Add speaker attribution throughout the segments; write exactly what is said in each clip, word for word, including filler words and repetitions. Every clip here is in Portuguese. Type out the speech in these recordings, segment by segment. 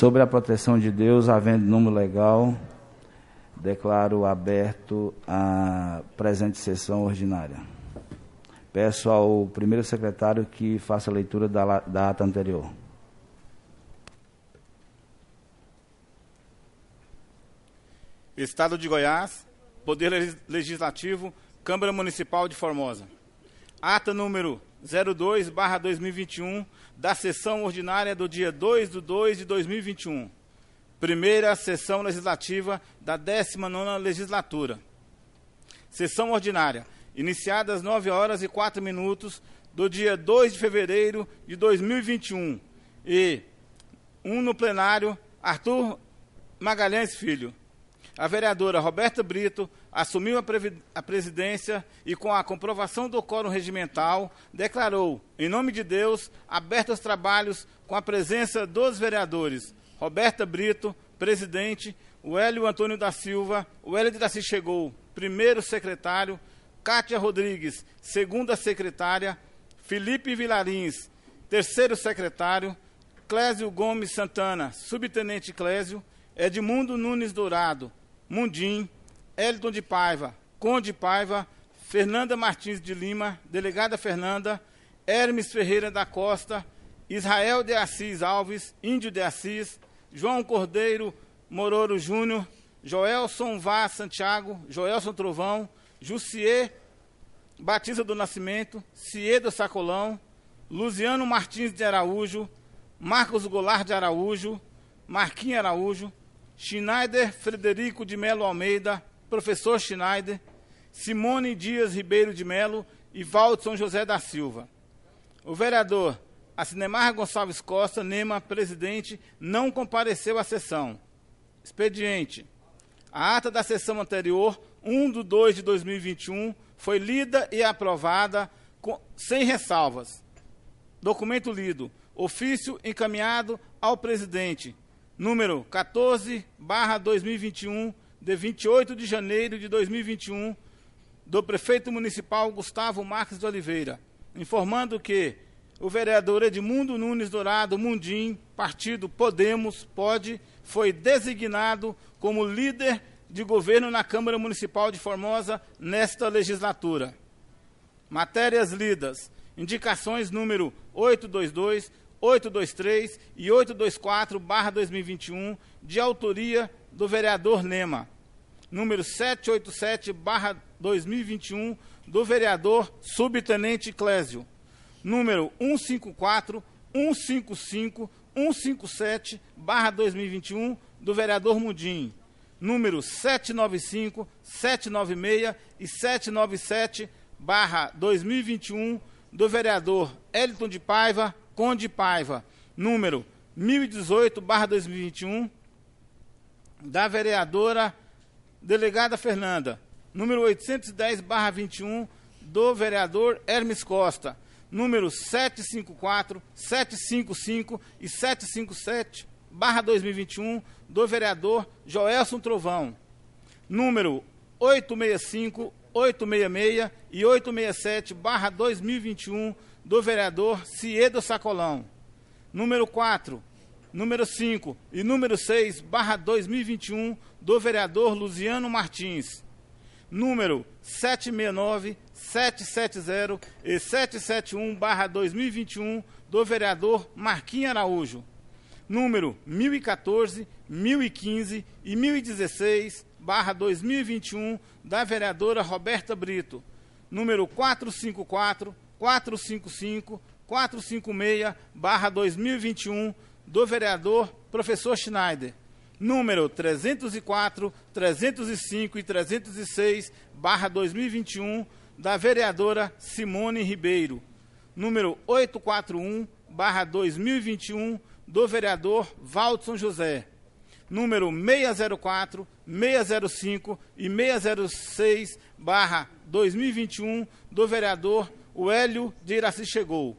Speaker 1: Sobre a proteção de Deus, havendo número legal, declaro aberto a presente sessão ordinária. Peço ao primeiro secretário que faça a leitura da, da ata anterior.
Speaker 2: Estado de Goiás, Poder Legislativo, Câmara Municipal de Formosa. Ata número zero dois barra dois mil e vinte e um, da sessão ordinária do dia dois de dois de dois mil e vinte e um. Primeira sessão legislativa da décima nona legislatura. Sessão ordinária, iniciada às nove horas e quatro minutos do dia dois de fevereiro de dois mil e vinte e um. E um no plenário, Arthur Magalhães Filho. A vereadora Roberta Brito assumiu a, a presidência e, com a comprovação do quórum regimental, declarou, em nome de Deus, abertos os trabalhos com a presença dos vereadores Roberta Brito, presidente, o Hélio Antônio da Silva, o Hélio de Daci chegou, primeiro secretário, Cátia Rodrigues, segunda secretária, Felipe Vilarins, terceiro secretário, Clésio Gomes Santana, subtenente Clésio, Edmundo Nunes Dourado, Mundim, Elton de Paiva, Conde Paiva, Fernanda Martins de Lima, delegada Fernanda, Hermes Ferreira da Costa, Israel de Assis Alves, Índio de Assis, João Cordeiro Mororo Júnior, Joelson Vaz Santiago, Joelson Trovão, Jussier Batista do Nascimento, Ciedo Sacolão, Luziano Martins de Araújo, Marcos Goulart de Araújo, Marquinhos Araújo, Schneider Frederico de Melo Almeida, professor Schneider, Simone Dias Ribeiro de Melo e Valdson José da Silva. O vereador Acinemar Gonçalves Costa, Nema, presidente, não compareceu à sessão. Expediente. A ata da sessão anterior, um de dois de dois mil e vinte e um, foi lida e aprovada com, sem ressalvas. Documento lido. Ofício encaminhado ao presidente, número quatorze barra dois mil e vinte e um, de vinte e oito de janeiro de dois mil e vinte e um, do prefeito municipal Gustavo Marques de Oliveira, informando que o vereador Edmundo Nunes Dourado Mundim, partido Podemos, pode, foi designado como líder de governo na Câmara Municipal de Formosa nesta legislatura. Matérias lidas. Indicações número oitocentos e vinte e dois, oitocentos e vinte e três e oitocentos e vinte e quatro barra dois mil e vinte e um, de autoria do vereador Nema. Número setecentos e oitenta e sete barra dois mil e vinte e um, do vereador subtenente Clésio. Número cento e cinquenta e quatro, cento e cinquenta e cinco, cento e cinquenta e sete barra dois mil e vinte e um, do vereador Mundim. Número setecentos e noventa e cinco, setecentos e noventa e seis e setecentos e noventa e sete barra dois mil e vinte e um, do vereador Elton de Paiva, Conde Paiva. Número mil e dezoito barra dois mil e vinte e um, da vereadora delegada Fernanda. Número oitocentos e dez barra vinte e um, do vereador Hermes Costa. Número setecentos e cinquenta e quatro, setecentos e cinquenta e cinco e setecentos e cinquenta e sete barra dois mil e vinte e um, do vereador Joelson Trovão. Número oitocentos e sessenta e cinco, oitocentos e sessenta e seis e oitocentos e sessenta e sete barra dois mil e vinte e um, do vereador Ciedo Sacolão. Número quatro, número cinco e número seis barra dois mil e vinte e um, do vereador Luziano Martins. Número setecentos e sessenta e nove, setecentos e setenta e setecentos e setenta e um barra dois mil e vinte e um, do vereador Marquinhos Araújo. Número mil e quatorze, mil e quinze e mil e dezesseis barra dois mil e vinte e um, da vereadora Roberta Brito. Número quatrocentos e cinquenta e quatro, quatrocentos e cinquenta e cinco, quatrocentos e cinquenta e seis barra dois mil e vinte e um, do vereador professor Schneider. Número trezentos e quatro, trezentos e cinco e trezentos e seis barra dois mil e vinte e um, da vereadora Simone Ribeiro. Número oitocentos e quarenta e um barra dois mil e vinte e um, do vereador Valdson José. Número seiscentos e quatro, seiscentos e cinco e seiscentos e seis barra dois mil e vinte e um, do vereador Hélio de Iraci Chegou.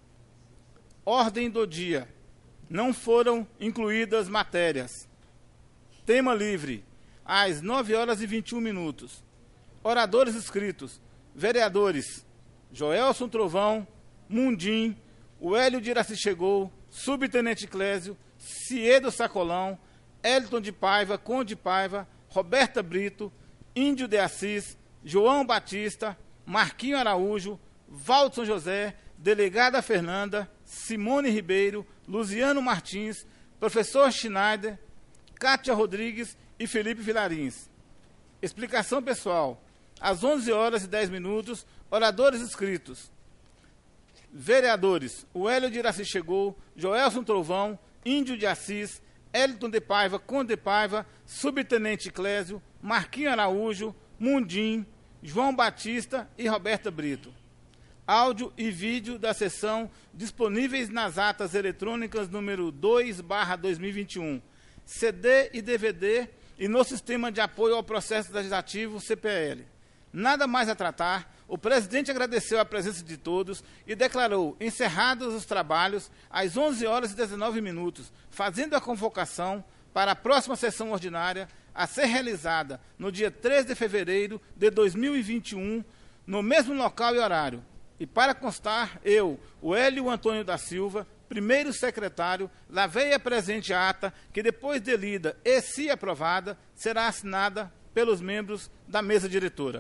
Speaker 2: Ordem do dia. Não foram incluídas matérias. Tema livre, às nove horas e vinte e um minutos. Oradores inscritos. Vereadores Joelson Trovão, Mundim, o Hélio de Iraci Chegou, Subtenente Clésio, Ciedo Sacolão, Elton de Paiva, Conde de Paiva, Roberta Brito, Índio de Assis, João Batista, Marquinho Araújo, Valdo São José, Delegada Fernanda, Simone Ribeiro, Luziano Martins, Professor Schneider, Cátia Rodrigues e Felipe Vilarins. Explicação pessoal. Às onze horas e dez minutos, oradores inscritos. Vereadores: o Hélio de Iraci chegou, Joelson Trovão, Índio de Assis, Elton de Paiva, Conde de Paiva, Subtenente Clésio, Marquinho Araújo, Mundim, João Batista e Roberta Brito. Áudio e vídeo da sessão disponíveis nas atas eletrônicas número dois barra dois mil e vinte e um, C D e D V D e no Sistema de Apoio ao Processo Legislativo, C P L. Nada mais a tratar, o presidente agradeceu a presença de todos e declarou encerrados os trabalhos às onze horas e dezenove minutos, fazendo a convocação para a próxima sessão ordinária a ser realizada no dia três de fevereiro de dois mil e vinte e um, no mesmo local e horário. E para constar, eu, o Hélio Antônio da Silva, primeiro secretário, lavei a presente ata, que depois de lida e se aprovada, será assinada pelos membros da mesa diretora.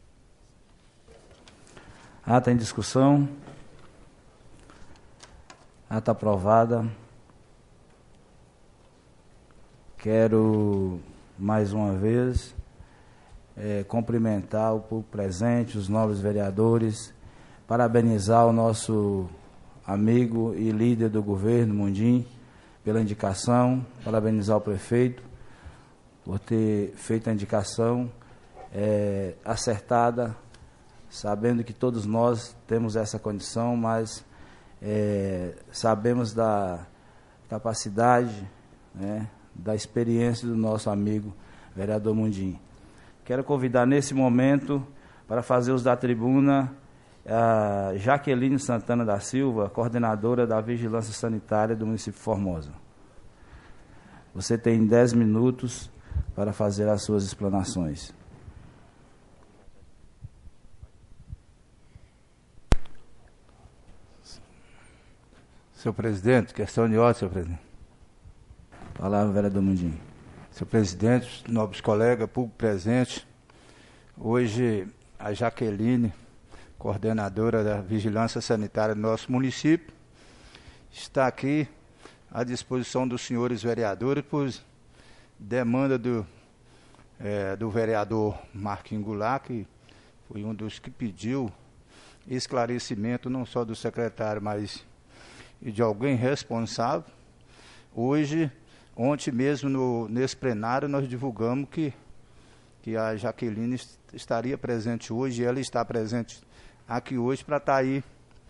Speaker 1: Ata em discussão. Ata aprovada. Quero, mais uma vez, é, cumprimentar o público presente, os nobres vereadores, parabenizar o nosso amigo e líder do governo, Mundim, pela indicação, parabenizar o prefeito por ter feito a indicação é, acertada, sabendo que todos nós temos essa condição, mas é, sabemos da capacidade, né, da experiência do nosso amigo vereador Mundim. Quero convidar nesse momento para fazer uso da tribuna a Jaqueline Santana da Silva, coordenadora da Vigilância Sanitária do município de Formosa. Você tem dez minutos para fazer as suas explanações.
Speaker 3: Senhor presidente, questão de ordem, senhor presidente.
Speaker 1: Palavra, vereador Mundim.
Speaker 3: Senhor presidente, nobres colegas, público presente, hoje a Jaqueline, coordenadora da Vigilância Sanitária do nosso município, está aqui à disposição dos senhores vereadores por demanda do, é, do vereador Marquinhos Goulart, que foi um dos que pediu esclarecimento não só do secretário, mas de alguém responsável. Hoje, ontem mesmo, no, nesse plenário, nós divulgamos que, que a Jaqueline estaria presente hoje, e ela está presente aqui hoje para estar aí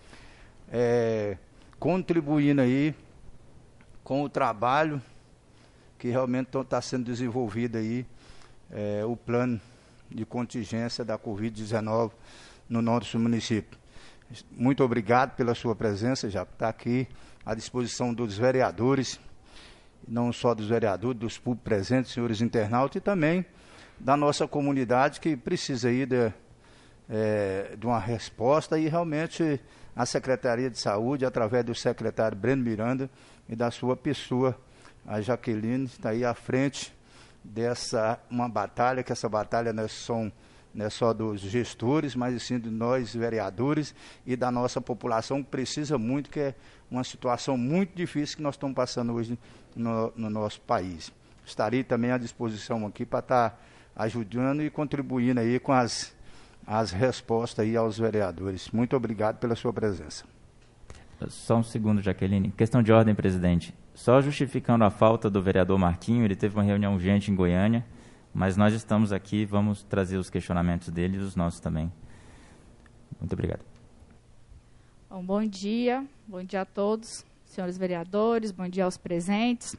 Speaker 3: é, contribuindo aí com o trabalho que realmente está sendo desenvolvido aí, é, o plano de contingência da covid dezenove no nosso município. Muito obrigado pela sua presença, já está aqui à disposição dos vereadores, não só dos vereadores, dos públicos presentes, senhores internautas, e também da nossa comunidade que precisa aí de, é, de uma resposta, e realmente a Secretaria de Saúde, através do secretário Breno Miranda e da sua pessoa, a Jaqueline, está aí à frente dessa uma batalha, que essa batalha não é só, não é só dos gestores, mas sim de nós vereadores e da nossa população, que precisa muito, que é uma situação muito difícil que nós estamos passando hoje no, no nosso país. Estarei também à disposição aqui para estar ajudando e contribuindo aí com as, as respostas aí aos vereadores. Muito obrigado pela sua presença.
Speaker 4: Só um segundo, Jaqueline. Questão de ordem, presidente. Só justificando a falta do vereador Marquinho, ele teve uma reunião urgente em Goiânia, mas nós estamos aqui, vamos trazer os questionamentos dele e os nossos também. Muito obrigado.
Speaker 5: Bom, bom dia, bom dia a todos, senhores vereadores, bom dia aos presentes.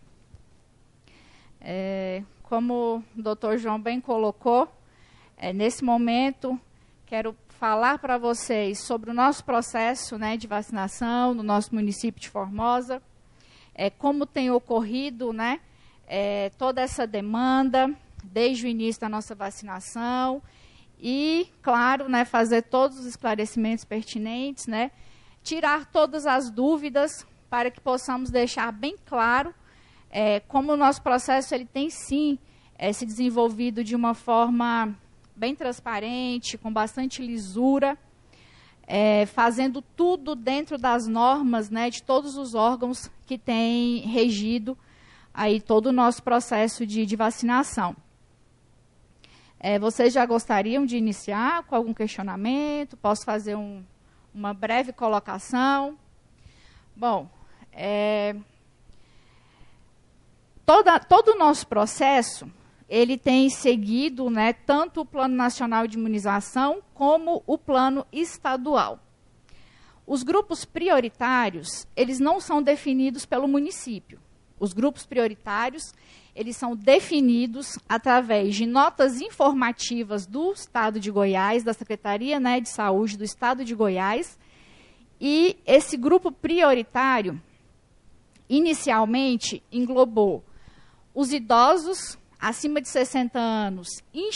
Speaker 5: É, como o doutor João bem colocou, é, nesse momento quero falar para vocês sobre o nosso processo, né, de vacinação no nosso município de Formosa, é, como tem ocorrido, né, é, toda essa demanda desde o início da nossa vacinação e, claro, né, fazer todos os esclarecimentos pertinentes, né, tirar todas as dúvidas para que possamos deixar bem claro é, como o nosso processo ele tem, sim, é, se desenvolvido de uma forma bem transparente, com bastante lisura, é, fazendo tudo dentro das normas, né, de todos os órgãos que têm regido aí todo o nosso processo de, de vacinação. É, vocês já gostariam de iniciar com algum questionamento? Posso fazer um, uma breve colocação? Bom, é, toda, todo o nosso processo, ele tem seguido, né, tanto o Plano Nacional de Imunização como o Plano Estadual. Os grupos prioritários, eles não são definidos pelo município. Os grupos prioritários, eles são definidos através de notas informativas do Estado de Goiás, da Secretaria, né, de Saúde do Estado de Goiás. E esse grupo prioritário, inicialmente, englobou os idosos acima de sessenta anos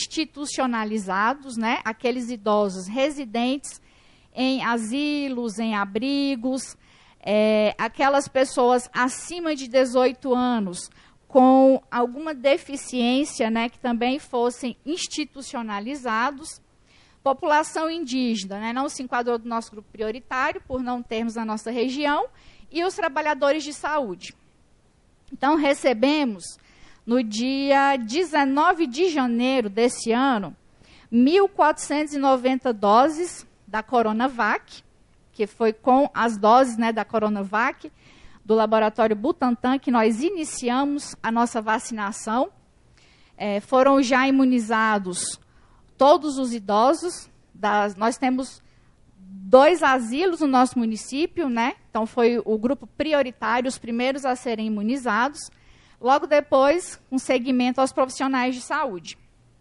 Speaker 5: institucionalizados, né, aqueles idosos residentes em asilos, em abrigos, é, aquelas pessoas acima de dezoito anos com alguma deficiência, né, que também fossem institucionalizados. População indígena, né, não se enquadrou do nosso grupo prioritário, por não termos na nossa região, e os trabalhadores de saúde. Então, recebemos, no dia dezenove de janeiro desse ano, mil quatrocentas e noventa doses da Coronavac, que foi com as doses, né, da Coronavac, do laboratório Butantan, que nós iniciamos a nossa vacinação. É, foram já imunizados todos os idosos. Das, nós temos dois asilos no nosso município, né? Então foi o grupo prioritário, os primeiros a serem imunizados. Logo depois, um segmento aos profissionais de saúde.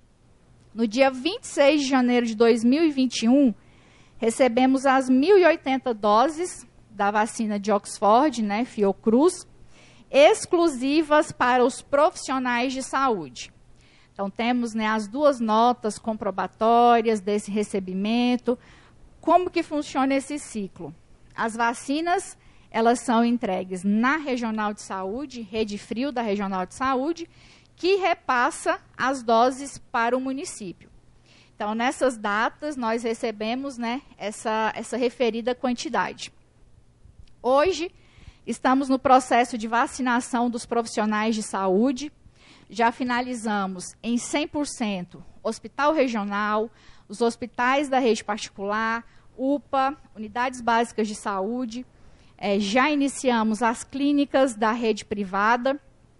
Speaker 5: No dia vinte e seis de janeiro de dois mil e vinte e um, recebemos as mil e oitenta doses da vacina de Oxford, né, Fiocruz, exclusivas para os profissionais de saúde. Então, temos, né, as duas notas comprobatórias desse recebimento. Como que funciona esse ciclo? As vacinas, elas são entregues na Regional de Saúde, Rede Frio da Regional de Saúde, que repassa as doses para o município. Então, nessas datas, nós recebemos, né, essa, essa referida quantidade. Hoje, estamos no processo de vacinação dos profissionais de saúde. Já finalizamos em cem por cento hospital regional, os hospitais da rede particular, U P A, unidades básicas de saúde. É, já iniciamos as clínicas da rede privada.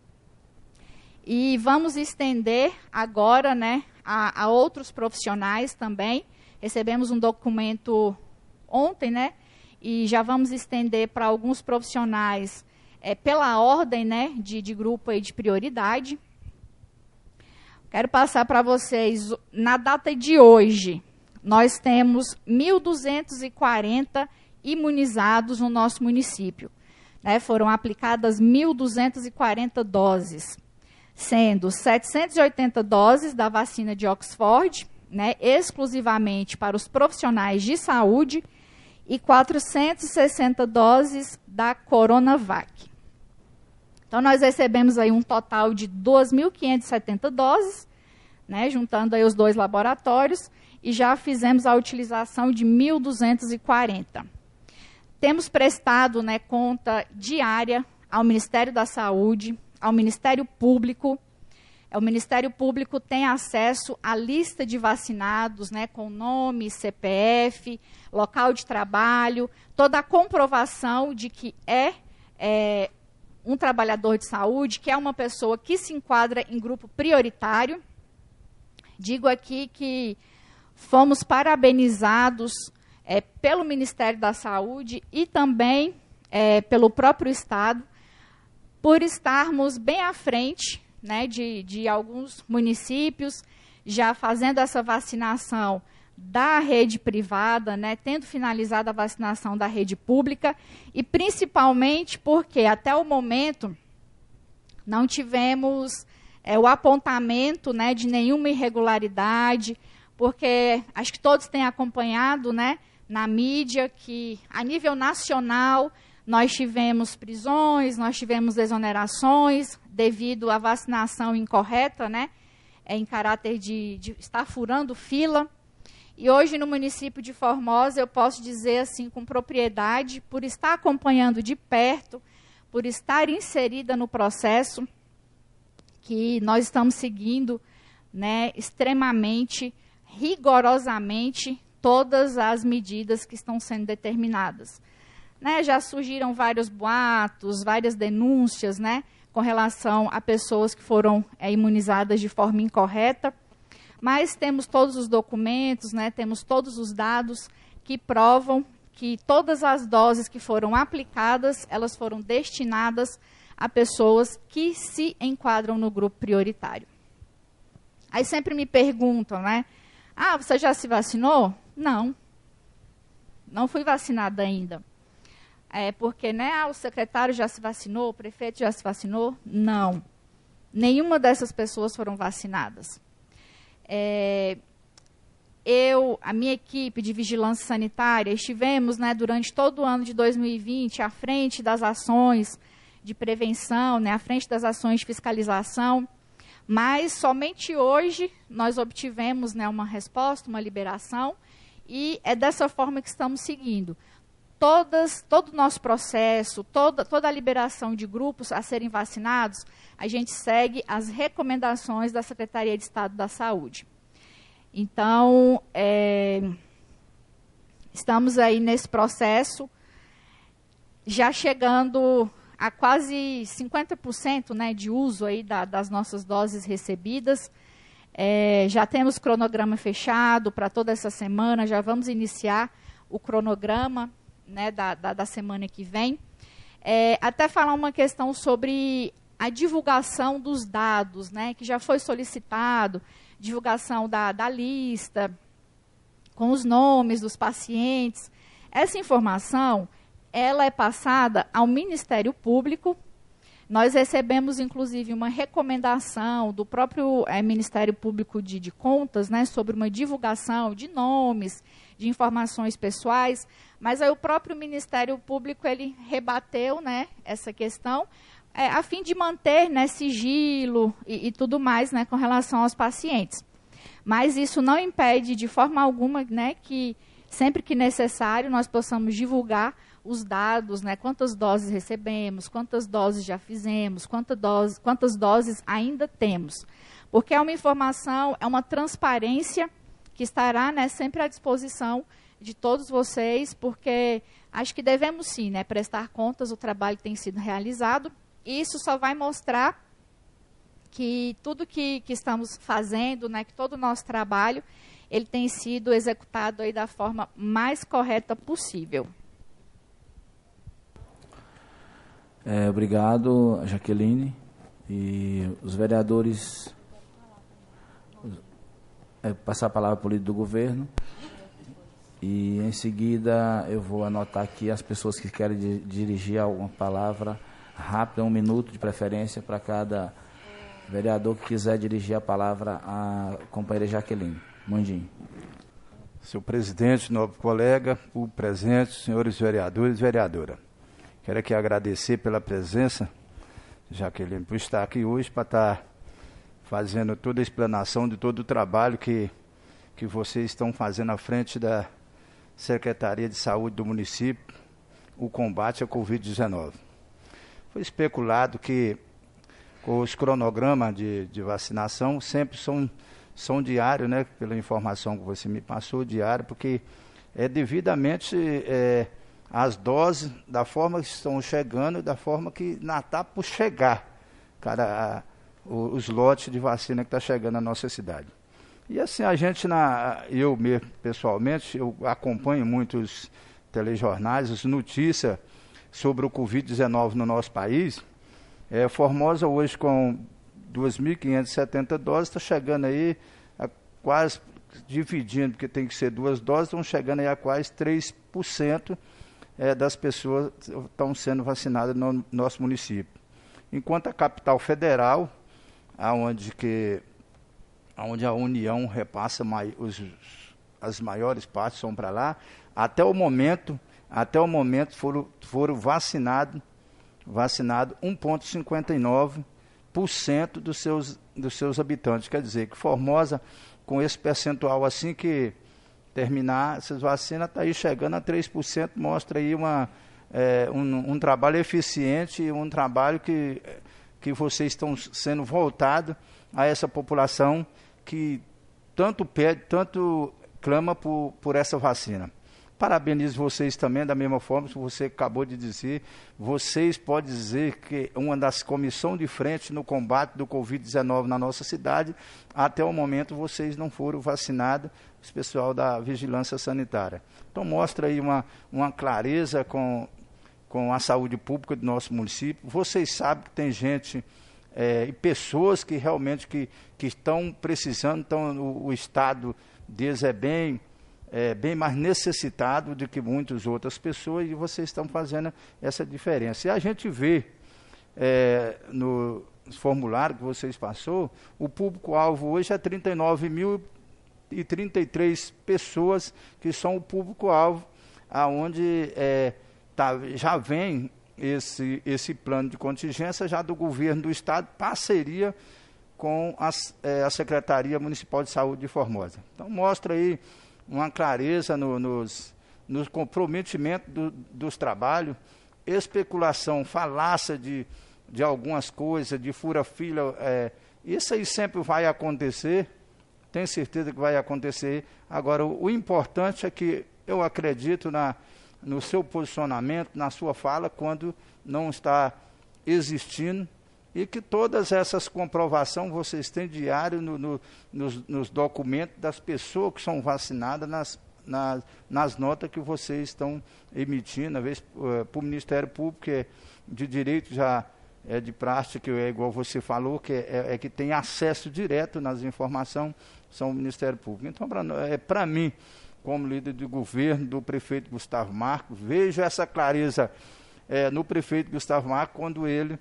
Speaker 5: E vamos estender agora, né, a, a outros profissionais também. Recebemos um documento ontem, né? E já vamos estender para alguns profissionais é, pela ordem, né, de, de grupo e de prioridade. Quero passar para vocês, na data de hoje, nós temos mil duzentos e quarenta imunizados no nosso município. Né, foram aplicadas mil duzentas e quarenta doses, sendo setecentas e oitenta doses da vacina de Oxford, né, exclusivamente para os profissionais de saúde, e quatrocentas e sessenta doses da Coronavac. Então, nós recebemos aí um total de duas mil quinhentas e setenta doses, né, juntando aí os dois laboratórios, e já fizemos a utilização de mil duzentas e quarenta. Temos prestado, né, conta diária ao Ministério da Saúde, ao Ministério Público. O Ministério Público tem acesso à lista de vacinados, né, com nome, C P F, local de trabalho, toda a comprovação de que é, é um trabalhador de saúde, que é uma pessoa que se enquadra em grupo prioritário. Digo aqui que fomos parabenizados é, pelo Ministério da Saúde e também é, pelo próprio Estado por estarmos bem à frente, né, de, de alguns municípios, já fazendo essa vacinação da rede privada, né, tendo finalizado a vacinação da rede pública, e principalmente porque, até o momento, não tivemos é, o apontamento, né, de nenhuma irregularidade, porque acho que todos têm acompanhado, né, na mídia que, a nível nacional, Nós tivemos prisões, nós tivemos exonerações devido à vacinação incorreta, né? É, em caráter de, de estar furando fila. E hoje no município de Formosa eu posso dizer assim com propriedade, por estar acompanhando de perto, por estar inserida no processo, que nós estamos seguindo, né, extremamente, rigorosamente, todas as medidas que estão sendo determinadas. Né, já surgiram vários boatos, várias denúncias, né, com relação a pessoas que foram é, imunizadas de forma incorreta, mas temos todos os documentos, né, temos todos os dados que provam que todas as doses que foram aplicadas, elas foram destinadas a pessoas que se enquadram no grupo prioritário. Aí sempre me perguntam, né, ah, você já se vacinou? Não, não fui vacinada ainda. É porque, né, ah, o secretário já se vacinou, o prefeito já se vacinou? Não. Nenhuma dessas pessoas foram vacinadas. É, eu, a minha equipe de vigilância sanitária, estivemos, né, durante todo o ano de dois mil e vinte à frente das ações de prevenção, né, à frente das ações de fiscalização, mas somente hoje nós obtivemos, né, uma resposta, uma liberação, e é dessa forma que estamos seguindo. Todas, todo o nosso processo, toda, toda a liberação de grupos a serem vacinados, a gente segue as recomendações da Secretaria de Estado da Saúde. Então, é, estamos aí nesse processo, já chegando a quase cinquenta por cento, né, de uso aí da, das nossas doses recebidas. É, já temos cronograma fechado para toda essa semana, já vamos iniciar o cronograma, né, da, da, da semana que vem. É, até falar uma questão sobre a divulgação dos dados, né, que já foi solicitado, divulgação da, da lista, com os nomes dos pacientes. Essa informação, ela é passada ao Ministério Público. Nós recebemos, inclusive, uma recomendação do próprio é, Ministério Público de, de Contas, né, sobre uma divulgação de nomes, de informações pessoais, mas aí o próprio Ministério Público ele rebateu, né, essa questão, é, a fim de manter, né, sigilo e, e tudo mais, né, com relação aos pacientes. Mas isso não impede de forma alguma, né, que sempre que necessário nós possamos divulgar os dados, né, quantas doses recebemos, quantas doses já fizemos, quantas doses, quantas doses ainda temos. Porque é uma informação, é uma transparência que estará, né, sempre à disposição de todos vocês, porque acho que devemos sim, né, prestar contas do trabalho que tem sido realizado, e isso só vai mostrar que tudo que, que estamos fazendo, né, que todo o nosso trabalho, ele tem sido executado aí da forma mais correta possível.
Speaker 1: É, obrigado, Jaqueline. E os vereadores... É, passar a palavra para o líder do governo. E, em seguida, eu vou anotar aqui as pessoas que querem di dirigir alguma palavra rápida, um minuto de preferência para cada vereador que quiser dirigir a palavra à companheira Jaqueline. Mandinho.
Speaker 3: Senhor presidente, nobre colega, o presente, senhores vereadores e vereadora. Quero aqui agradecer pela presença, Jaqueline, por estar aqui hoje para estar fazendo toda a explanação de todo o trabalho que, que vocês estão fazendo à frente da Secretaria de Saúde do município, o combate à covid dezenove. Foi especulado que os cronogramas de, de vacinação sempre são, são diários, né, pela informação que você me passou, diário, porque é devidamente é, as doses, da forma que estão chegando, da forma que está por chegar, cara, a, os lotes de vacina que está chegando na nossa cidade. E assim, a gente, na, eu mesmo, pessoalmente, eu acompanho muitos telejornais, as notícias sobre o covid dezenove no nosso país. É, Formosa hoje com duas mil quinhentas e setenta doses, está chegando aí a quase, dividindo, porque tem que ser duas doses, estão chegando aí a quase três por cento é, das pessoas estão sendo vacinadas no nosso município. Enquanto a capital federal, aonde que onde a União repassa mai, os, as maiores partes são para lá, até o momento até o momento foram, foram vacinados vacinado um vírgula cinquenta e nove por cento dos seus, dos seus habitantes. Quer dizer, que Formosa, com esse percentual assim que terminar essas vacinas, está aí chegando a três por cento, mostra aí uma, é, um, um trabalho eficiente, um trabalho que, que vocês estão sendo voltados a essa população que tanto pede, tanto clama por, por essa vacina. Parabenizo vocês também, da mesma forma que você acabou de dizer. Vocês podem dizer que uma das comissões de frente no combate do covid dezenove na nossa cidade, até o momento vocês não foram vacinados, o pessoal da vigilância sanitária. Então mostra aí uma, uma clareza com, com a saúde pública do nosso município. Vocês sabem que tem gente é, e pessoas que realmente que, que estão precisando, então o, o estado deles é bem... É, bem mais necessitado do que muitas outras pessoas, e vocês estão fazendo essa diferença. E a gente vê é, no formulário que vocês passou, o público-alvo hoje é trinta e nove mil e trinta e três pessoas que são o público-alvo, aonde é, tá, já vem esse, esse plano de contingência já do governo do estado, parceria com as, é, a Secretaria Municipal de Saúde de Formosa. Então mostra aí uma clareza no, nos, no comprometimento do, dos trabalhos, especulação, falácia de, de algumas coisas, de fura-fila, é, isso aí sempre vai acontecer, tenho certeza que vai acontecer. Agora, o, o importante é que eu acredito na, no seu posicionamento, na sua fala, quando não está existindo, e que todas essas comprovações vocês têm diário no, no, nos, nos documentos das pessoas que são vacinadas, nas, nas, nas notas que vocês estão emitindo, às vezes uh, para o Ministério Público, que é de direito já é de prática, que é igual você falou, que é, é, é que tem acesso direto nas informações, são o Ministério Público. Então, para é, para mim, como líder de governo do prefeito Gustavo Marcos, vejo essa clareza é, no prefeito Gustavo Marcos, quando ele...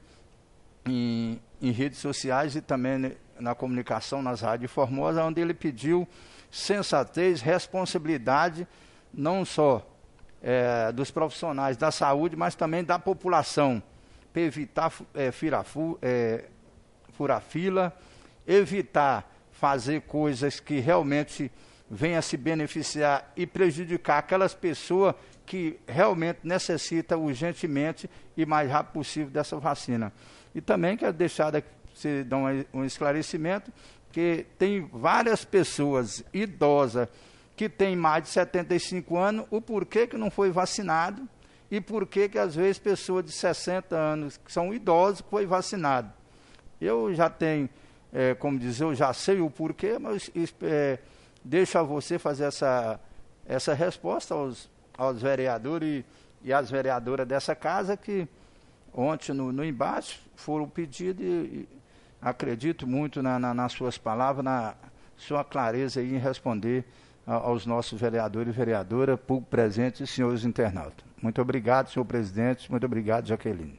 Speaker 3: Em, em redes sociais e também na comunicação nas rádios de Formosa, onde ele pediu sensatez, responsabilidade, não só é, dos profissionais da saúde, mas também da população, para evitar é, firafu, é, furar fila, evitar fazer coisas que realmente venham a se beneficiar e prejudicar aquelas pessoas que realmente necessitam urgentemente e mais rápido possível dessa vacina. E também quero deixar daqui, você dar um, um esclarecimento, que tem várias pessoas idosas que têm mais de setenta e cinco anos, o porquê que não foi vacinado e porquê que às vezes pessoas de sessenta anos que são idosos foi vacinado. Eu já tenho, é, como dizer, eu já sei o porquê, mas é, deixo a você fazer essa, essa resposta aos, aos vereadores e, e às vereadoras dessa casa, que ontem no, no embate foram pedidos e, e acredito muito na, na, nas suas palavras, na sua clareza em responder a, aos nossos vereadores e vereadoras, público presente e senhores internautas. Muito obrigado, senhor presidente. Muito obrigado, Jaqueline.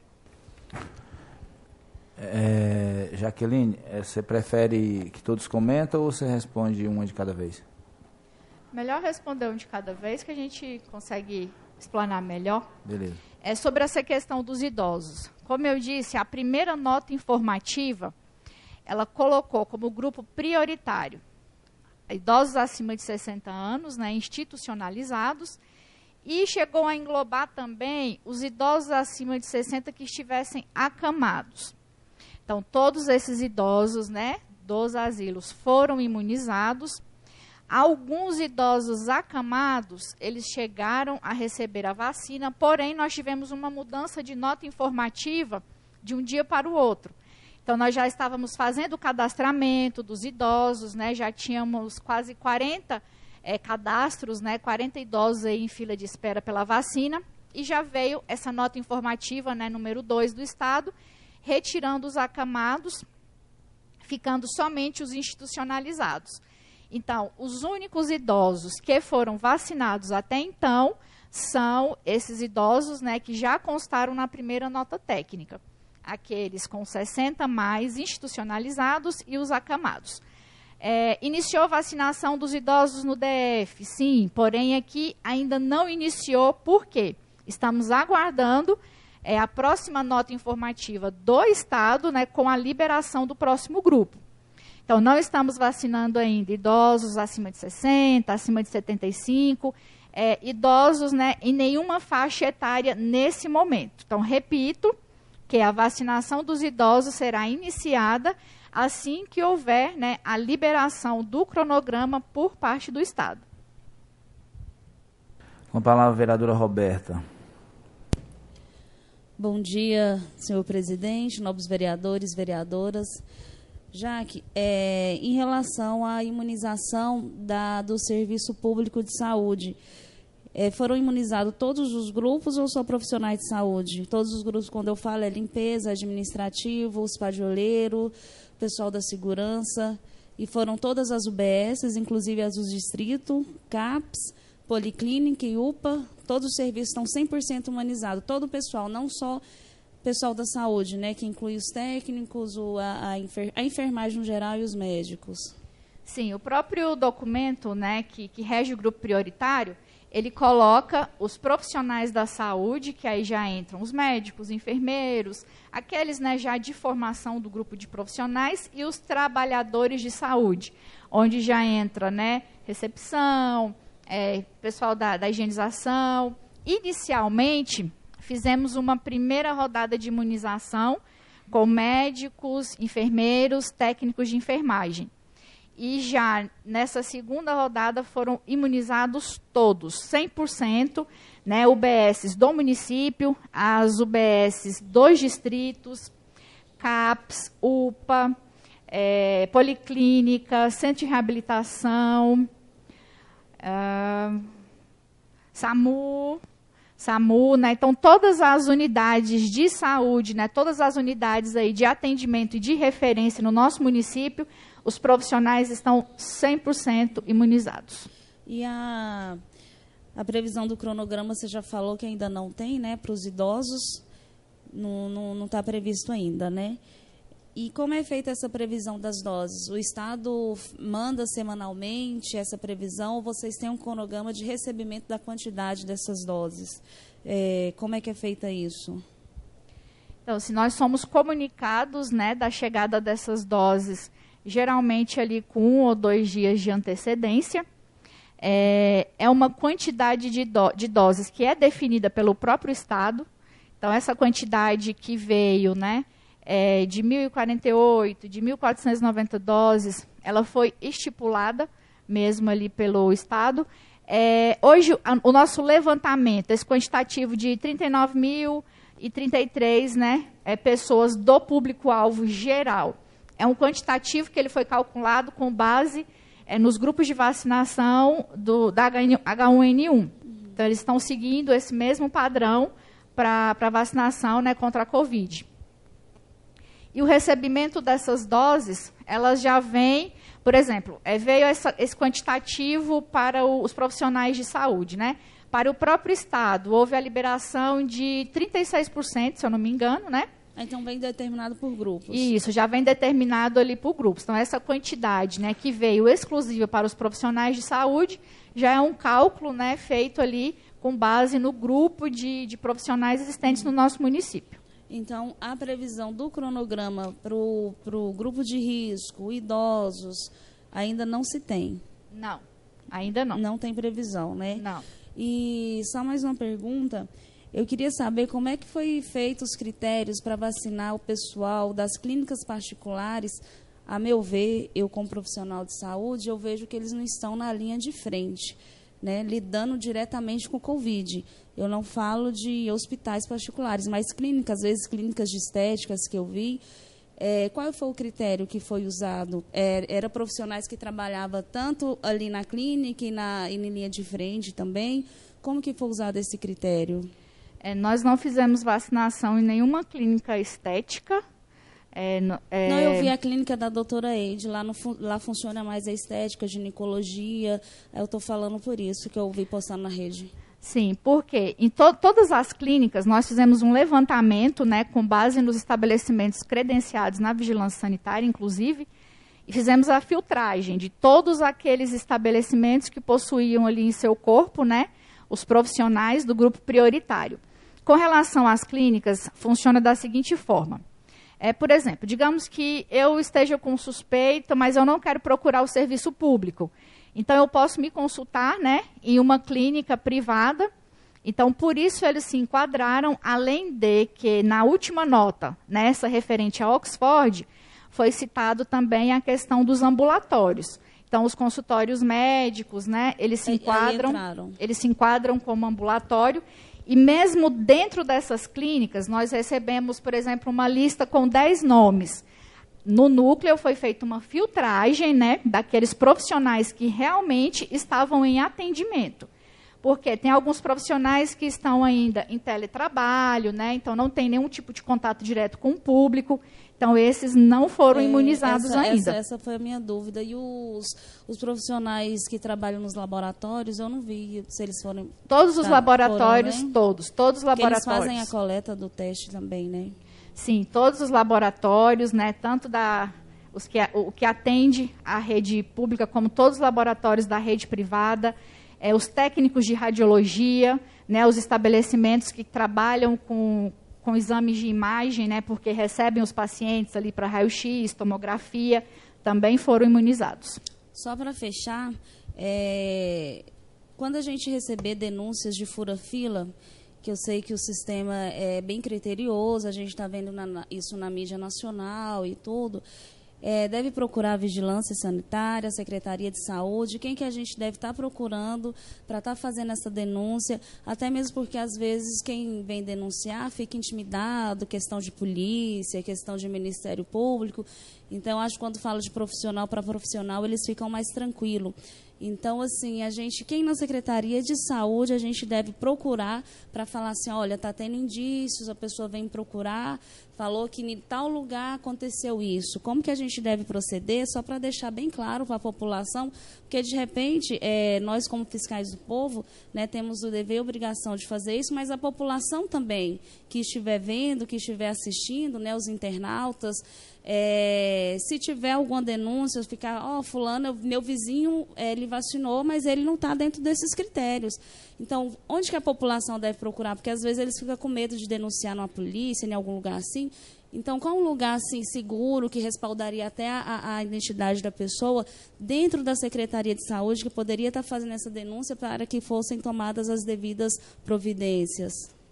Speaker 1: É, Jaqueline, você prefere que todos comentem ou você responde uma de cada vez?
Speaker 5: Melhor responder um de cada vez, que a gente consegue explanar melhor.
Speaker 1: Beleza.
Speaker 5: É sobre essa questão dos idosos. Como eu disse, a primeira nota informativa, ela colocou como grupo prioritário idosos acima de sessenta anos, né, institucionalizados, e chegou a englobar também os idosos acima de sessenta que estivessem acamados. Então, todos esses idosos, né, dos asilos foram imunizados. Alguns idosos acamados, eles chegaram a receber a vacina, porém, nós tivemos uma mudança de nota informativa de um dia para o outro. Então, nós já estávamos fazendo o cadastramento dos idosos, né, já tínhamos quase quarenta é, cadastros, né, quarenta idosos aí em fila de espera pela vacina, e já veio essa nota informativa, né, número dois do Estado, retirando os acamados, ficando somente os institucionalizados. Então, os únicos idosos que foram vacinados até então são esses idosos, né, que já constaram na primeira nota técnica. Aqueles com sessenta mais institucionalizados e os acamados. É, iniciou vacinação dos idosos no D F? Sim, porém aqui ainda não iniciou. Por quê? Estamos aguardando é, a próxima nota informativa do Estado, né, com a liberação do próximo grupo. Então, não estamos vacinando ainda idosos acima de sessenta, acima de setenta e cinco, é, idosos, né, em nenhuma faixa etária nesse momento. Então, repito que a vacinação dos idosos será iniciada assim que houver, né, a liberação do cronograma por parte do Estado.
Speaker 1: Com a palavra, a vereadora Roberta.
Speaker 6: Bom dia, senhor presidente, nobres vereadores, vereadoras. Jaque, é, em relação à imunização da, do Serviço Público de Saúde, é, foram imunizados todos os grupos ou só profissionais de saúde? Todos os grupos, quando eu falo, é limpeza, administrativo, os padioleiros, pessoal da segurança, e foram todas as U B S, inclusive as dos distritos, CAPS, Policlínica e U P A, todos os serviços estão cem por cento humanizados, todo o pessoal, não só pessoal da saúde, né, que inclui os técnicos, o, a, a, enfer, a enfermagem no geral e os médicos.
Speaker 5: Sim, o próprio documento, né, que, que rege o grupo prioritário, ele coloca os profissionais da saúde, que aí já entram os médicos, enfermeiros, aqueles, né, já de formação do grupo de profissionais, e os trabalhadores de saúde, onde já entra, né, recepção, é, pessoal da, da higienização. Inicialmente, fizemos uma primeira rodada de imunização com médicos, enfermeiros, técnicos de enfermagem. E já nessa segunda rodada foram imunizados todos, cem por cento, né, U B S do município, as U B S dos distritos, CAPS, U P A, é, Policlínica, Centro de Reabilitação, uh, SAMU, SAMU, né? Então, todas as unidades de saúde, né, todas as unidades aí de atendimento e de referência no nosso município, os profissionais estão cem por cento imunizados.
Speaker 6: E a, a previsão do cronograma, você já falou que ainda não tem, né? Para os idosos, não está previsto ainda, né? E como é feita essa previsão das doses? O Estado manda semanalmente essa previsão ou vocês têm um cronograma de recebimento da quantidade dessas doses? É, como é que é feita isso?
Speaker 5: Então, se nós somos comunicados, né, da chegada dessas doses, geralmente ali com um ou dois dias de antecedência, é, é uma quantidade de, do, de doses que é definida pelo próprio Estado. Então, essa quantidade que veio, né, é, de mil e quarenta e oito, de mil quatrocentas e noventa doses, ela foi estipulada mesmo ali pelo Estado. É, hoje, a, o nosso levantamento, esse quantitativo de trinta e nove mil e trinta e três, né, é, pessoas do público-alvo geral. É um quantitativo que ele foi calculado com base é, nos grupos de vacinação do, da H um N um. Então, eles estão seguindo esse mesmo padrão para a vacinação, né, contra a Covid. E o recebimento dessas doses, elas já vêm, por exemplo, é, veio essa, esse quantitativo para o, os profissionais de saúde, né? Para o próprio Estado, houve a liberação de trinta e seis por cento, se eu não me engano, né?
Speaker 6: Então, vem determinado por grupos.
Speaker 5: Isso, já vem determinado ali por grupos. Então, essa quantidade, né, que veio exclusiva para os profissionais de saúde, já é um cálculo, né, feito ali com base no grupo de, de profissionais existentes no nosso município.
Speaker 6: Então, a previsão do cronograma para o grupo de risco, idosos, ainda não se tem?
Speaker 5: Não, ainda não.
Speaker 6: Não tem previsão, né?
Speaker 5: Não.
Speaker 6: E só mais uma pergunta. Eu queria saber como é que foi feito os critérios para vacinar o pessoal das clínicas particulares. A meu ver, eu como profissional de saúde, eu vejo que eles não estão na linha de frente, né, lidando diretamente com o Covid. Eu não falo de hospitais particulares, mas clínicas, às vezes clínicas de estéticas que eu vi. É, qual foi o critério que foi usado? É, era profissionais que trabalhavam tanto ali na clínica e na, e na linha de frente também? Como que foi usado esse critério?
Speaker 5: É, nós não fizemos vacinação em nenhuma clínica estética. É, é...
Speaker 6: Não, eu vi a clínica da doutora Eide, lá, no, lá funciona mais a estética, ginecologia. Eu estou falando por isso que eu vi postando na rede.
Speaker 5: Sim, porque em to todas as clínicas nós fizemos um levantamento, né, com base nos estabelecimentos credenciados na vigilância sanitária, inclusive, e fizemos a filtragem de todos aqueles estabelecimentos que possuíam ali em seu corpo, né, os profissionais do grupo prioritário. Com relação às clínicas, funciona da seguinte forma. É, por exemplo, digamos que eu esteja com suspeita, mas eu não quero procurar o serviço público. Então, eu posso me consultar, né, em uma clínica privada. Então, por isso, eles se enquadraram, além de que, na última nota, nessa referente a Oxford, foi citado também a questão dos ambulatórios. Então, os consultórios médicos, né, eles se enquadram, eles se enquadram como ambulatório. E mesmo dentro dessas clínicas, nós recebemos, por exemplo, uma lista com dez nomes. No núcleo foi feita uma filtragem, né, daqueles profissionais que realmente estavam em atendimento. Porque tem alguns profissionais que estão ainda em teletrabalho, né, então não tem nenhum tipo de contato direto com o público. Então, esses não foram é, imunizados
Speaker 6: essa,
Speaker 5: ainda.
Speaker 6: Essa, essa foi a minha dúvida. E os, os profissionais que trabalham nos laboratórios, eu não vi se eles foram...
Speaker 5: Todos os tá, laboratórios,
Speaker 6: foram, né?
Speaker 5: todos, todos os laboratórios.
Speaker 6: Porque eles fazem a coleta do teste também, né?
Speaker 5: Sim, todos os laboratórios, né, tanto da, os que, o que atende a rede pública, como todos os laboratórios da rede privada, é, os técnicos de radiologia, né, os estabelecimentos que trabalham com... com exames de imagem, né, porque recebem os pacientes ali para raio-x, tomografia, também foram imunizados.
Speaker 6: Só para fechar, é, quando a gente receber denúncias de fura-fila, que eu sei que o sistema é bem criterioso, a gente está vendo na, isso na mídia nacional e tudo, É, deve procurar a Vigilância Sanitária, a Secretaria de Saúde, quem que a gente deve estar tá procurando para estar tá fazendo essa denúncia, até mesmo porque, às vezes, quem vem denunciar fica intimidado, questão de polícia, questão de Ministério Público. Então, acho que quando fala de profissional para profissional, eles ficam mais tranquilos. Então, assim, a gente, quem na Secretaria de Saúde, a gente deve procurar para falar assim, olha, está tendo indícios, a pessoa vem procurar, falou que em tal lugar aconteceu isso. Como que a gente deve proceder? Só para deixar bem claro para a população, porque, de repente, é, nós, como fiscais do povo, né, temos o dever e a obrigação de fazer isso, mas a população também, que estiver vendo, que estiver assistindo, né, os internautas, É, se tiver alguma denúncia, ficar, ó, oh, fulano, meu vizinho, é, ele vacinou, mas ele não está dentro desses critérios. Então, onde que a população deve procurar? Porque, às vezes, eles ficam com medo de denunciar numa polícia, em algum lugar assim. Então, qual um lugar assim, seguro, que respaldaria até a, a identidade da pessoa, dentro da Secretaria de Saúde, que poderia estar fazendo essa denúncia para que fossem tomadas as devidas providências?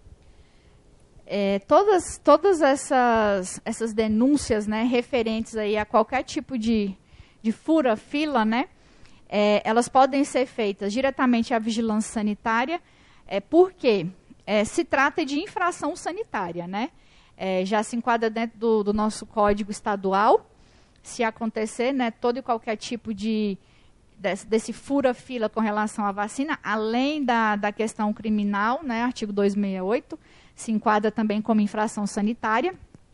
Speaker 5: É, todas todas essas, essas denúncias, né, referentes aí a qualquer tipo de, de fura-fila, né, é, elas podem ser feitas diretamente à vigilância sanitária, é, porque é, se trata de infração sanitária, né, é, já se enquadra dentro do, do nosso código estadual, se acontecer, né, todo e qualquer tipo de desse, desse fura-fila com relação à vacina, além da, da questão criminal, né, artigo duzentos e sessenta e oito, se enquadra também como infração sanitária.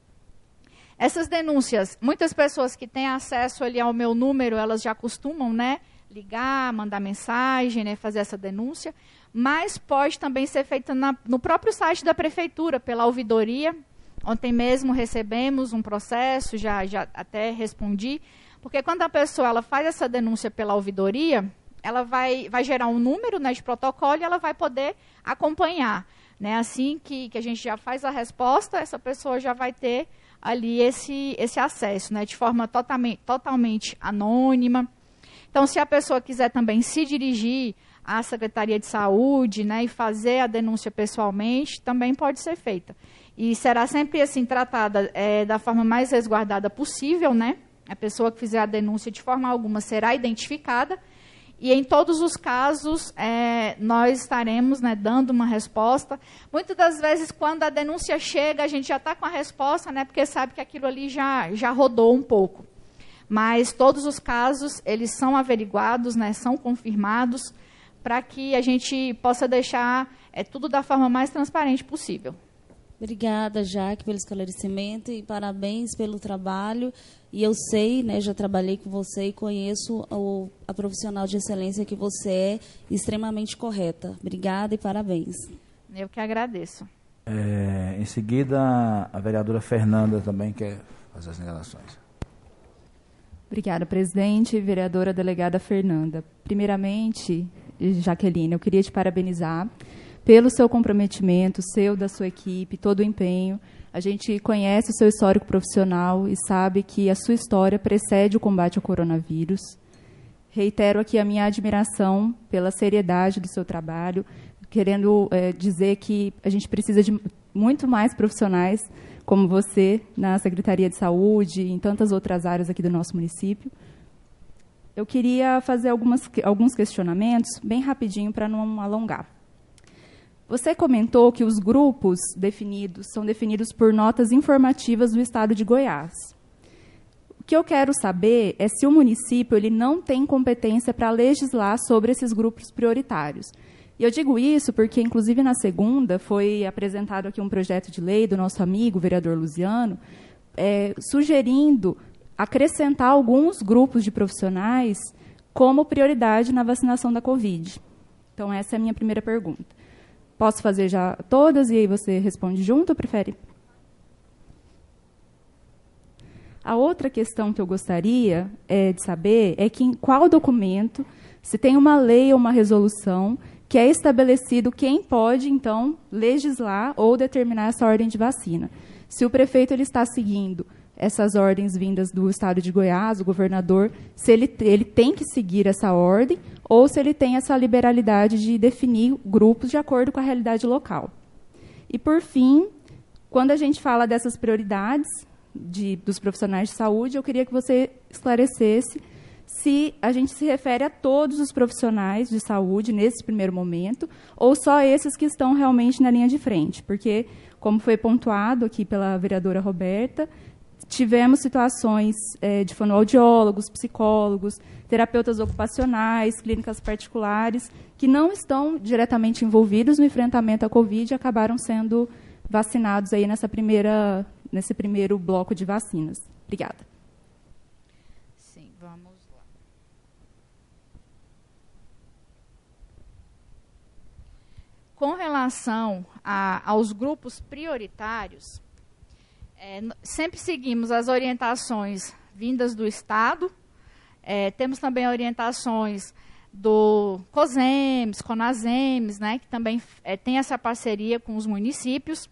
Speaker 5: Essas denúncias, muitas pessoas que têm acesso ali ao meu número, elas já costumam, né, ligar, mandar mensagem, né, fazer essa denúncia, mas pode também ser feita na, no próprio site da prefeitura, pela ouvidoria. Ontem mesmo recebemos um processo, já, já até respondi, porque quando a pessoa ela faz essa denúncia pela ouvidoria, ela vai, vai gerar um número, né, de protocolo e ela vai poder acompanhar. Né, assim que, que a gente já faz a resposta, essa pessoa já vai ter ali esse, esse acesso, né, de forma totalmente, totalmente anônima. Então, se a pessoa quiser também se dirigir à Secretaria de Saúde, né, e fazer a denúncia pessoalmente, também pode ser feita. E será sempre assim tratada é, da forma mais resguardada possível, né? A pessoa que fizer a denúncia de forma alguma será identificada. E em todos os casos, é, nós estaremos, né, dando uma resposta. Muitas das vezes, quando a denúncia chega, a gente já está com a resposta, né, porque sabe que aquilo ali já, já rodou um pouco. Mas todos os casos, eles são averiguados, né, são confirmados, para que a gente possa deixar é, tudo da forma mais transparente possível.
Speaker 6: Obrigada, Jaque, pelo esclarecimento e parabéns pelo trabalho. E eu sei, né, já trabalhei com você e conheço o, a profissional de excelência que você é, extremamente correta. Obrigada e parabéns.
Speaker 5: Eu que agradeço.
Speaker 1: É, em seguida, a vereadora Fernanda também quer fazer as declarações.
Speaker 7: Obrigada, presidente. Vereadora delegada Fernanda. Primeiramente, Jaqueline, eu queria te parabenizar pelo seu comprometimento, seu, da sua equipe, todo o empenho. A gente conhece o seu histórico profissional e sabe que a sua história precede o combate ao coronavírus. Reitero aqui a minha admiração pela seriedade do seu trabalho, querendo é, dizer que a gente precisa de muito mais profissionais como você na Secretaria de Saúde e em tantas outras áreas aqui do nosso município. Eu queria fazer algumas, alguns questionamentos, bem rapidinho, para não alongar. Você comentou que os grupos definidos são definidos por notas informativas do Estado de Goiás. O que eu quero saber é se o município ele não tem competência para legislar sobre esses grupos prioritários. E eu digo isso porque, inclusive, na segunda, foi apresentado aqui um projeto de lei do nosso amigo, o vereador Luziano, é, sugerindo acrescentar alguns grupos de profissionais como prioridade na vacinação da Covid. Então, essa é a minha primeira pergunta. Posso fazer já todas e aí você responde junto ou prefere? A outra questão que eu gostaria é, de saber é que em qual documento, se tem uma lei ou uma resolução, que é estabelecido quem pode, então, legislar ou determinar essa ordem de vacina. Se o prefeito ele está seguindo essas ordens vindas do Estado de Goiás, o governador, se ele, ele tem que seguir essa ordem ou se ele tem essa liberalidade de definir grupos de acordo com a realidade local. E, por fim, quando a gente fala dessas prioridades de, dos profissionais de saúde, eu queria que você esclarecesse se a gente se refere a todos os profissionais de saúde nesse primeiro momento ou só esses que estão realmente na linha de frente, porque, como foi pontuado aqui pela vereadora Roberta, tivemos situações é, de fonoaudiólogos, psicólogos, terapeutas ocupacionais, clínicas particulares, que não estão diretamente envolvidos no enfrentamento à Covid e acabaram sendo vacinados aí nessa primeira, nesse primeiro bloco de vacinas. Obrigada.
Speaker 5: Sim, vamos lá. Com relação a, aos grupos prioritários, É, sempre seguimos as orientações vindas do Estado, é, temos também orientações do COSEMES, CONASEMES, né, que também é, tem essa parceria com os municípios,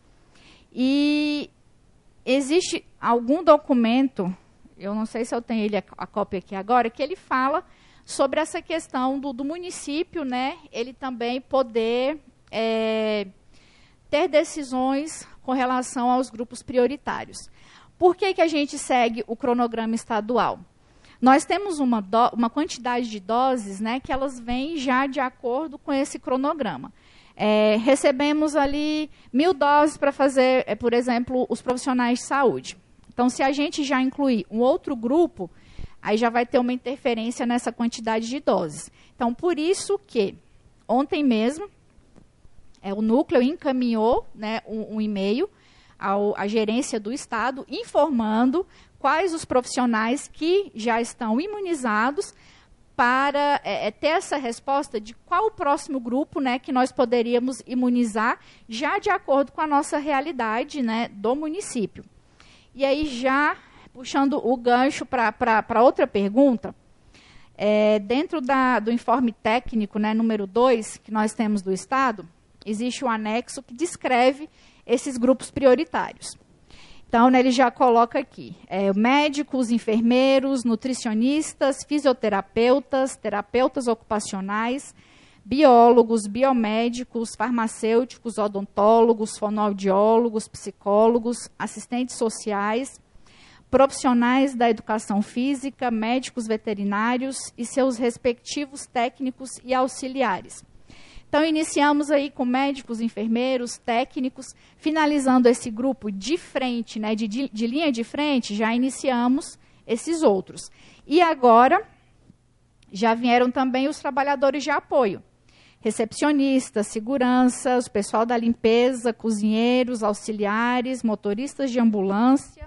Speaker 5: e existe algum documento, eu não sei se eu tenho ele a, a cópia aqui agora, que ele fala sobre essa questão do, do município, né, ele também poder é, ter decisões com relação aos grupos prioritários. Por que que a gente segue o cronograma estadual? Nós temos uma, do, uma quantidade de doses, né, que elas vêm já de acordo com esse cronograma. É, recebemos ali mil doses para fazer, é, por exemplo, os profissionais de saúde. Então, se a gente já incluir um outro grupo, aí já vai ter uma interferência nessa quantidade de doses. Então, por isso que ontem mesmo, É, o núcleo encaminhou, né, um, um e-mail à gerência do Estado informando quais os profissionais que já estão imunizados para é, ter essa resposta de qual o próximo grupo, né, que nós poderíamos imunizar já de acordo com a nossa realidade, né, do município. E aí, já puxando o gancho para outra pergunta, é, dentro da, do informe técnico, né, número dois, que nós temos do Estado, existe um anexo que descreve esses grupos prioritários. Então, né, ele já coloca aqui, é, médicos, enfermeiros, nutricionistas, fisioterapeutas, terapeutas ocupacionais, biólogos, biomédicos, farmacêuticos, odontólogos, fonoaudiólogos, psicólogos, assistentes sociais, profissionais da educação física, médicos veterinários e seus respectivos técnicos e auxiliares. Então, iniciamos aí com médicos, enfermeiros, técnicos, finalizando esse grupo de frente, né, de, de, de linha de frente, já iniciamos esses outros. E agora, já vieram também os trabalhadores de apoio, recepcionistas, seguranças, o pessoal da limpeza, cozinheiros, auxiliares, motoristas de ambulância,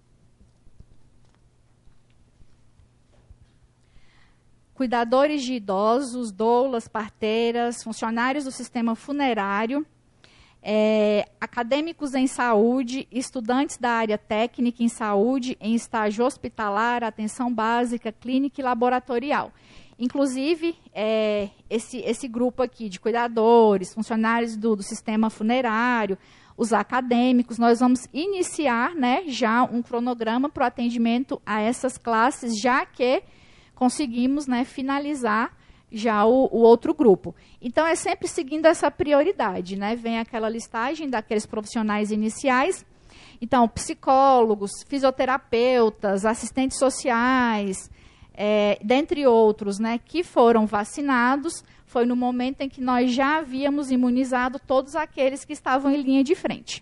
Speaker 5: cuidadores de idosos, doulas, parteiras, funcionários do sistema funerário, é, acadêmicos em saúde, estudantes da área técnica em saúde, em estágio hospitalar, atenção básica, clínica e laboratorial. Inclusive, é, esse, esse grupo aqui de cuidadores, funcionários do, do sistema funerário, os acadêmicos, nós vamos iniciar, né, já um cronograma para o atendimento a essas classes, já que conseguimos, né, finalizar já o, o outro grupo. Então, é sempre seguindo essa prioridade, né? Vem aquela listagem daqueles profissionais iniciais. Então, psicólogos, fisioterapeutas, assistentes sociais, é, dentre outros, né, que foram vacinados. Foi no momento em que nós já havíamos imunizado todos aqueles que estavam em linha de frente.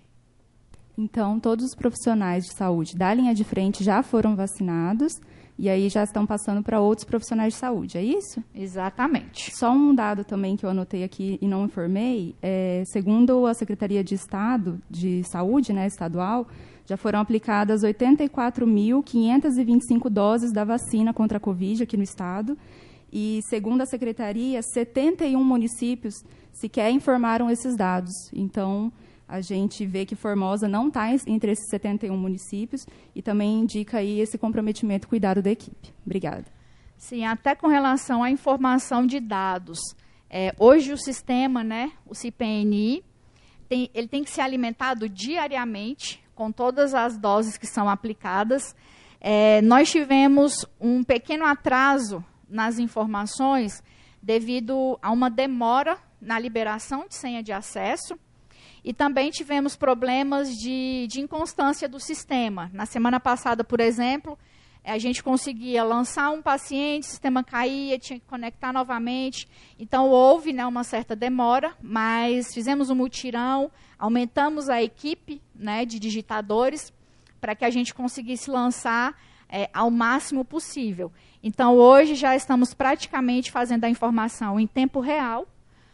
Speaker 7: Então, todos os profissionais de saúde da linha de frente já foram vacinados e aí já estão passando para outros profissionais de saúde, é isso?
Speaker 5: Exatamente.
Speaker 7: Só um dado também que eu anotei aqui e não informei, é, segundo a Secretaria de Estado de Saúde, né, estadual, já foram aplicadas oitenta e quatro mil quinhentas e vinte e cinco doses da vacina contra a Covid aqui no estado. E, segundo a Secretaria, setenta e um municípios sequer informaram esses dados. Então, a gente vê que Formosa não está entre esses setenta e um municípios e também indica aí esse comprometimento e cuidado da equipe. Obrigada.
Speaker 5: Sim, até com relação à informação de dados. É, hoje o sistema, né, o C P N I, tem, ele tem que ser alimentado diariamente com todas as doses que são aplicadas. É, nós tivemos um pequeno atraso nas informações devido a uma demora na liberação de senha de acesso e também tivemos problemas de, de inconstância do sistema. Na semana passada, por exemplo, a gente conseguia lançar um paciente, o sistema caía, tinha que conectar novamente. Então, houve, né, uma certa demora, mas fizemos um mutirão, aumentamos a equipe, né, de digitadores para que a gente conseguisse lançar é, ao máximo possível. Então, hoje já estamos praticamente fazendo a informação em tempo real,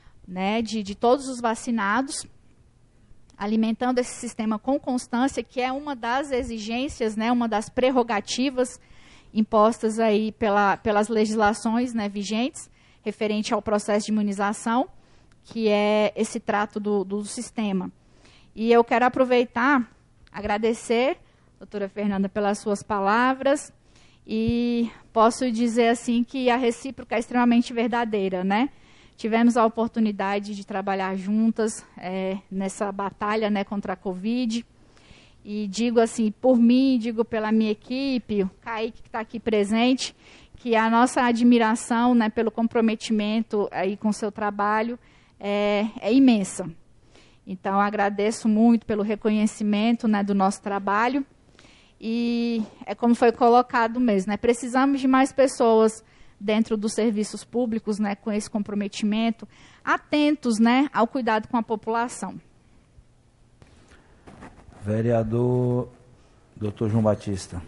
Speaker 5: né, de, de todos os vacinados, alimentando esse sistema com constância, que é uma das exigências, né, uma das prerrogativas impostas aí pela, pelas legislações, né, vigentes, referente ao processo de imunização, que é esse trato do, do sistema. E eu quero aproveitar, agradecer, doutora Fernanda, pelas suas palavras, e posso dizer assim que a recíproca é extremamente verdadeira, né? Tivemos a oportunidade de trabalhar juntas é, nessa batalha, né, contra a Covid. E digo assim, por mim, digo pela minha equipe, o Kaique que está aqui presente, que a nossa admiração, né, pelo comprometimento aí com o seu trabalho é, é imensa. Então, agradeço muito pelo reconhecimento, né, do nosso trabalho. E é como foi colocado mesmo, né, precisamos de mais pessoas dentro dos serviços públicos, né, com esse comprometimento, atentos, né, ao cuidado com a população.
Speaker 1: Vereador doutor João Batista.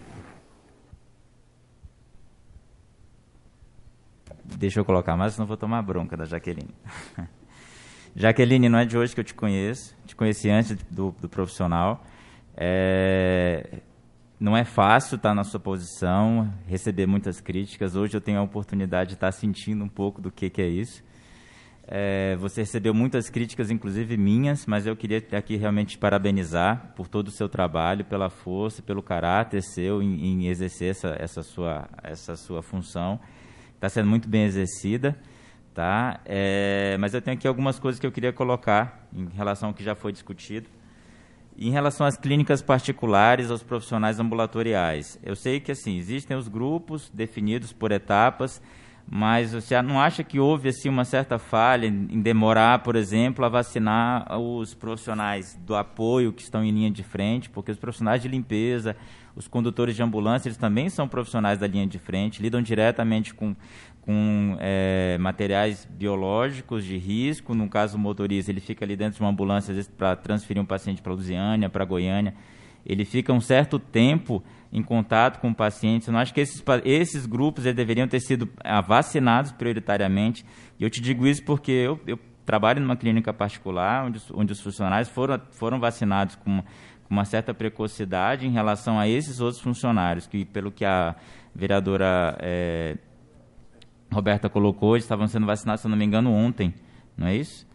Speaker 4: Deixa eu colocar mais, senão vou tomar bronca da Jaqueline. Jaqueline, não é de hoje que eu te conheço, te conheci antes do, do profissional. É... Não é fácil estar na sua posição, receber muitas críticas. Hoje eu tenho a oportunidade de estar sentindo um pouco do que, que é isso. É, você recebeu muitas críticas, inclusive minhas, mas eu queria aqui realmente te parabenizar por todo o seu trabalho, pela força, pelo caráter seu em, em exercer essa, essa, sua, essa sua função. Está sendo muito bem exercida, tá? É, mas eu tenho aqui algumas coisas que eu queria colocar em relação ao que já foi discutido. Em relação às clínicas particulares, aos profissionais ambulatoriais, eu sei que assim existem os grupos definidos por etapas, mas você não acha que houve assim uma certa falha em demorar, por exemplo, a vacinar os profissionais do apoio que estão em linha de frente, porque os profissionais de limpeza, os condutores de ambulância, eles também são profissionais da linha de frente, lidam diretamente com, com é, materiais biológicos de risco. No caso, o motorista, ele fica ali dentro de uma ambulância, às vezes, para transferir um paciente para Lusiânia, para Goiânia. Ele fica um certo tempo em contato com o paciente. Eu não acho que esses, esses grupos eles deveriam ter sido ah, vacinados prioritariamente. E eu te digo isso porque eu, eu trabalho numa clínica particular, onde, onde os funcionários foram, foram vacinados com uma certa precocidade em relação a esses outros funcionários, que, pelo que a vereadora é, Roberta colocou, eles estavam sendo vacinados, se eu não me engano, ontem, não é isso?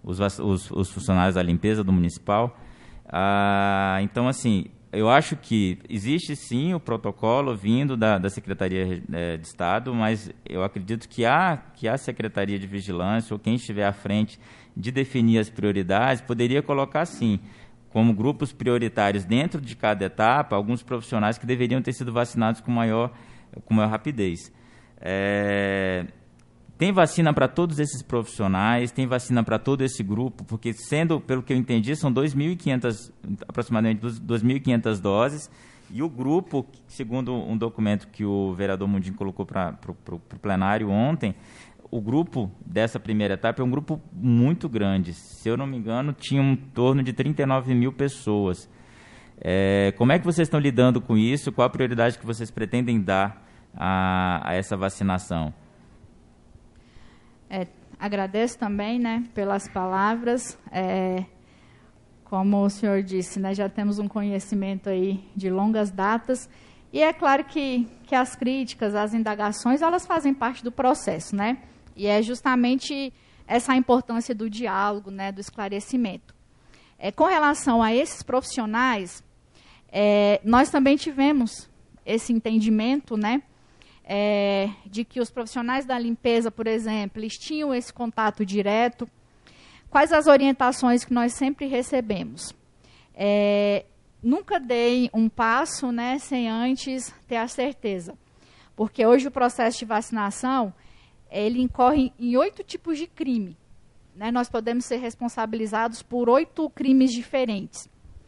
Speaker 4: os, os, os funcionários da limpeza do municipal. Ah, então, assim, eu acho que existe sim o protocolo vindo da, da Secretaria é, de Estado, mas eu acredito que a, que a Secretaria de Vigilância, ou quem estiver à frente de definir as prioridades, poderia colocar sim, como grupos prioritários dentro de cada etapa, alguns profissionais que deveriam ter sido vacinados com maior, com maior rapidez. É, tem vacina para todos esses profissionais, tem vacina para todo esse grupo, porque, sendo, pelo que eu entendi, são dois mil e quinhentas, aproximadamente duas mil e quinhentas doses, e o grupo, segundo um documento que o vereador Mundinho colocou para o plenário ontem, o grupo dessa primeira etapa é um grupo muito grande. Se eu não me engano, tinha em torno de trinta e nove mil pessoas. É, como é que vocês estão lidando com isso? Qual a prioridade que vocês pretendem dar a, a essa vacinação?
Speaker 5: É, agradeço também, né, pelas palavras. É, como o senhor disse, né, já temos um conhecimento aí de longas datas. E é claro que, que as críticas, as indagações, elas fazem parte do processo, né? E é justamente essa a importância do diálogo, né, do esclarecimento. É, com relação a esses profissionais, é, nós também tivemos esse entendimento, né, é, de que os profissionais da limpeza, por exemplo, eles tinham esse contato direto. Quais as orientações que nós sempre recebemos? É, nunca dei um passo, né, sem antes ter a certeza. Porque hoje o processo de vacinação, ele incorre em oito tipos de crime. Né? Nós podemos ser responsabilizados por oito crimes diferentes.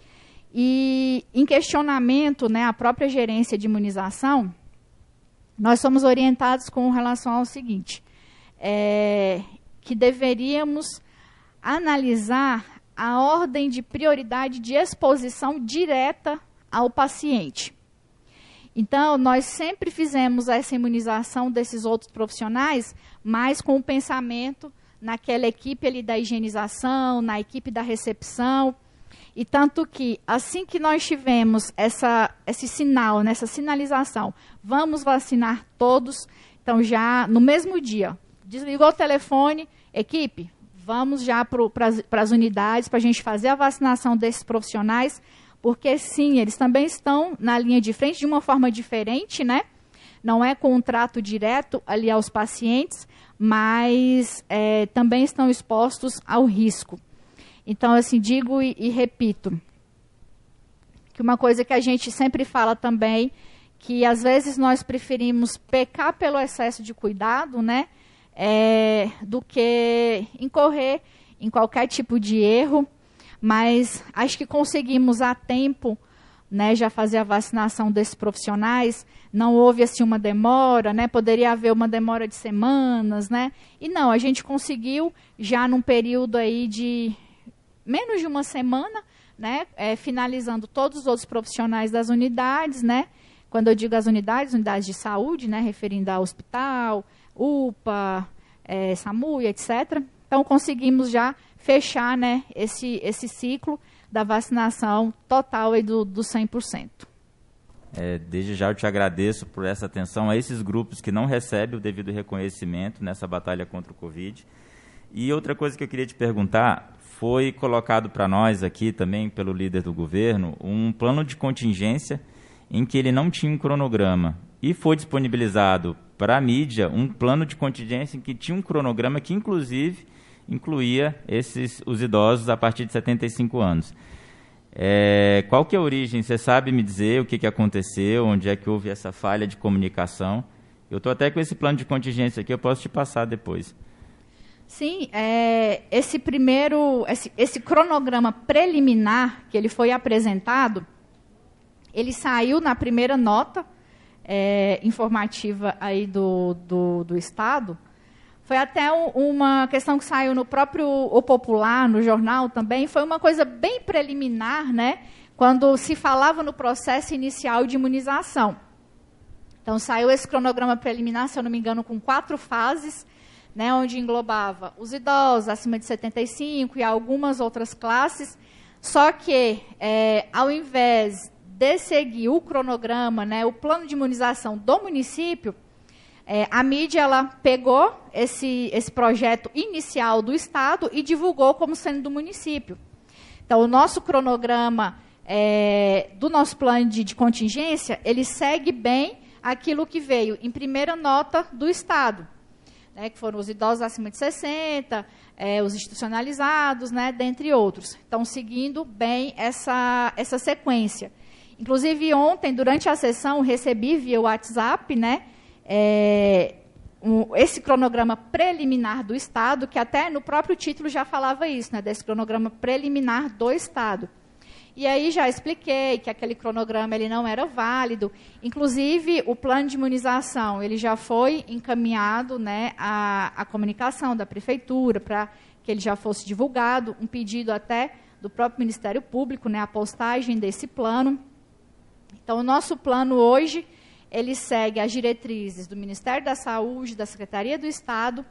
Speaker 5: E em questionamento, né, a própria gerência de imunização, nós somos orientados com relação ao seguinte, é, que deveríamos analisar a ordem de prioridade de exposição direta ao paciente. Então, nós sempre fizemos essa imunização desses outros profissionais, mas com o pensamento naquela equipe ali da higienização, na equipe da recepção, e tanto que, assim que nós tivemos essa, esse sinal, nessa sinalização, vamos vacinar todos, então já no mesmo dia, desligou o telefone, equipe, vamos já para as unidades para a gente fazer a vacinação desses profissionais, porque sim, eles também estão na linha de frente de uma forma diferente, né? Não é com um trato direto ali aos pacientes, mas é, também estão expostos ao risco. Então, assim, digo e, e repito, que uma coisa que a gente sempre fala também, que às vezes nós preferimos pecar pelo excesso de cuidado, né? É, do que incorrer em qualquer tipo de erro, mas acho que conseguimos a tempo, né, já fazer a vacinação desses profissionais, não houve assim uma demora, né, poderia haver uma demora de semanas, né, e não, a gente conseguiu já num período aí de menos de uma semana, né, é, finalizando todos os outros profissionais das unidades, né, quando eu digo as unidades, unidades de saúde, né, referindo ao hospital, U P A, é, SAMU, etcétera. Então, conseguimos já fechar, né, esse, esse ciclo da vacinação total aí do, do cem por cento.
Speaker 4: É, desde já eu te agradeço por essa atenção a esses grupos que não recebem o devido reconhecimento nessa batalha contra o Covid. E outra coisa que eu queria te perguntar, foi colocado para nós aqui também, pelo líder do governo, um plano de contingência em que ele não tinha um cronograma. E foi disponibilizado para a mídia um plano de contingência em que tinha um cronograma que, inclusive, incluía esses, os idosos a partir de setenta e cinco anos. É, qual que é a origem? Você sabe me dizer o que, que aconteceu, onde é que houve essa falha de comunicação? Eu estou até com esse plano de contingência aqui, eu posso te passar depois.
Speaker 5: Sim, é, esse primeiro, esse, esse cronograma preliminar que ele foi apresentado, ele saiu na primeira nota é, informativa aí do, do, do Estado. Foi até um, uma questão que saiu no próprio O Popular, no jornal também, foi uma coisa bem preliminar, né, quando se falava no processo inicial de imunização. Então, saiu esse cronograma preliminar, se eu não me engano, com quatro fases, né, onde englobava os idosos acima de setenta e cinco e algumas outras classes, só que, é, ao invés de seguir o cronograma, né, o plano de imunização do município, É, a mídia ela pegou esse, esse projeto inicial do Estado e divulgou como sendo do município. Então, o nosso cronograma é, do nosso plano de, de contingência, ele segue bem aquilo que veio em primeira nota do Estado, né, que foram os idosos acima de sessenta, é, os institucionalizados, né, dentre outros. Então, seguindo bem essa, essa sequência. Inclusive, ontem, durante a sessão, recebi via WhatsApp, né, é, um, esse cronograma preliminar do Estado, que até no próprio título já falava isso, né, desse cronograma preliminar do Estado. E aí já expliquei que aquele cronograma ele não era válido. Inclusive, o plano de imunização ele já foi encaminhado, né, à, à comunicação da Prefeitura para que ele já fosse divulgado, um pedido até do próprio Ministério Público, né, a postagem desse plano. Então, o nosso plano hoje, ele segue as diretrizes do Ministério da Saúde, da Secretaria do Estado,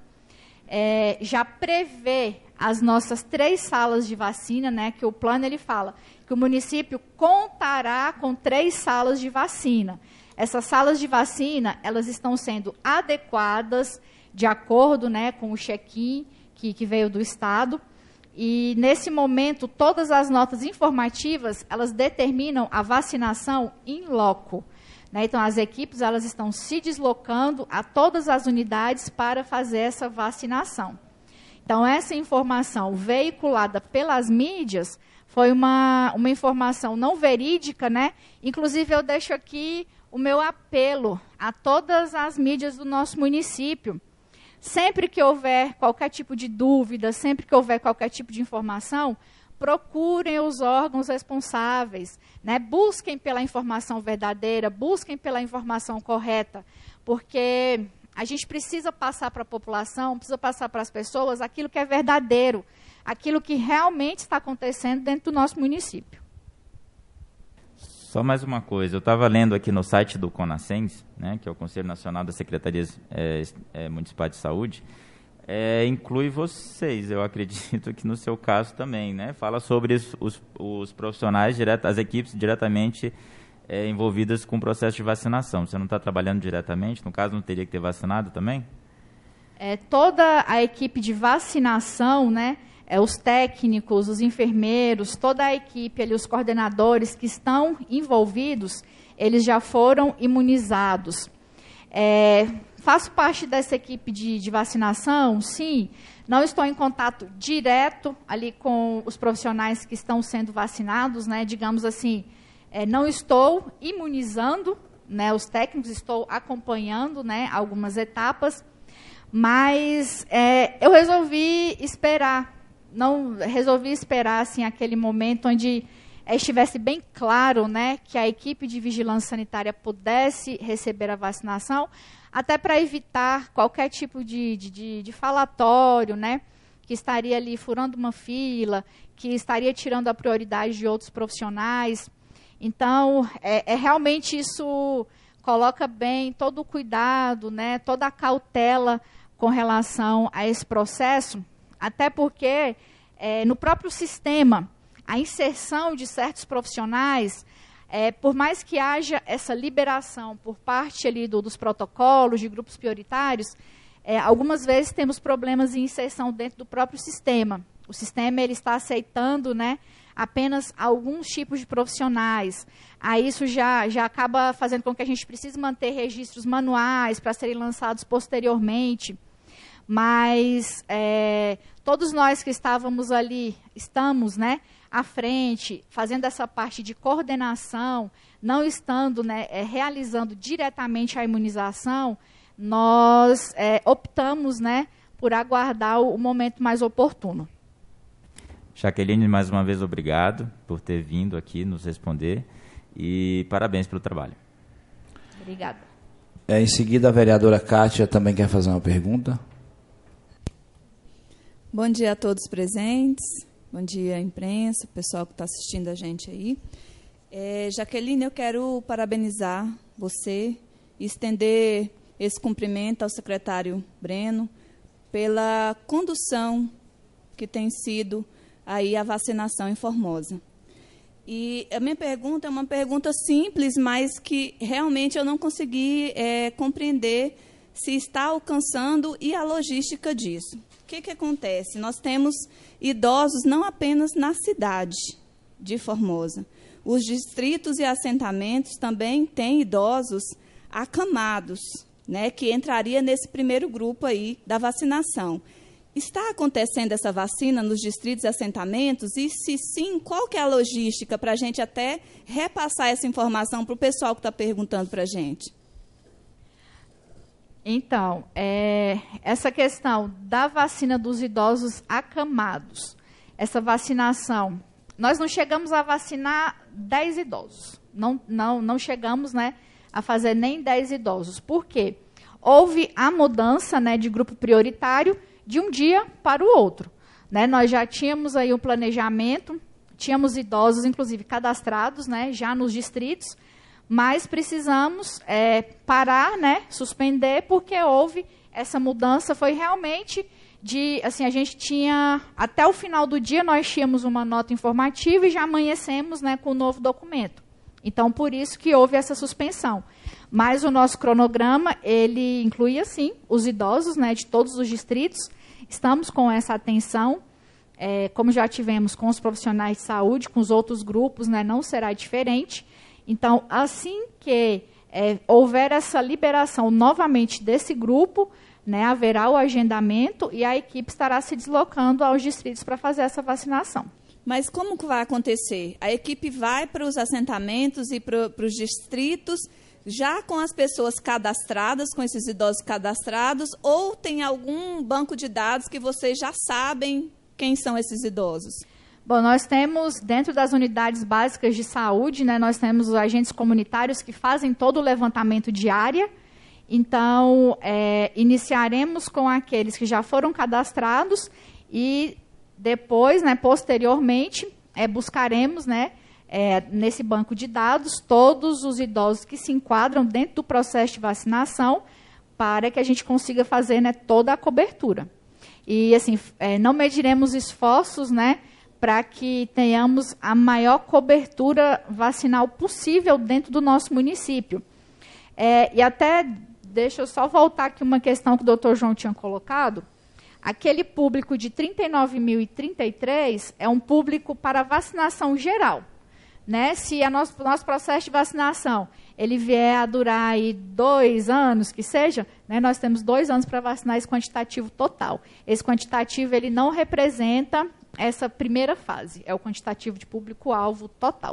Speaker 5: é, já prevê as nossas três salas de vacina, né, que o plano ele fala que o município contará com três salas de vacina. Essas salas de vacina, elas estão sendo adequadas de acordo, né, com o check-in que, que veio do Estado. E, nesse momento, todas as notas informativas, elas determinam a vacinação in loco. Né? Então, as equipes elas estão se deslocando a todas as unidades para fazer essa vacinação. Então, essa informação veiculada pelas mídias foi uma, uma informação não verídica, né? Inclusive, eu deixo aqui o meu apelo a todas as mídias do nosso município. Sempre que houver qualquer tipo de dúvida, sempre que houver qualquer tipo de informação, procurem os órgãos responsáveis, né? Busquem pela informação verdadeira, busquem pela informação correta, porque a gente precisa passar para a população, precisa passar para as pessoas aquilo que é verdadeiro, aquilo que realmente está acontecendo dentro do nosso município.
Speaker 4: Só mais uma coisa, eu estava lendo aqui no site do CONASENS, né, que é o Conselho Nacional das Secretarias é, é, Municipais de Saúde, é, inclui vocês, eu acredito que no seu caso também, né? Fala sobre os, os, os profissionais, direto, as equipes diretamente é, envolvidas com o processo de vacinação. Você não está trabalhando diretamente? No caso, não teria que ter vacinado também?
Speaker 5: É, toda a equipe de vacinação, né? É, os técnicos, os enfermeiros, toda a equipe, ali, os coordenadores que estão envolvidos, eles já foram imunizados. É, faço parte dessa equipe de, de vacinação, sim. Não estou em contato direto ali com os profissionais que estão sendo vacinados, né? Digamos assim, é, não estou imunizando, né, os técnicos, estou acompanhando, né, algumas etapas, mas é, eu resolvi esperar. Não resolvi esperar assim aquele momento onde é, estivesse bem claro, né, que a equipe de vigilância sanitária pudesse receber a vacinação, até para evitar qualquer tipo de, de, de, de falatório, né, que estaria ali furando uma fila, que estaria tirando a prioridade de outros profissionais. Então, é, é realmente isso coloca bem todo o cuidado, né, toda a cautela com relação a esse processo. Até porque, é, no próprio sistema, a inserção de certos profissionais, é, por mais que haja essa liberação por parte ali do, dos protocolos, de grupos prioritários, é, algumas vezes temos problemas de inserção dentro do próprio sistema. O sistema ele está aceitando, né, apenas alguns tipos de profissionais. Aí isso já, já acaba fazendo com que a gente precise manter registros manuais para serem lançados posteriormente. Mas é, todos nós que estávamos ali, estamos, né, à frente, fazendo essa parte de coordenação, não estando, né, é, realizando diretamente a imunização, nós é, optamos, né, por aguardar o, o momento mais oportuno.
Speaker 4: Jaqueline, mais uma vez, obrigado por ter vindo aqui nos responder e parabéns pelo trabalho.
Speaker 5: Obrigada.
Speaker 1: É, em seguida, a vereadora Kátia também quer fazer uma pergunta.
Speaker 8: Bom dia a todos presentes, bom dia imprensa, o pessoal que está assistindo a gente aí. É, Jaqueline, eu quero parabenizar você e estender esse cumprimento ao secretário Breno pela condução que tem sido aí a vacinação em Formosa. E a minha pergunta é uma pergunta simples, mas que realmente eu não consegui é, compreender se está alcançando e a logística disso. O que, que acontece? Nós temos idosos não apenas na cidade de Formosa. Os distritos e assentamentos também têm idosos acamados, né, que entraria nesse primeiro grupo aí da vacinação. Está acontecendo essa vacina nos distritos e assentamentos? E, se sim, qual que é a logística para a gente até repassar essa informação para o pessoal que está perguntando para a gente?
Speaker 5: Então, é, essa questão da vacina dos idosos acamados, essa vacinação, nós não chegamos a vacinar dez idosos, não, não, não chegamos, né, a fazer nem dez idosos. Por quê? Houve a mudança, né, de grupo prioritário de um dia para o outro. Né? Nós já tínhamos aí um planejamento, tínhamos idosos, inclusive, cadastrados, né, já nos distritos, mas precisamos é, parar, né, suspender, porque houve essa mudança, foi realmente de, assim, a gente tinha, até o final do dia, nós tínhamos uma nota informativa e já amanhecemos, né, com o novo documento. Então, por isso que houve essa suspensão. Mas o nosso cronograma, ele incluía, sim, os idosos, né, de todos os distritos. Estamos com essa atenção, é, como já tivemos com os profissionais de saúde, com os outros grupos, né, não será diferente. Então, assim que é, houver essa liberação novamente desse grupo, né, haverá o agendamento e a equipe estará se deslocando aos distritos para fazer essa vacinação.
Speaker 8: Mas como que vai acontecer? A equipe vai para os assentamentos e para, para os distritos, já com as pessoas cadastradas, com esses idosos cadastrados, ou tem algum banco de dados que vocês já sabem quem são esses idosos?
Speaker 5: Bom, nós temos, dentro das unidades básicas de saúde, né, nós temos os agentes comunitários que fazem todo o levantamento de área. Então, é, iniciaremos com aqueles que já foram cadastrados e depois, né, posteriormente, é, buscaremos, né, é, nesse banco de dados todos os idosos que se enquadram dentro do processo de vacinação para que a gente consiga fazer, né, toda a cobertura. E, assim, é, não mediremos esforços, né, para que tenhamos a maior cobertura vacinal possível dentro do nosso município. É, e até, deixa eu só voltar aqui uma questão que o doutor João tinha colocado. Aquele público de trinta e nove mil e trinta e três é um público para vacinação geral. Né? Se o nosso, nosso processo de vacinação ele vier a durar aí dois anos, que seja, né, nós temos dois anos para vacinar esse quantitativo total. Esse quantitativo ele não representa essa primeira fase, é o quantitativo de público-alvo total.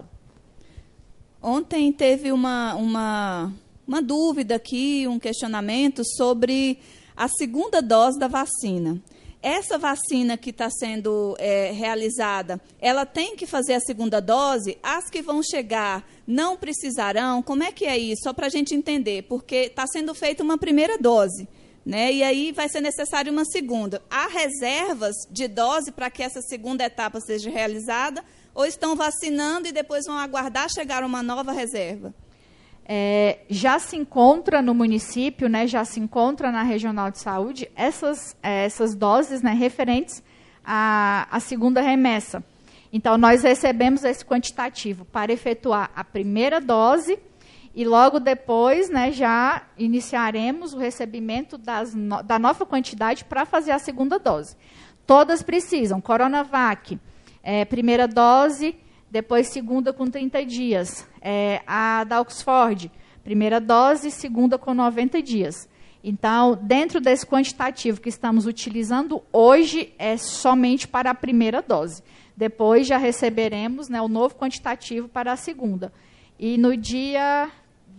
Speaker 8: Ontem teve uma, uma, uma dúvida aqui, um questionamento sobre a segunda dose da vacina. Essa vacina que está sendo é, realizada, ela tem que fazer a segunda dose? As que vão chegar não precisarão? Como é que é isso? Só para a gente entender, porque está sendo feita uma primeira dose, né? E aí vai ser necessário uma segunda. Há reservas de dose para que essa segunda etapa seja realizada? Ou estão vacinando e depois vão aguardar chegar uma nova reserva?
Speaker 5: É, já se encontra no município, né, já se encontra na Regional de Saúde, essas, é, essas doses, né, referentes à, à segunda remessa. Então, nós recebemos esse quantitativo para efetuar a primeira dose e logo depois, né, já iniciaremos o recebimento das no, da nova quantidade para fazer a segunda dose. Todas precisam, Coronavac, é, primeira dose, depois segunda com trinta dias. É, a da Oxford, primeira dose, segunda com noventa dias. Então, dentro desse quantitativo que estamos utilizando hoje, é somente para a primeira dose. Depois já receberemos, né, o novo quantitativo para a segunda. E no dia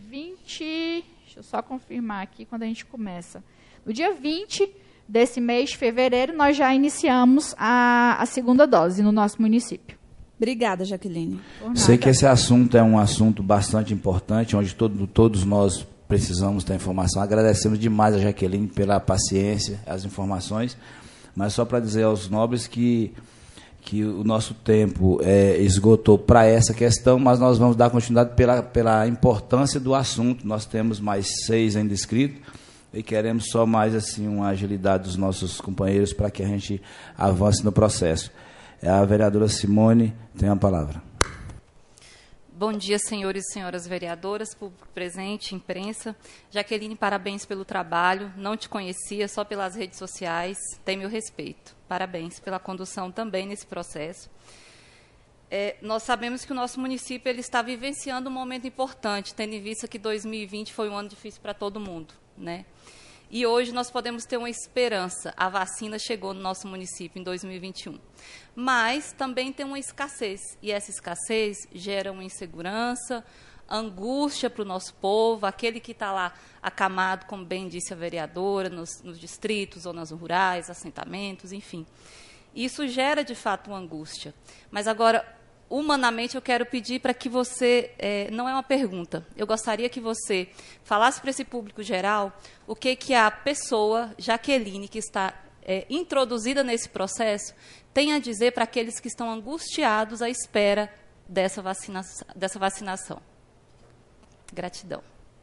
Speaker 5: vinte, deixa eu só confirmar aqui quando a gente começa. No dia vinte desse mês de fevereiro, nós já iniciamos a, a segunda dose no nosso município.
Speaker 8: Obrigada, Jaqueline.
Speaker 1: Sei que esse assunto é um assunto bastante importante, onde todo, todos nós precisamos da informação. Agradecemos demais a Jaqueline pela paciência, as informações, mas só para dizer aos nobres que, que o nosso tempo é, esgotou para essa questão, mas nós vamos dar continuidade pela, pela importância do assunto. Nós temos mais seis ainda inscritos e queremos só mais assim, uma agilidade dos nossos companheiros para que a gente avance no processo. A vereadora Simone tem a palavra.
Speaker 9: Bom dia, senhores e senhoras vereadoras, público presente, imprensa. Jaqueline, parabéns pelo trabalho. Não te conhecia, só pelas redes sociais. Tem meu respeito. Parabéns pela condução também nesse processo. É, nós sabemos que o nosso município ele está vivenciando um momento importante, tendo em vista que dois mil e vinte foi um ano difícil para todo mundo, né? E hoje nós podemos ter uma esperança. A vacina chegou no nosso município em dois mil e vinte e um. Mas também tem uma escassez. E essa escassez gera uma insegurança, angústia para o nosso povo, aquele que está lá acamado, como bem disse a vereadora, nos, nos distritos, zonas rurais, assentamentos, enfim. Isso gera, de fato, uma angústia. Mas agora, humanamente, eu quero pedir para que você, é, não é uma pergunta, eu gostaria que você falasse para esse público geral o que, que a pessoa, Jaqueline, que está é, introduzida nesse processo, tem a dizer para aqueles que estão angustiados à espera dessa, vacina, dessa vacinação. Gratidão.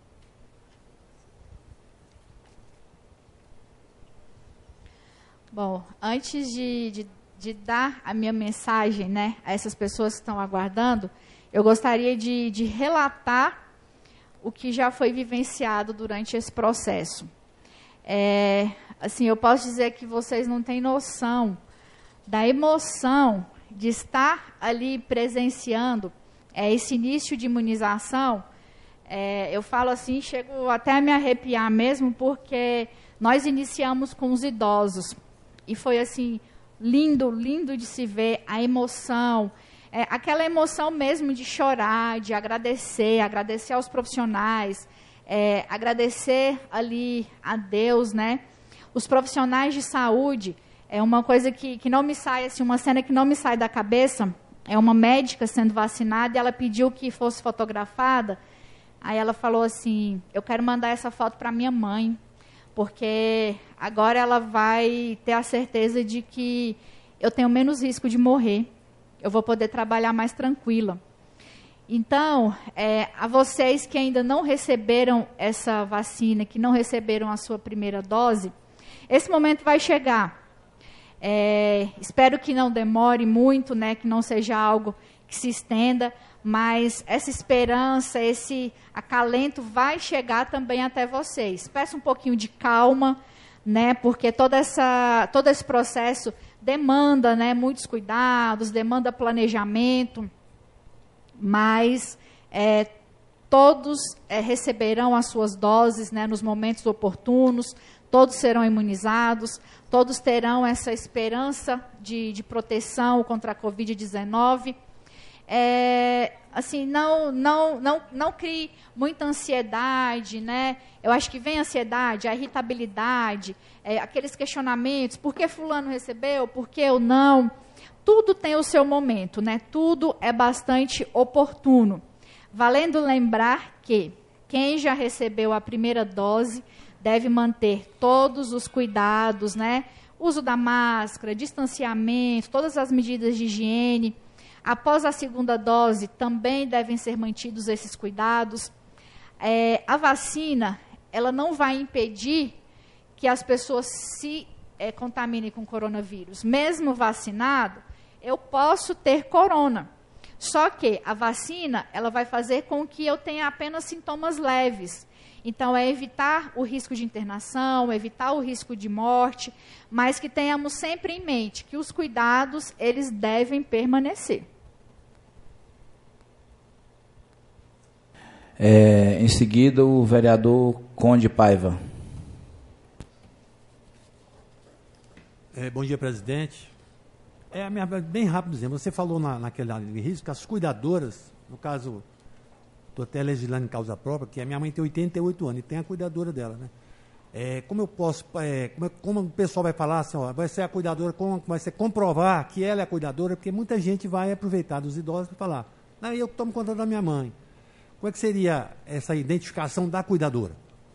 Speaker 5: Bom, antes de, de, de dar a minha mensagem, né, a essas pessoas que estão aguardando, eu gostaria de, de relatar o que já foi vivenciado durante esse processo. É, assim, eu posso dizer que vocês não têm noção da emoção de estar ali presenciando é, esse início de imunização. É, eu falo assim, chego até a me arrepiar mesmo, porque nós iniciamos com os idosos. E foi assim, lindo, lindo de se ver a emoção, é, aquela emoção mesmo de chorar, de agradecer, agradecer aos profissionais, é, agradecer ali a Deus, né? Os profissionais de saúde, é uma coisa que, que não me sai, assim, uma cena que não me sai da cabeça, é uma médica sendo vacinada e ela pediu que fosse fotografada, aí ela falou assim, eu quero mandar essa foto para minha mãe, porque agora ela vai ter a certeza de que eu tenho menos risco de morrer, eu vou poder trabalhar mais tranquila. Então, é, a vocês que ainda não receberam essa vacina, que não receberam a sua primeira dose, esse momento vai chegar. É, espero que não demore muito, né, que não seja algo que se estenda, mas essa esperança, esse acalento vai chegar também até vocês. Peço um pouquinho de calma, né, porque toda essa, todo esse processo demanda, né, muitos cuidados, demanda planejamento, mas é, todos é, receberão as suas doses, né, nos momentos oportunos, todos serão imunizados, todos terão essa esperança de, de proteção contra a covid dezenove. É, assim, não, não, não, não crie muita ansiedade, né? Eu acho que vem a ansiedade, a irritabilidade, é, aqueles questionamentos, por que fulano recebeu, por que eu não? Tudo tem o seu momento, né? Tudo é bastante oportuno. Valendo lembrar que quem já recebeu a primeira dose deve manter todos os cuidados, né? Uso da máscara, distanciamento, todas as medidas de higiene. Após a segunda dose, também devem ser mantidos esses cuidados. É, a vacina, ela não vai impedir que as pessoas se é, contaminem com coronavírus. Mesmo vacinado, eu posso ter corona. Só que a vacina, ela vai fazer com que eu tenha apenas sintomas leves. Então, é evitar o risco de internação, evitar o risco de morte, mas que tenhamos sempre em mente que os cuidados, eles devem permanecer.
Speaker 1: É, em seguida, o vereador Conde Paiva.
Speaker 10: É, bom dia, presidente. É, bem rápido dizendo, você falou na, naquele risco que as cuidadoras, no caso, estou até legislando em causa própria, que a minha mãe tem oitenta e oito anos e tem a cuidadora dela, né? É, como eu posso, é, como, como o pessoal vai falar assim, ó, vai ser a cuidadora, como vai ser comprovar que ela é a cuidadora, porque muita gente vai aproveitar dos idosos para falar, não, eu tomo conta da minha mãe. Como é que seria essa identificação da cuidadora?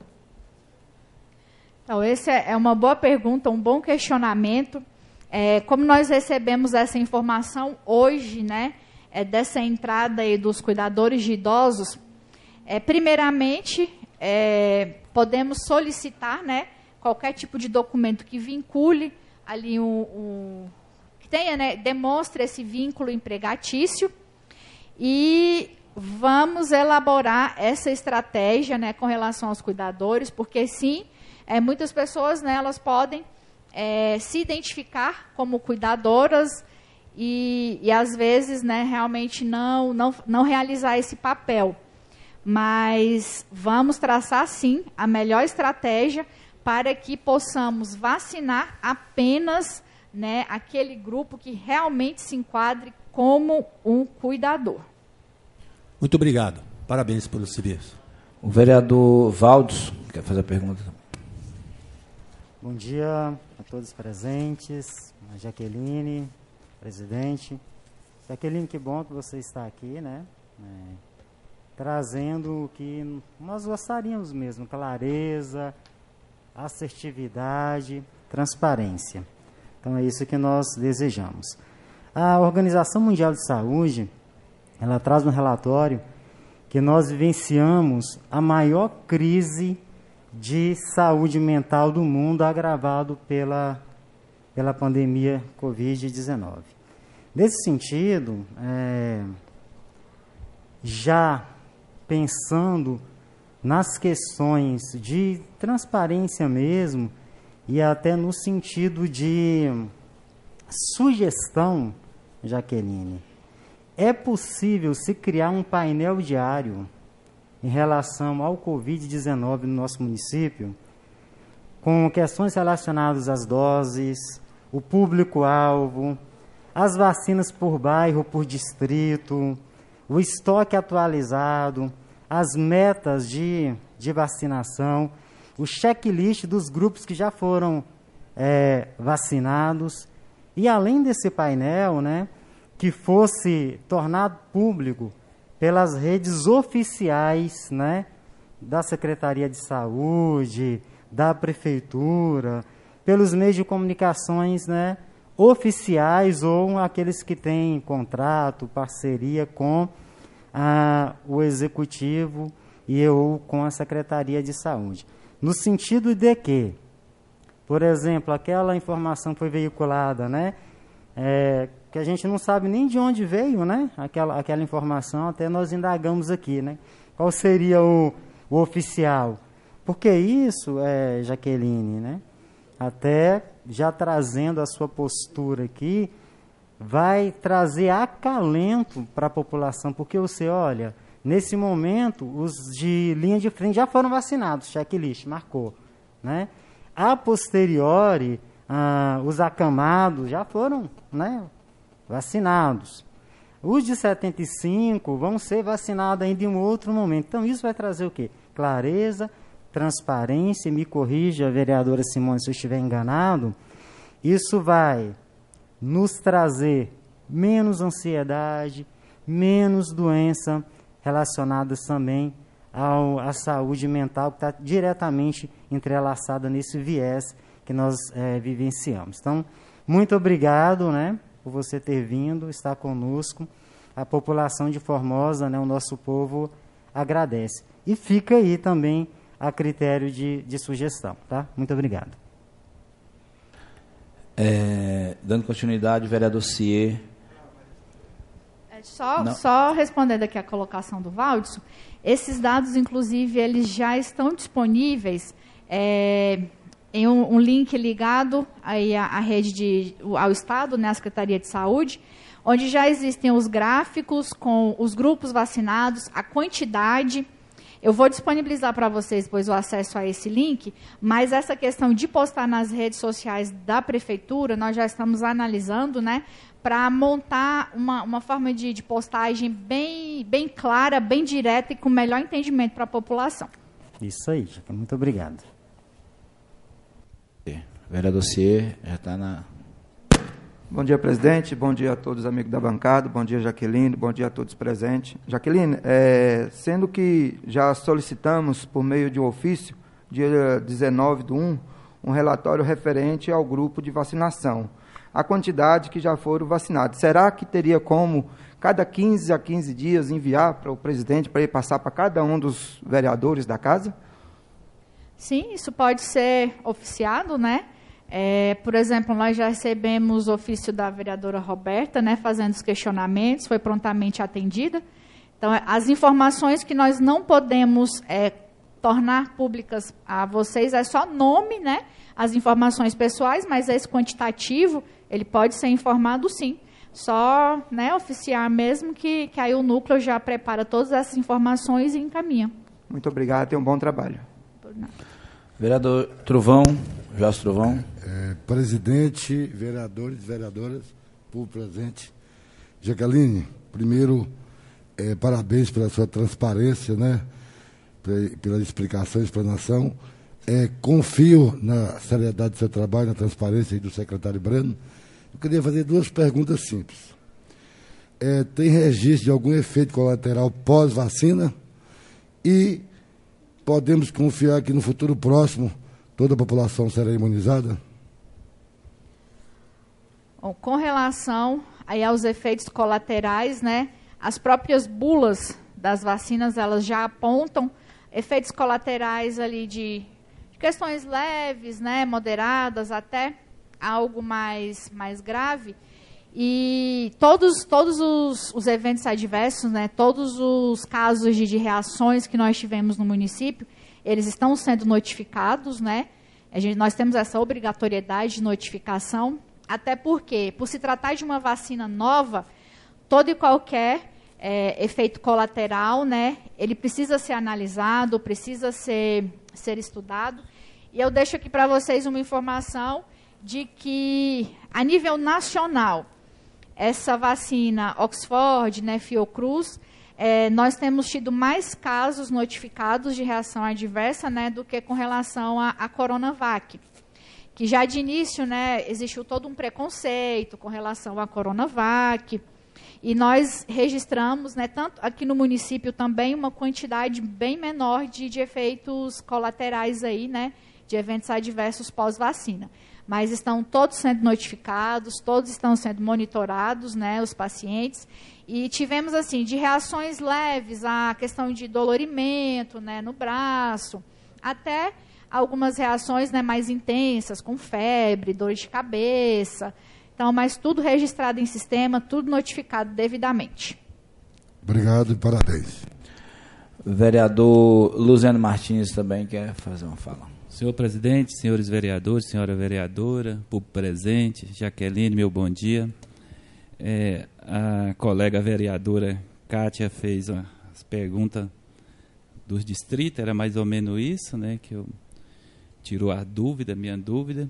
Speaker 5: Então, essa é uma boa pergunta, um bom questionamento. É, como nós recebemos essa informação hoje, né, é, dessa entrada aí dos cuidadores de idosos, é, primeiramente, é, podemos solicitar, né, qualquer tipo de documento que vincule ali, um, um, que tenha, né, demonstre esse vínculo empregatício, e vamos elaborar essa estratégia, né, com relação aos cuidadores, porque sim, é, muitas pessoas, né, elas podem é, se identificar como cuidadoras e, e às vezes, né, realmente não, não, não realizar esse papel. Mas vamos traçar, sim, a melhor estratégia para que possamos vacinar apenas, né, aquele grupo que realmente se enquadre como um cuidador.
Speaker 10: Muito obrigado. Parabéns pelo serviço.
Speaker 1: O vereador Valdes quer fazer a pergunta.
Speaker 11: Bom dia a todos presentes, a Jaqueline, presidente. Jaqueline, que bom que você está aqui, né? É, trazendo o que nós gostaríamos mesmo, clareza, assertividade, transparência. Então é isso que nós desejamos. A Organização Mundial de Saúde, ela traz um relatório que nós vivenciamos a maior crise de saúde mental do mundo, agravado pela, pela pandemia covid dezenove. Nesse sentido, é, já pensando nas questões de transparência mesmo, e até no sentido de sugestão, Jaqueline, é possível se criar um painel diário em relação ao covid dezenove no nosso município, com questões relacionadas às doses, o público-alvo, as vacinas por bairro, por distrito, o estoque atualizado, as metas de, de vacinação, o checklist dos grupos que já foram é, vacinados, e além desse painel, né, que fosse tornado público pelas redes oficiais, né, da Secretaria de Saúde, da Prefeitura, pelos meios de comunicações, né, oficiais ou aqueles que têm contrato, parceria com ah, o Executivo e ou com a Secretaria de Saúde. No sentido de que, por exemplo, aquela informação que foi veiculada, né, é, que a gente não sabe nem de onde veio, né, aquela, aquela informação, até nós indagamos aqui, né, qual seria o, o oficial. Porque isso, é, Jaqueline, né, até já trazendo a sua postura aqui, vai trazer acalento para a população, porque você, olha, nesse momento, os de linha de frente já foram vacinados, checklist, marcou, né? A posteriori, ah, os acamados já foram, né, vacinados. Os de setenta e cinco vão ser vacinados ainda em um outro momento. Então, isso vai trazer o quê? Clareza, transparência, me corrija, a vereadora Simone, se eu estiver enganado, isso vai nos trazer menos ansiedade, menos doença relacionadas também ao, à saúde mental, que está diretamente entrelaçada nesse viés que nós é, vivenciamos. Então, muito obrigado, né, por você ter vindo, estar conosco. A população de Formosa, né, o nosso povo agradece. E fica aí também a critério de, de sugestão, tá? Muito obrigado.
Speaker 1: É, dando continuidade, vereador Cier.
Speaker 5: É, só, só respondendo aqui a colocação do Valdson, esses dados, inclusive, eles já estão disponíveis é, em um, um link ligado aí à, à rede de, ao Estado, né, à Secretaria de Saúde, onde já existem os gráficos com os grupos vacinados, a quantidade. Eu vou disponibilizar para vocês depois o acesso a esse link, mas essa questão de postar nas redes sociais da Prefeitura, nós já estamos analisando, né, para montar uma, uma forma de, de postagem bem, bem clara, bem direta e com melhor entendimento para a população.
Speaker 11: Isso aí, Jaca. Muito obrigado.
Speaker 1: Vereador Cier, já está na...
Speaker 12: Bom dia, presidente. Bom dia a todos, amigos da bancada. Bom dia, Jaqueline. Bom dia a todos presentes. Jaqueline, é, sendo que já solicitamos, por meio de um ofício, dia dezenove do um, um relatório referente ao grupo de vacinação, a quantidade que já foram vacinados. Será que teria como, cada quinze a quinze dias, enviar para o presidente, para ele passar para cada um dos vereadores da casa?
Speaker 5: Sim, isso pode ser oficiado, né? É, por exemplo, nós já recebemos o ofício da vereadora Roberta, né, fazendo os questionamentos, foi prontamente atendida. Então, as informações que nós não podemos é, tornar públicas a vocês é só nome, né? As informações pessoais, mas esse quantitativo, ele pode ser informado sim. Só, né, oficiar mesmo que, que aí o núcleo já prepara todas essas informações e encaminha.
Speaker 12: Muito obrigado, tenha um bom trabalho.
Speaker 1: Vereador Trovão, Jorge Trovão.
Speaker 13: É, presidente, vereadores, vereadoras, povo presente. Jaqueline, primeiro, é, parabéns pela sua transparência, né? Pelas explicações para a nação. É, confio na seriedade do seu trabalho, na transparência e do secretário Breno. Eu queria fazer duas perguntas simples. É, tem registro de algum efeito colateral pós-vacina? E podemos confiar que no futuro próximo toda a população será imunizada?
Speaker 5: Bom, com relação aí aos efeitos colaterais, né, as próprias bulas das vacinas, elas já apontam efeitos colaterais ali de, de questões leves, né, moderadas, até algo mais, mais grave. E todos, todos os, os eventos adversos, né, todos os casos de, de reações que nós tivemos no município, eles estão sendo notificados, né? A gente, nós temos essa obrigatoriedade de notificação, até porque, por se tratar de uma vacina nova, todo e qualquer é, efeito colateral, né, ele precisa ser analisado, precisa ser, ser estudado. E eu deixo aqui para vocês uma informação de que, a nível nacional, essa vacina Oxford, né, Fiocruz, é, nós temos tido mais casos notificados de reação adversa, né, do que com relação à Coronavac. Que já de início, né, existiu todo um preconceito com relação à Coronavac. E nós registramos, né, tanto aqui no município também, uma quantidade bem menor de, de efeitos colaterais aí, né, de eventos adversos pós-vacina. Mas estão todos sendo notificados, todos estão sendo monitorados, né, os pacientes. E tivemos, assim, de reações leves, a questão de dolorimento, né, no braço, até algumas reações, né, mais intensas, com febre, dor de cabeça. Então, mas tudo registrado em sistema, tudo notificado devidamente.
Speaker 13: Obrigado e parabéns.
Speaker 1: Vereador Luziano Martins também quer fazer uma fala.
Speaker 14: Senhor presidente, senhores vereadores, senhora vereadora, público presente, Jaqueline, meu bom dia. É, a colega vereadora Kátia fez uma, as perguntas dos distritos, era mais ou menos isso, né, que eu tirou a dúvida, minha dúvida.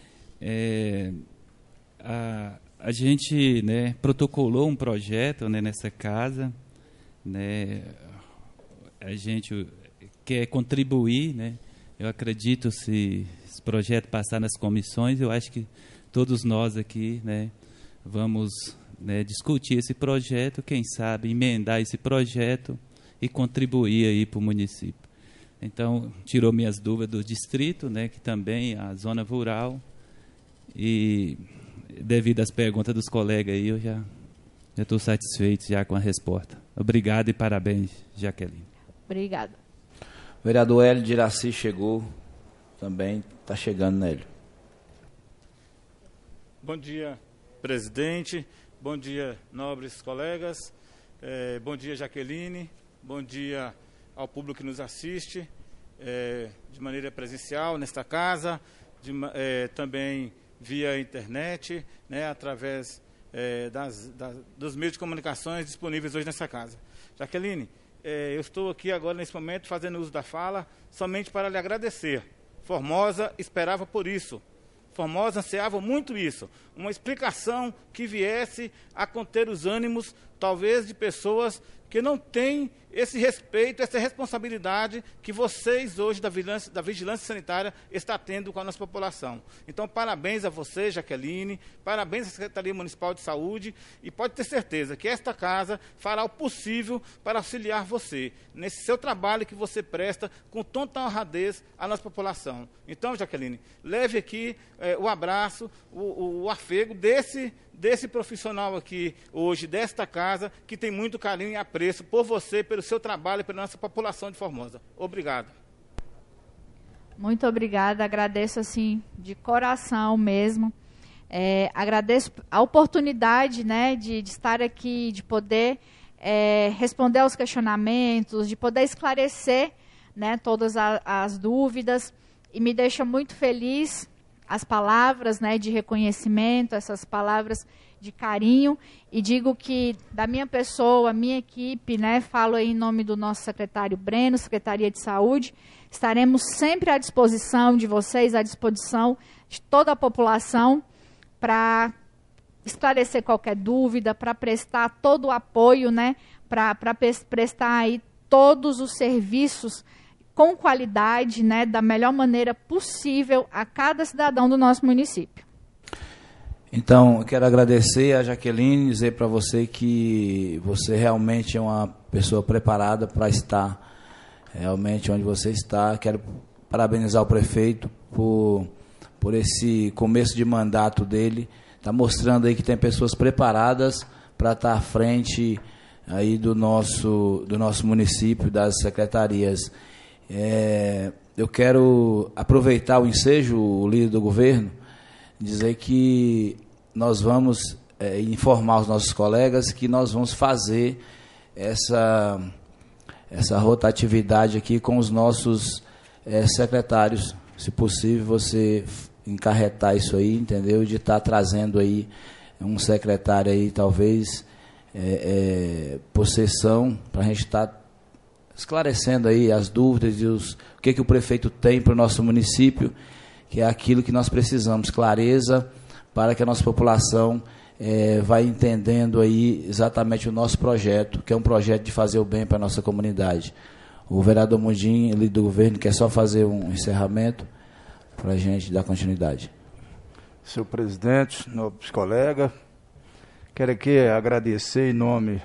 Speaker 14: É, a, a gente, né, protocolou um projeto, né, nessa casa, né, a gente quer contribuir, né. Eu acredito, se esse projeto passar nas comissões, eu acho que todos nós aqui, né, vamos, né, discutir esse projeto, quem sabe emendar esse projeto e contribuir aí para o município. Então, tirou minhas dúvidas do distrito, né, que também é a zona rural, e devido às perguntas dos colegas aí, eu já estou satisfeito já com a resposta. Obrigado e parabéns, Jaqueline.
Speaker 5: Obrigada.
Speaker 1: O vereador Hélio de Iraci chegou também, está chegando, né, Hélio?
Speaker 2: Bom dia, presidente. Bom dia, nobres colegas. É, bom dia, Jaqueline. Bom dia ao público que nos assiste é, de maneira presencial nesta casa, de, é, também via internet, né, através é, das, das, dos meios de comunicações disponíveis hoje nessa casa. Jaqueline, É, eu estou aqui agora, nesse momento, fazendo uso da fala, somente para lhe agradecer. Formosa esperava por isso. Formosa ansiava muito isso. Uma explicação que viesse a conter os ânimos, talvez, de pessoas que não têm esse respeito, essa responsabilidade que vocês hoje da vigilância, da vigilância sanitária está tendo com a nossa população. Então, parabéns a você, Jaqueline, parabéns à Secretaria Municipal de Saúde, e pode ter certeza que esta casa fará o possível para auxiliar você nesse seu trabalho que você presta com tanta honradez à nossa população. Então, Jaqueline, leve aqui eh, o abraço, o, o, o afego desse, desse profissional aqui hoje, desta casa, que tem muito carinho e apreço por você, pelo seu trabalho e pela nossa população de Formosa. Obrigado.
Speaker 5: Muito obrigada, agradeço assim de coração mesmo. É, agradeço a oportunidade, né, de, de estar aqui, de poder é, responder aos questionamentos, de poder esclarecer, né, todas a, as dúvidas, e me deixa muito feliz as palavras, né, de reconhecimento, essas palavras de carinho, e digo que da minha pessoa, minha equipe, né, falo aí em nome do nosso secretário Breno, Secretaria de Saúde, estaremos sempre à disposição de vocês, à disposição de toda a população, para esclarecer qualquer dúvida, para prestar todo o apoio, né, para prestar aí todos os serviços com qualidade, né, da melhor maneira possível a cada cidadão do nosso município.
Speaker 1: Então, eu quero agradecer a Jaqueline, dizer para você que você realmente é uma pessoa preparada para estar realmente onde você está. Quero parabenizar o prefeito por, por esse começo de mandato dele. Está mostrando aí que tem pessoas preparadas para estar à frente aí do nosso, do nosso município, das secretarias. É, eu quero aproveitar o ensejo, o líder do governo, dizer que nós vamos é, informar os nossos colegas que nós vamos fazer essa, essa rotatividade aqui com os nossos é, secretários. Se possível, você encarretar isso aí, entendeu? De estar trazendo aí um secretário aí, talvez, é, é, por sessão, para a gente estar esclarecendo aí as dúvidas e os, o que, que o prefeito tem para o nosso município, que é aquilo que nós precisamos, clareza, para que a nossa população é, vá entendendo aí exatamente o nosso projeto, que é um projeto de fazer o bem para a nossa comunidade. O vereador Mundim, líder do governo, quer só fazer um encerramento para a gente dar continuidade.
Speaker 3: Senhor presidente, nobres colegas, quero aqui agradecer em nome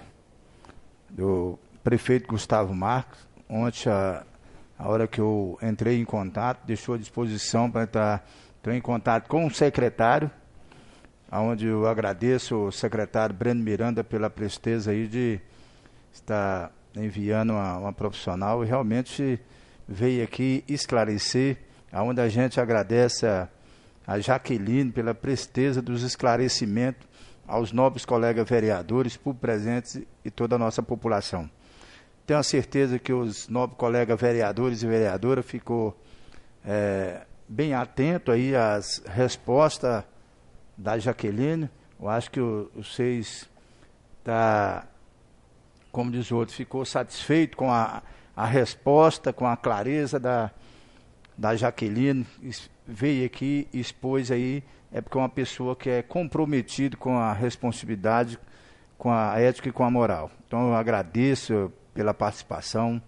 Speaker 3: do prefeito Gustavo Marques. Ontem, a, a hora que eu entrei em contato, deixou à disposição para estar, estar em contato com o secretário, onde eu agradeço ao secretário Breno Miranda pela presteza aí de estar enviando uma, uma profissional, e realmente veio aqui esclarecer, onde a gente agradece a, a Jaqueline pela presteza dos esclarecimentos aos nobres colegas vereadores, por presentes e toda a nossa população. Tenho a certeza que os nobres colegas vereadores e vereadoras ficou é, bem atento aí às respostas da Jaqueline. Eu acho que o, vocês tá, como diz o outro, ficou satisfeito com a, a resposta, com a clareza da, da Jaqueline. Veio aqui e expôs aí, é porque é uma pessoa que é comprometida com a responsabilidade, com a ética e com a moral. Então eu agradeço pela participação.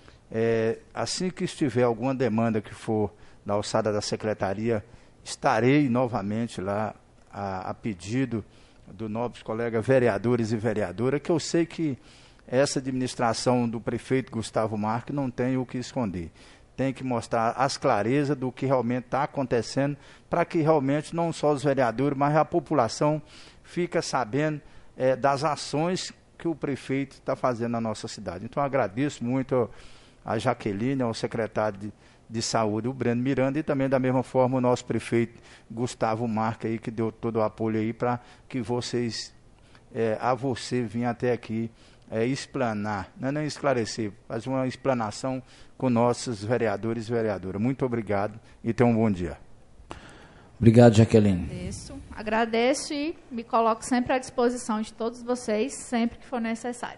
Speaker 3: É, assim que estiver alguma demanda que for da alçada da secretaria, estarei novamente lá a, a pedido do nobres colegas vereadores e vereadoras, que eu sei que essa administração do prefeito Gustavo Marques não tem o que esconder. Tem que mostrar as clarezas do que realmente está acontecendo, para que realmente não só os vereadores, mas a população fica sabendo é, das ações que o prefeito está fazendo na nossa cidade. Então, agradeço muito a Jaqueline, ao secretário de, de Saúde, o Breno Miranda, e também, da mesma forma, o nosso prefeito Gustavo Marques, aí, que deu todo o apoio aí para que vocês, é, a você, vir até aqui é, explanar, não é nem esclarecer, mas uma explanação com nossos vereadores e vereadoras. Muito obrigado e tenham um bom dia.
Speaker 1: Obrigado, Jaqueline.
Speaker 5: Agradeço, agradeço e me coloco sempre à disposição de todos vocês, sempre que for necessário.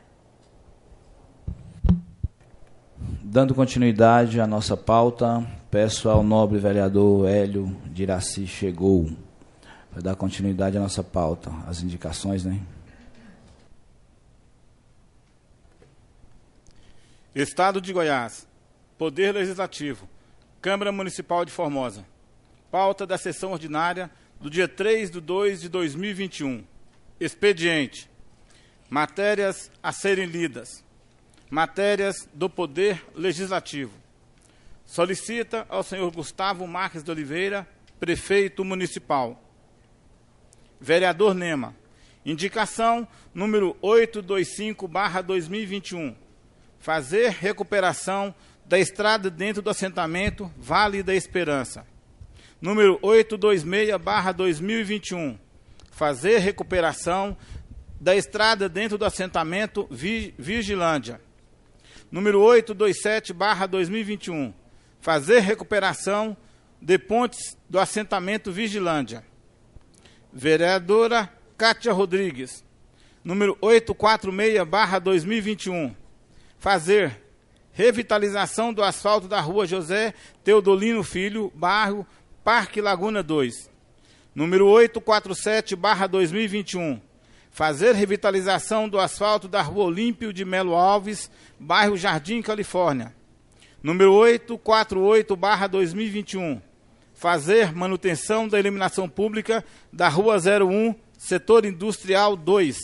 Speaker 1: Dando continuidade à nossa pauta, peço ao nobre vereador Hélio de Iraci chegou para dar continuidade à nossa pauta. As indicações, né?
Speaker 2: Estado de Goiás. Poder Legislativo. Câmara Municipal de Formosa. Pauta da sessão ordinária do dia três de dois de dois mil e vinte e um. Expediente. Matérias a serem lidas. Matérias do Poder Legislativo. Solicita ao senhor Gustavo Marques de Oliveira, prefeito municipal. Vereador Nema. Indicação número oitocentos e vinte e cinco barra dois mil e vinte e um. Fazer recuperação da estrada dentro do assentamento Vale da Esperança. Número oitocentos e vinte e seis barra dois mil e vinte e um. Fazer recuperação da estrada dentro do assentamento Vigilândia. Número oitocentos e vinte e sete barra dois mil e vinte e um, fazer recuperação de pontes do assentamento Vigilândia. Vereadora Cátia Rodrigues. Número oitocentos e quarenta e seis barra dois mil e vinte e um, fazer revitalização do asfalto da rua José Teodolino Filho, bairro Parque Laguna dois. Número oitocentos e quarenta e sete barra dois mil e vinte e um, fazer revitalização do asfalto da rua Olímpio de Melo Alves, bairro Jardim, Califórnia. Número oitocentos e quarenta e oito barra dois mil e vinte e um, fazer manutenção da iluminação pública da rua zero um, setor industrial dois.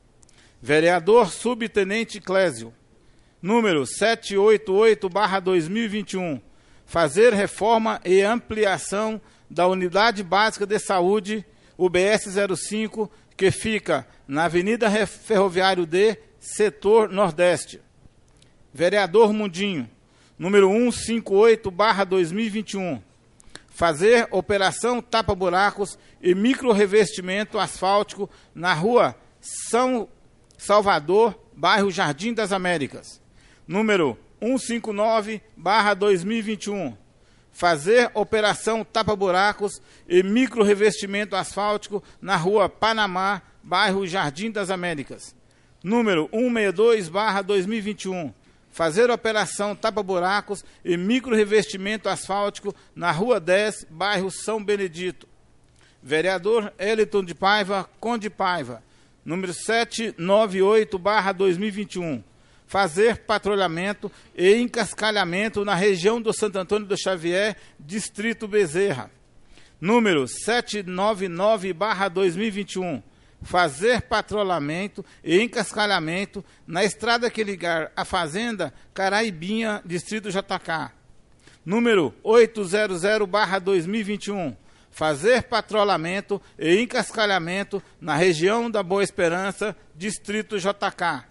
Speaker 2: Vereador Subtenente Clésio. Número setecentos e oitenta e oito barra dois mil e vinte e um, fazer reforma e ampliação da Unidade Básica de Saúde, U B S zero cinco, que fica na Avenida Ferroviário D, setor Nordeste. Vereador Mundinho. Número cento e cinquenta e oito barra dois mil e vinte e um, fazer operação tapa-buracos e micro-revestimento asfáltico na rua São Salvador, bairro Jardim das Américas. Número cento e cinquenta e nove barra dois mil e vinte e um, fazer operação tapa-buracos e micro-revestimento asfáltico na rua Panamá, bairro Jardim das Américas. Número cento e sessenta e dois barra dois mil e vinte e um, fazer operação tapa-buracos e micro-revestimento asfáltico na rua dez, bairro São Benedito. Vereador Eliton de Paiva, Conde Paiva. Número setecentos e noventa e oito barra dois mil e vinte e um, fazer patrulhamento e encascalhamento na região do Santo Antônio do Xavier, Distrito Bezerra. Número setecentos e noventa e nove barra dois mil e vinte e um, fazer patrulhamento e encascalhamento na estrada que ligar a Fazenda Caraibinha, Distrito J K. Número oitocentos barra dois mil e vinte e um, fazer patrulhamento e encascalhamento na região da Boa Esperança, Distrito J K.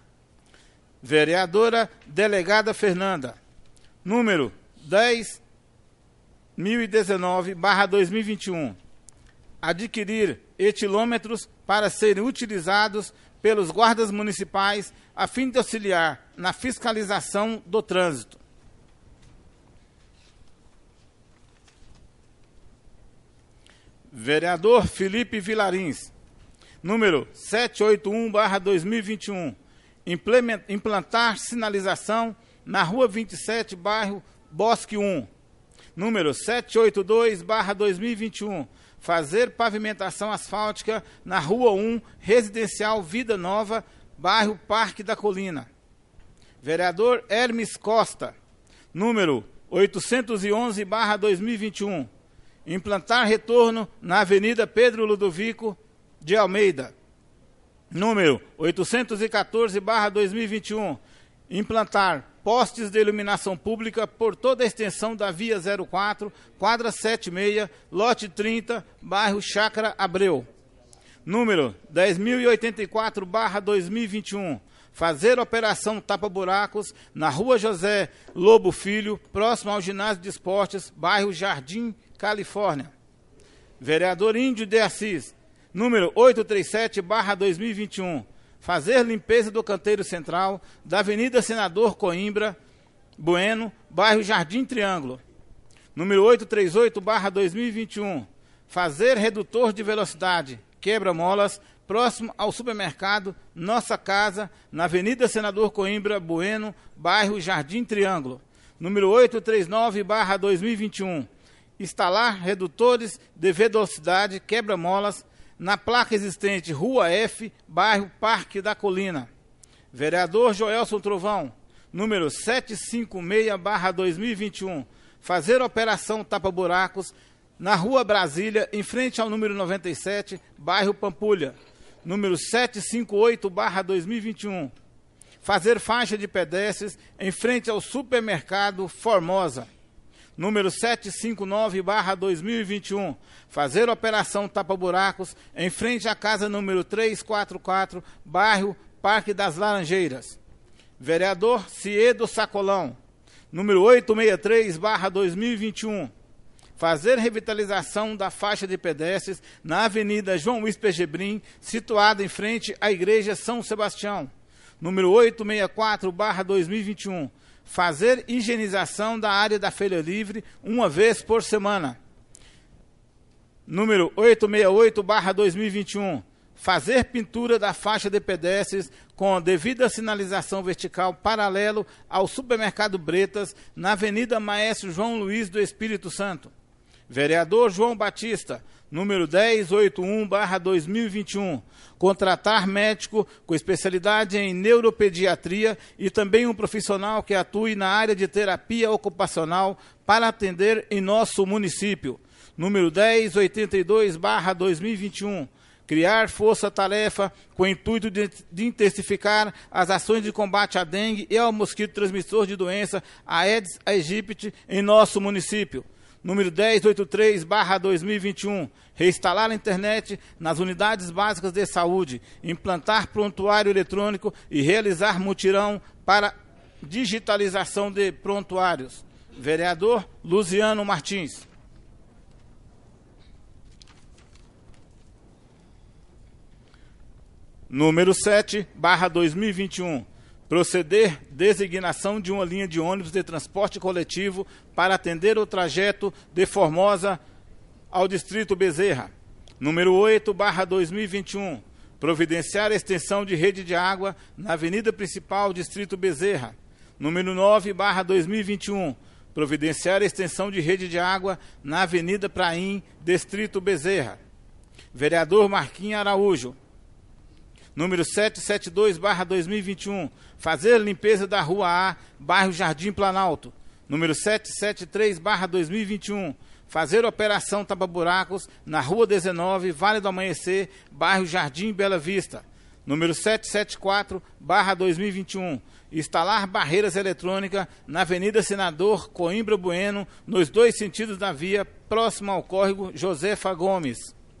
Speaker 2: Vereadora Delegada Fernanda. Número dez mil e dezenove barra dois mil e vinte e um, adquirir etilômetros para serem utilizados pelos guardas municipais a fim de auxiliar na fiscalização do trânsito. Vereador Felipe Vilarins. Número setecentos e oitenta e um barra dois mil e vinte e um, implantar sinalização na rua vinte e sete, bairro Bosque um. Número setecentos e oitenta e dois barra dois mil e vinte e um, fazer pavimentação asfáltica na rua um, residencial Vida Nova, bairro Parque da Colina. Vereador Hermes Costa. Número oitocentos e onze barra dois mil e vinte e um, implantar retorno na Avenida Pedro Ludovico de Almeida. Número oitocentos e quatorze barra dois mil e vinte e um, implantar postes de iluminação pública por toda a extensão da via zero quatro, quadra setenta e seis, lote trinta, bairro Chácara Abreu. Número dez mil e oitenta e quatro barra dois mil e vinte e um, fazer operação tapa-buracos na rua José Lobo Filho, próximo ao ginásio de esportes, bairro Jardim, Califórnia. Vereador Índio de Assis. Número oitocentos e trinta e sete barra dois mil e vinte e um, fazer limpeza do canteiro central da Avenida Senador Coimbra Bueno, bairro Jardim Triângulo. Número oitocentos e trinta e oito barra dois mil e vinte e um, fazer redutor de velocidade, quebra-molas, próximo ao supermercado Nossa Casa, na Avenida Senador Coimbra Bueno, bairro Jardim Triângulo. Número oitocentos e trinta e nove barra dois mil e vinte e um, instalar redutores de velocidade, quebra-molas, na placa existente Rua F, bairro Parque da Colina. Vereador Joelson Trovão. Número setecentos e cinquenta e seis barra dois mil e vinte e um, fazer operação tapa-buracos na Rua Brasília, em frente ao número noventa e sete, bairro Pampulha. Número setecentos e cinquenta e oito barra dois mil e vinte e um, fazer faixa de pedestres em frente ao supermercado Formosa. Número setecentos e cinquenta e nove barra dois mil e vinte e um, fazer operação tapa-buracos em frente à casa número trezentos e quarenta e quatro, bairro Parque das Laranjeiras. Vereador Ciedo Sacolão. Número oitocentos e sessenta e três barra dois mil e vinte e um, fazer revitalização da faixa de pedestres na Avenida João Luiz Pegebrim, situada em frente à Igreja São Sebastião. Número oitocentos e sessenta e quatro barra dois mil e vinte e um, fazer higienização da área da Feira Livre uma vez por semana. Número oitocentos e sessenta e oito barra dois mil e vinte e um, fazer pintura da faixa de pedestres com devida sinalização vertical paralelo ao supermercado Bretas, na Avenida Maestro João Luiz do Espírito Santo. Vereador João Batista, número dez oitenta e um barra dois mil e vinte e um, contratar médico com especialidade em neuropediatria e também um profissional que atue na área de terapia ocupacional para atender em nosso município. Número dez oitenta e dois barra dois mil e vinte e um, criar força-tarefa com o intuito de, de intensificar as ações de combate à dengue e ao mosquito transmissor de doença Aedes aegypti em nosso município. Número dez oitenta e três barra dois mil e vinte e um, reinstalar a internet nas unidades básicas de saúde, implantar prontuário eletrônico e realizar mutirão para digitalização de prontuários. Vereador Luziano Martins. Número sete barra dois mil e vinte e um, proceder designação de uma linha de ônibus de transporte coletivo para atender o trajeto de Formosa ao Distrito Bezerra. Número oito barra dois mil e vinte e um, providenciar a extensão de rede de água na Avenida Principal, Distrito Bezerra. Número nove barra dois mil e vinte e um, providenciar a extensão de rede de água na Avenida Praim, Distrito Bezerra. Vereador Marquinhos Araújo. Número setecentos e setenta e dois barra dois mil e vinte e um, fazer limpeza da Rua A, bairro Jardim Planalto. Número setecentos e setenta e três barra dois mil e vinte e um, fazer operação tapa-buracos na Rua dezenove, Vale do Amanhecer, bairro Jardim Bela Vista. Número setecentos e setenta e quatro barra dois mil e vinte e um, instalar barreiras eletrônicas na Avenida Senador Coimbra Bueno, nos dois sentidos da via, próximo ao córrego Josefa Gomes.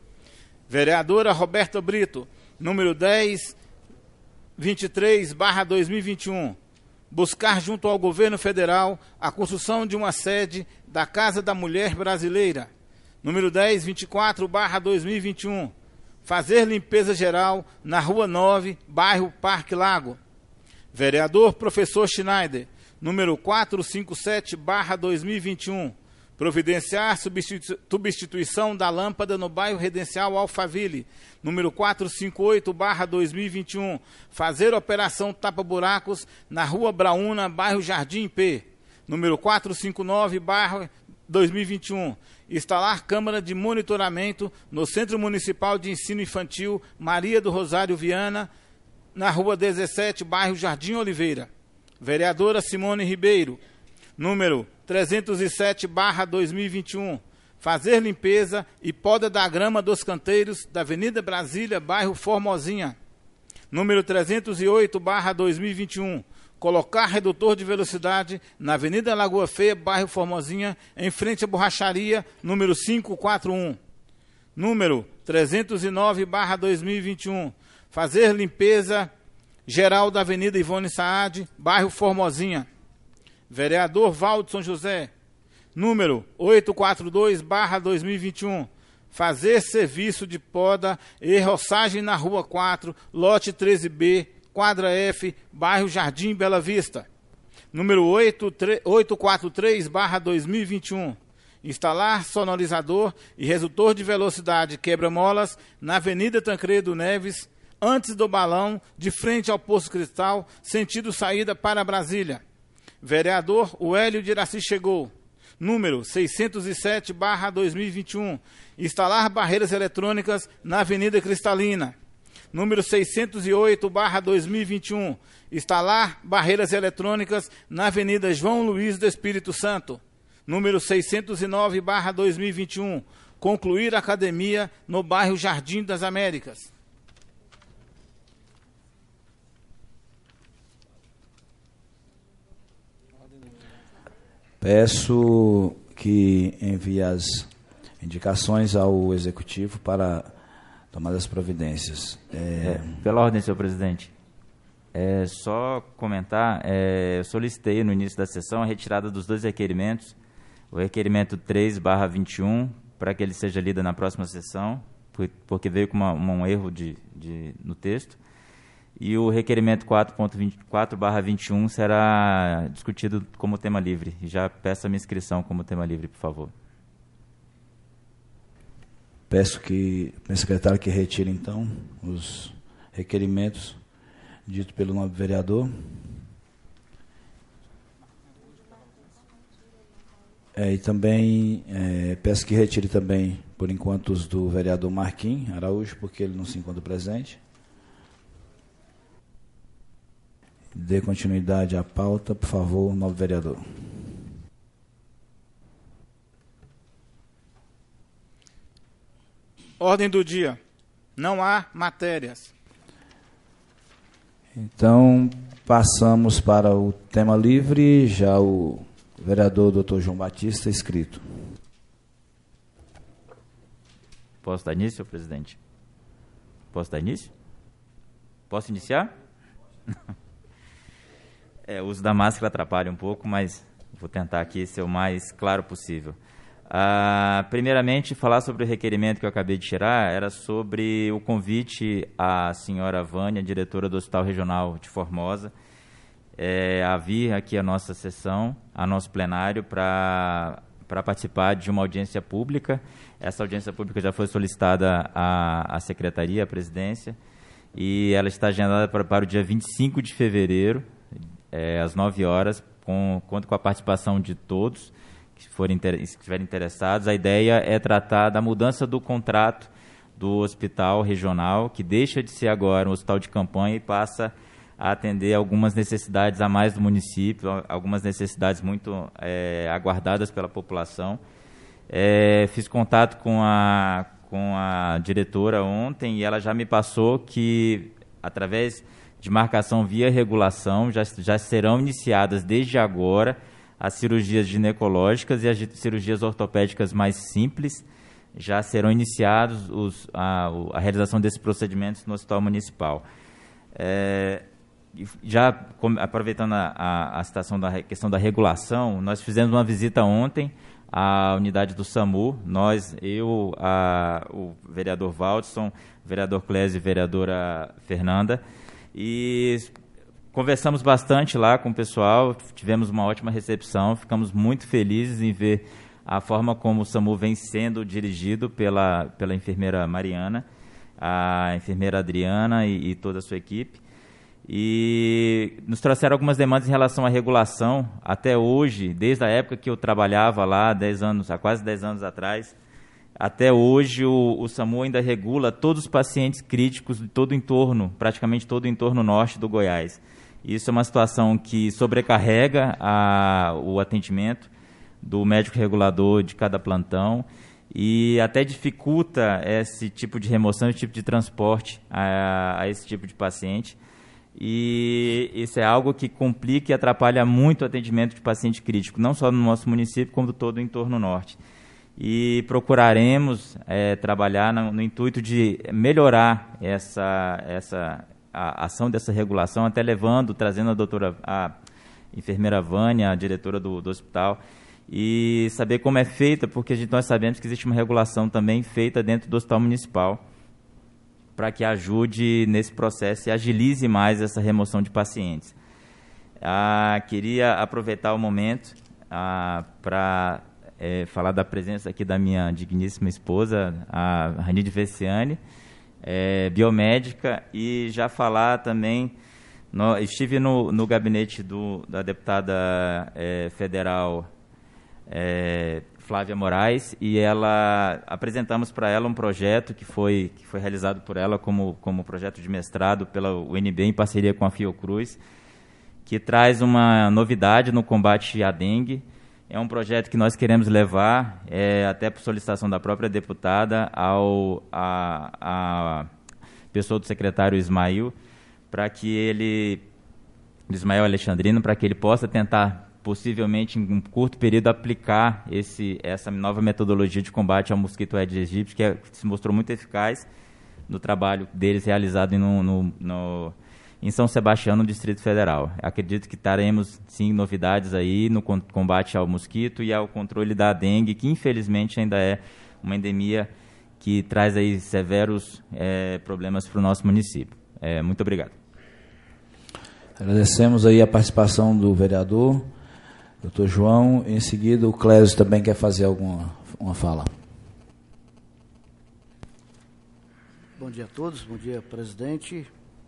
Speaker 2: Vereadora Roberta Brito. Número dez vinte e três barra dois mil e vinte e um, buscar junto ao governo federal a construção de uma sede da Casa da Mulher Brasileira. Número dez vinte e quatro barra dois mil e vinte e um, fazer limpeza geral na Rua nove, bairro Parque Lago. Vereador Professor Schneider. Número quatrocentos e cinquenta e sete barra dois mil e vinte e um, providenciar substituição da lâmpada no bairro Residencial Alphaville. Número quatrocentos e cinquenta e oito barra dois mil e vinte e um, fazer operação tapa-buracos na Rua Braúna, bairro Jardim P. Número quatrocentos e cinquenta e nove barra dois mil e vinte e um, instalar câmara de monitoramento no Centro Municipal de Ensino Infantil Maria do Rosário Viana, na Rua dezessete, bairro Jardim Oliveira. Vereadora Simone Ribeiro. Número trezentos e sete barra dois mil e vinte e um, fazer limpeza e poda da grama dos canteiros da Avenida Brasília, bairro Formosinha. Número trezentos e oito barra dois mil e vinte e um, colocar redutor de velocidade na Avenida Lagoa Feia, bairro Formosinha, em frente à borracharia, número quinhentos e quarenta e um. Número trezentos e nove barra dois mil e vinte e um, fazer limpeza geral da Avenida Ivone Saad, bairro Formosinha. Vereador Valdson José. Número oitocentos e quarenta e dois barra dois mil e vinte e um, fazer serviço de poda e roçagem na Rua quatro, lote treze B, quadra F, bairro Jardim Bela Vista. Número oitocentos e quarenta e três barra dois mil e vinte e um, instalar sonorizador e redutor de velocidade quebra-molas na Avenida Tancredo Neves, antes do balão, de frente ao Poço Cristal, sentido saída para Brasília. Vereador Uélio de Iraci chegou. Número seiscentos e sete barra dois mil e vinte e um, instalar barreiras eletrônicas na Avenida Cristalina. Número seiscentos e oito barra dois mil e vinte e um, instalar barreiras eletrônicas na Avenida João Luiz do Espírito Santo. Número seiscentos e nove barra dois mil e vinte e um, concluir a academia no bairro Jardim das Américas.
Speaker 1: Peço que envie as indicações ao Executivo para tomar as providências. É...
Speaker 4: É, pela ordem, senhor presidente. É, só comentar, é, eu solicitei no início da sessão a retirada dos dois requerimentos O requerimento três barra vinte e um, para que ele seja lido na próxima sessão, porque veio com uma, um erro de, de, no texto. E o requerimento quatro barra vinte e um será discutido como tema livre. Já peço a minha inscrição como tema livre, por favor.
Speaker 1: Peço que o secretário que retire, então, os requerimentos ditos pelo nobre vereador. É, e também é, peço que retire também, por enquanto, os do vereador Marquim Araújo, porque ele não se encontra presente. Dê continuidade à pauta, por favor, nobre vereador.
Speaker 2: Ordem do dia. Não há matérias.
Speaker 1: Então, passamos para o tema livre, já o vereador doutor João Batista, inscrito.
Speaker 4: Posso dar início, presidente? Posso dar início? Posso iniciar? É, o uso da máscara atrapalha um pouco, mas vou tentar aqui ser o mais claro possível. Ah, primeiramente, falar sobre o requerimento que eu acabei de tirar era sobre o convite à senhora Vânia, diretora do Hospital Regional de Formosa, é, a vir aqui à nossa sessão, ao nosso plenário, para para participar de uma audiência pública. Essa audiência pública já foi solicitada à, à Secretaria, à Presidência, e ela está agendada para, para o dia vinte e cinco de fevereiro, é, às nove horas, com, conto com a participação de todos que forem que estiverem interessados. A ideia é tratar da mudança do contrato do hospital regional, que deixa de ser agora um hospital de campanha e passa a atender algumas necessidades a mais do município, algumas necessidades muito é, aguardadas pela população. É, fiz contato com a, com a diretora ontem e ela já me passou que, através de marcação via regulação, já, já serão iniciadas desde agora as cirurgias ginecológicas e as cirurgias ortopédicas mais simples. Já serão iniciados os, a, a realização desses procedimentos no Hospital Municipal. É, já com, aproveitando a, a, a citação da questão da regulação, nós fizemos uma visita ontem à unidade do SAMU, nós, eu, a, o vereador Valdson, o vereador Clésio e a vereadora Fernanda, e conversamos bastante lá com o pessoal, tivemos uma ótima recepção, ficamos muito felizes em ver a forma como o SAMU vem sendo dirigido pela, pela enfermeira Mariana, a enfermeira Adriana e, e toda a sua equipe. E nos trouxeram algumas demandas em relação à regulação. Até hoje, desde a época que eu trabalhava lá, dez anos, há quase dez anos atrás, até hoje o, o SAMU ainda regula todos os pacientes críticos de todo o entorno, praticamente todo o entorno norte do Goiás. Isso é uma situação que sobrecarrega a, o atendimento do médico regulador de cada plantão e até dificulta esse tipo de remoção, esse tipo de transporte a, a esse tipo de paciente. E isso é algo que complica e atrapalha muito o atendimento de paciente crítico, não só no nosso município, como todo o entorno norte. E procuraremos é, trabalhar no, no intuito de melhorar essa, essa a ação dessa regulação, até levando, trazendo a doutora, a enfermeira Vânia, a diretora do, do hospital, e saber como é feita, porque a gente, nós sabemos que existe uma regulação também feita dentro do hospital municipal, para que ajude nesse processo e agilize mais essa remoção de pacientes. Ah, queria aproveitar o momento ah, para é, falar da presença aqui da minha digníssima esposa, a Ranide Vessiani, é, biomédica, e já falar também, no, estive no, no gabinete do, da deputada é, federal é, Flávia Moraes, e ela apresentamos para ela um projeto que foi, que foi realizado por ela como, como projeto de mestrado pela U N B em parceria com a Fiocruz, que traz uma novidade no combate à dengue. É um projeto que nós queremos levar, é, até por solicitação da própria deputada, ao a, a pessoa do secretário Ismael, para que ele, Ismael Alexandrino, para que ele possa tentar, possivelmente, em um curto período, aplicar esse, essa nova metodologia de combate ao mosquito Aedes aegypti, que, é, que se mostrou muito eficaz no trabalho deles realizado no, no, no, em São Sebastião, no Distrito Federal. Acredito que teremos, sim, novidades aí no combate ao mosquito e ao controle da dengue, que infelizmente ainda é uma endemia que traz aí severos é, problemas para o nosso município. É, muito obrigado.
Speaker 1: Agradecemos aí a participação do vereador, doutor João. Em seguida, o Clésio também quer fazer alguma uma fala.
Speaker 15: Bom dia a todos, bom dia, presidente.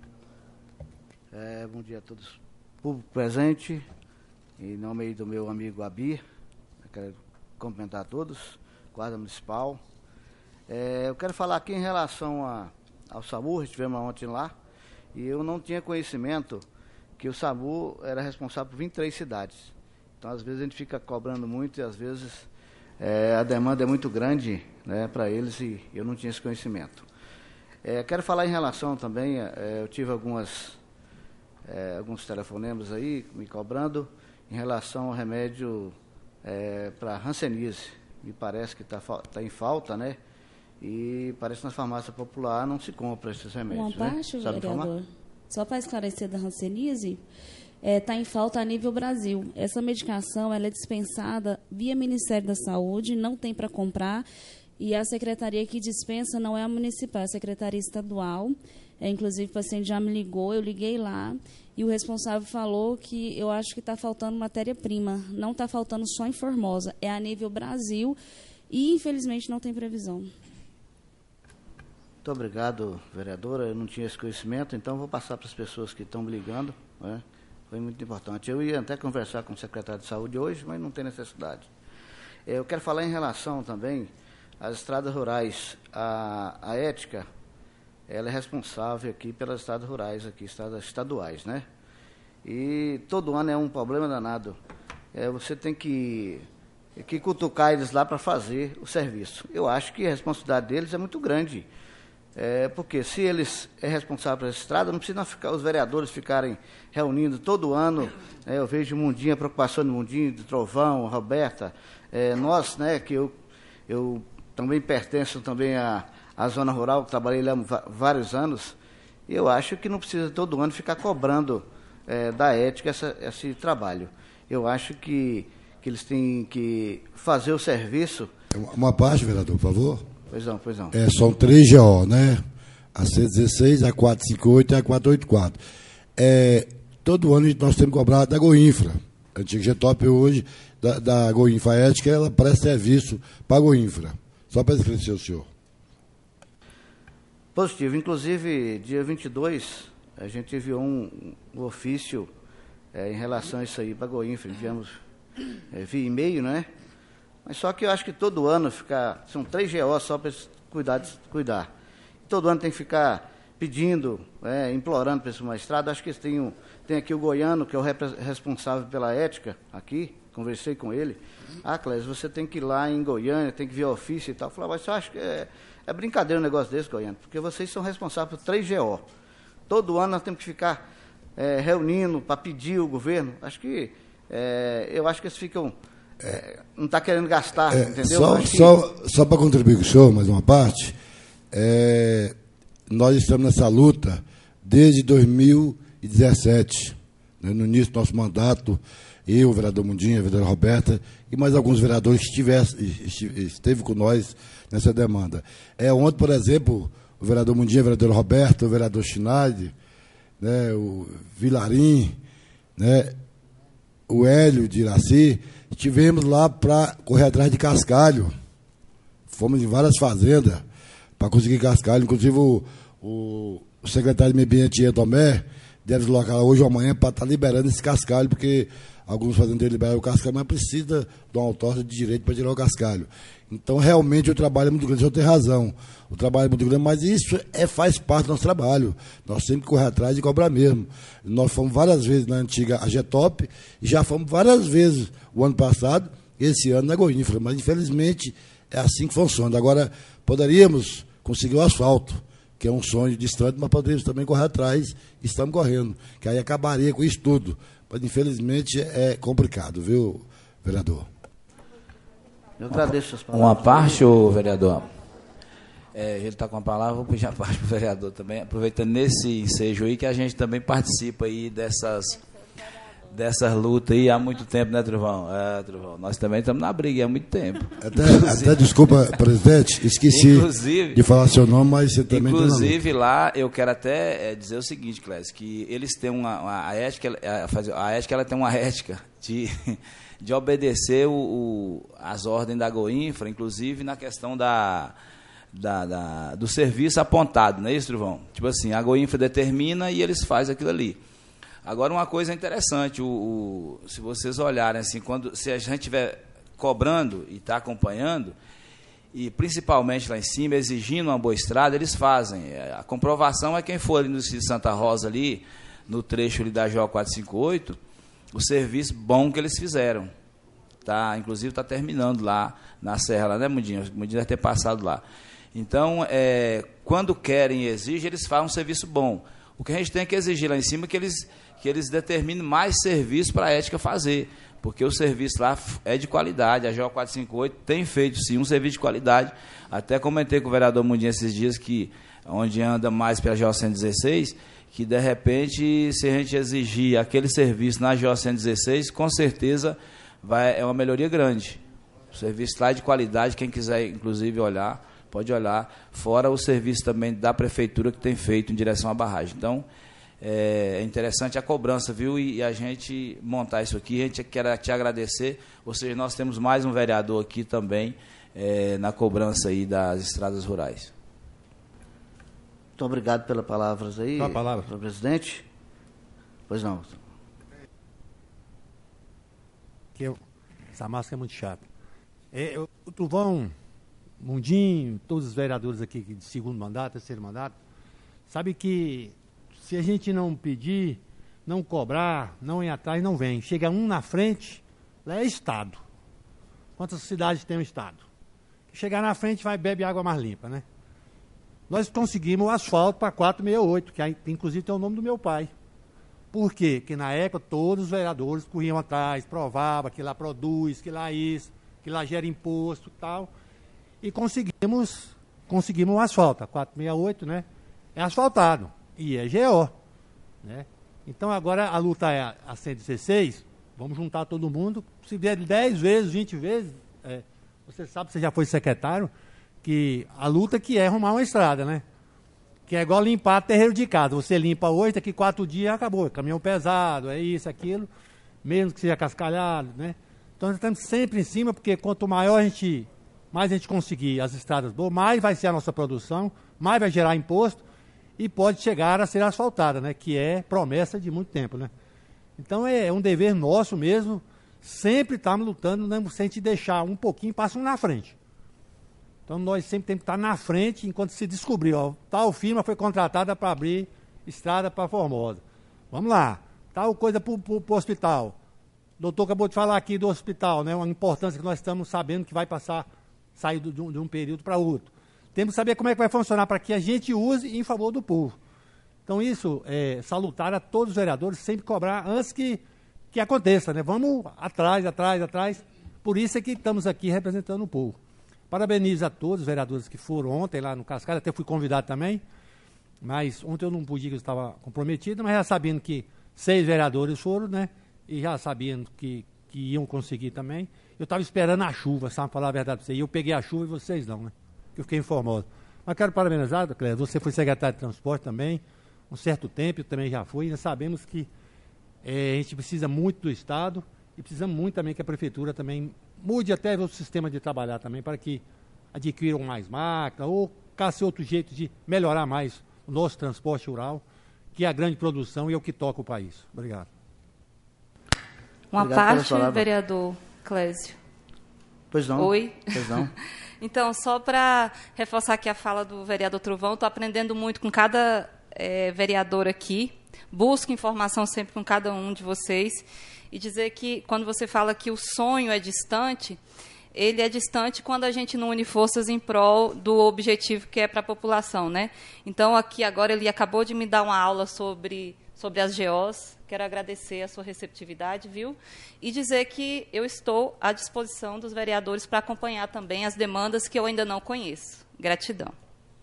Speaker 15: É, bom dia a todos, público presente. Em nome aí do meu amigo Abir, eu quero cumprimentar a todos, Guarda Municipal. É, eu quero falar aqui em relação a, ao SAMU, estivemos ontem lá, e eu não tinha conhecimento que o SAMU era responsável por vinte e três cidades. Então, às vezes, a gente fica cobrando muito e, às vezes, é, a demanda é muito grande, né, para eles e eu não tinha esse conhecimento. É, quero falar em relação também, é, eu tive algumas, é, alguns telefonemas aí me cobrando em relação ao remédio é, para hanseníase. Me parece que está tá em falta, né? E parece que na farmácia popular não se compra esses remédios.
Speaker 6: Uma parte,
Speaker 15: né? Sabe
Speaker 6: vereador,
Speaker 15: informar?
Speaker 6: Só para esclarecer da hanseníase, está é, em falta a nível Brasil. Essa medicação ela é dispensada via Ministério da Saúde, não tem para comprar, e a secretaria que dispensa não é a municipal, é a secretaria estadual. É, inclusive, o paciente já me ligou, eu liguei lá, e o responsável falou que eu acho que está faltando matéria-prima. Não está faltando só em Formosa, é a nível Brasil, e infelizmente não tem previsão.
Speaker 15: Muito obrigado, vereadora. Eu não tinha esse conhecimento, então vou passar para as pessoas que estão me ligando, né? Foi muito importante. Eu ia até conversar com o secretário de Saúde hoje, mas não tem necessidade. Eu quero falar em relação também às estradas rurais. A, a ética, ela é responsável aqui pelas estradas rurais, aqui, estradas estaduais, né? E todo ano é um problema danado. É, você tem que, que cutucar eles lá para fazer o serviço. Eu acho que a responsabilidade deles é muito grande. É, porque se eles é responsável pela estrada, não precisa ficar, os vereadores ficarem reunindo todo ano. Né, eu vejo o Mundinho, a preocupação do Mundinho, do Trovão, Roberta. É, nós, né, que eu, eu também pertenço também à, à zona rural, trabalhei lá há vários anos, e eu acho que não precisa todo ano ficar cobrando é, da ética essa, esse trabalho. Eu acho que, que eles têm que fazer o serviço.
Speaker 13: Uma parte, vereador, por favor.
Speaker 15: Pois não, pois não.
Speaker 13: É, são três G O, né? A C dezesseis, a quatrocentos e cinquenta e oito e a quatrocentos e oitenta e quatro. É, todo ano nós temos que cobrar da Goinfra. A antiga G T O P hoje, da, da Goinfra Ética, ela presta serviço para a Goinfra. Só para esclarecer o senhor.
Speaker 15: Positivo. Inclusive, dia vinte e dois, a gente enviou um, um ofício é, em relação a isso aí para a Goinfra. Enviamos é, via e-mail, né? Mas só que eu acho que todo ano ficar, são três G O só para cuidar, cuidar. Todo ano tem que ficar pedindo, é, implorando para esse magistrado. Acho que eles têm, um, tem aqui o Goiano, que é o responsável pela ética aqui, conversei com ele. Ah, Clésio, você tem que ir lá em Goiânia, tem que vir ao ofício e tal. Eu falei, mas eu acho que é, é brincadeira um negócio desse, Goiano, porque vocês são responsáveis por três G O. Todo ano nós temos que ficar é, reunindo para pedir o governo. Acho que, é, eu acho que eles ficam... É, não está querendo gastar, é, entendeu?
Speaker 13: Só,
Speaker 15: que...
Speaker 13: só, só para contribuir com o senhor, mais uma parte, é, nós estamos nessa luta desde dois mil e dezessete, né, no início do nosso mandato, eu, o vereador Mundinho, a vereadora Roberta, e mais alguns vereadores que estivesse, esteve com nós nessa demanda. É, ontem, por exemplo, o vereador Mundinho, a vereadora Roberta, o vereador Schneider, né, o Vilarim, né, o Hélio de Iraci, estivemos lá para correr atrás de cascalho. Fomos em várias fazendas para conseguir cascalho. Inclusive, o, o, o secretário de Meio Ambiente, Ian Tomé, deve deslocar hoje ou amanhã para estar tá liberando esse cascalho, porque alguns fazendeiros liberaram o cascalho, mas precisa de uma autória de direito para tirar o cascalho. Então, realmente, o trabalho é muito grande. O senhor tem razão. O trabalho é muito grande, mas isso é, faz parte do nosso trabalho. Nós temos que correr atrás e cobrar mesmo. Nós fomos várias vezes na antiga A G T O P e já fomos várias vezes o ano passado, esse ano na Goinfra. Mas, infelizmente, é assim que funciona. Agora, poderíamos conseguir o asfalto, que é um sonho distante, mas poderíamos também correr atrás e estamos correndo, que aí acabaria com isso tudo. Mas, infelizmente, é complicado, viu, vereador?
Speaker 15: Eu agradeço as palavras.
Speaker 1: Uma parte, ô, vereador. É, ele está com a palavra, vou pedir a parte para o vereador também, aproveitando nesse ensejo aí, que a gente também participa aí dessas, dessas lutas aí há muito tempo, né, Trovão? É, Trovão, nós também estamos na briga há muito tempo.
Speaker 13: Até, até desculpa, presidente, esqueci
Speaker 1: inclusive,
Speaker 13: de falar seu nome, mas você também
Speaker 1: inclusive lá, eu quero até é, dizer o seguinte, Clécio, que eles têm uma, uma a ética, a, a ética ela tem uma ética de, de obedecer o, o, as ordens da Goinfra, inclusive na questão da... Da, da, do serviço apontado, não é isso, Trovão? Tipo assim, a Goinfra determina e eles fazem aquilo ali. Agora, uma coisa interessante, o, o, se vocês olharem assim, quando, se a gente estiver cobrando e está acompanhando, e principalmente lá em cima, exigindo uma boa estrada, eles fazem. A comprovação é quem for ali no Distrito de Santa Rosa, ali, no trecho ali da G O quatrocentos e cinquenta e oito, o serviço bom que eles fizeram. Tá, inclusive está terminando lá na Serra, lá, né, Mundinho? O Mundinho deve ter passado lá. Então, é, quando querem e exigem, eles fazem um serviço bom. O que a gente tem que exigir lá em cima é que eles, que eles determinem mais serviço para a ética fazer, porque o serviço lá é de qualidade. A G O quatrocentos e cinquenta e oito tem feito, sim, um serviço de qualidade. Até comentei com o vereador Mundinho esses dias que, onde anda mais pela G O cento e dezesseis, que, de repente, se a gente exigir aquele serviço na G O cento e dezesseis, com certeza vai, é uma melhoria grande. O serviço lá é de qualidade, quem quiser, inclusive, olhar... pode olhar, fora o serviço também da prefeitura que tem feito em direção à barragem. Então, é interessante a cobrança, viu? E, e a gente montar isso aqui, a gente quer te agradecer, ou seja, nós temos mais um vereador aqui também é, na cobrança aí das estradas rurais.
Speaker 15: Muito obrigado pelas palavras aí,
Speaker 10: a palavra.
Speaker 15: Senhor presidente. Pois não.
Speaker 10: Que eu, essa máscara é muito chata. É, eu, o Trovão... Mundinho, todos os vereadores aqui de segundo mandato, terceiro mandato, sabe que se a gente não pedir, não cobrar, não ir atrás, não vem. Chega um na frente, lá é Estado. Quantas cidades tem o Estado? Chegar na frente, vai bebe água mais limpa, né? Nós conseguimos o asfalto para quatrocentos e sessenta e oito, que aí, inclusive tem o nome do meu pai. Por quê? Porque na época todos os vereadores corriam atrás, provavam que lá produz, que lá isso, que lá gera imposto e tal. E conseguimos, conseguimos o asfalto, a quatrocentos e sessenta e oito, né? É asfaltado, e é G O, né? Então agora a luta é a, a cento e dezesseis, vamos juntar todo mundo, se der dez vezes, vinte vezes, é, você sabe, você já foi secretário, que a luta que é arrumar uma estrada, né? Que é igual limpar terreiro de casa, você limpa hoje, daqui quatro dias acabou, caminhão pesado, é isso, aquilo, mesmo que seja cascalhado, né? Então nós estamos sempre em cima, porque quanto maior a gente... mais a gente conseguir as estradas boas, mais vai ser a nossa produção, mais vai gerar imposto e pode chegar a ser asfaltada, né? Que é promessa de muito tempo, né? Então é um dever nosso mesmo, sempre estarmos lutando, não sem te deixar um pouquinho, passa um na frente. Então nós sempre temos que estar na frente enquanto se descobrir, ó, tal firma foi contratada para abrir estrada para Formosa. Vamos lá, tal coisa para o hospital. O doutor acabou de falar aqui do hospital, né? Uma importância que nós estamos sabendo que vai passar, sair de um, de um período para outro. Temos que saber como é que vai funcionar para que a gente use em favor do povo. Então isso é salutar a todos os vereadores, sempre cobrar antes que, que aconteça, né? Vamos atrás, atrás, atrás. Por isso é que estamos aqui representando o povo. Parabenizo a todos os vereadores que foram ontem lá no Cascalho, até fui convidado também, mas ontem eu não podia, que eu estava comprometido, mas já sabendo que seis vereadores foram, né? E já sabendo que, que iam conseguir também. Eu estava esperando a chuva, sabe, falar a verdade para você. E eu peguei a chuva e vocês não, né? Que eu fiquei em Formosa. Mas quero parabenizar, Cléber, você foi secretário de transporte também, um certo tempo, eu também já fui, e nós sabemos que é, a gente precisa muito do Estado e precisamos muito também que a Prefeitura também mude até o sistema de trabalhar também, para que adquiram mais máquinas ou caça outro jeito de melhorar mais o nosso transporte rural, que é a grande produção e é o que toca o país. Obrigado.
Speaker 9: Uma
Speaker 15: Obrigado
Speaker 9: parte, vereador Clésio.
Speaker 15: Pois não.
Speaker 9: Oi.
Speaker 15: Pois não.
Speaker 9: Então, só para reforçar aqui a fala do vereador Trovão, estou aprendendo muito com cada é, vereador aqui, busco informação sempre com cada um de vocês, e dizer que, quando você fala que o sonho é distante, ele é distante quando a gente não une forças em prol do objetivo que é para a população, né? Então, aqui agora, ele acabou de me dar uma aula sobre, sobre as G Os, quero agradecer a sua receptividade, viu? E dizer que eu estou à disposição dos vereadores para acompanhar também as demandas que eu ainda não conheço. Gratidão.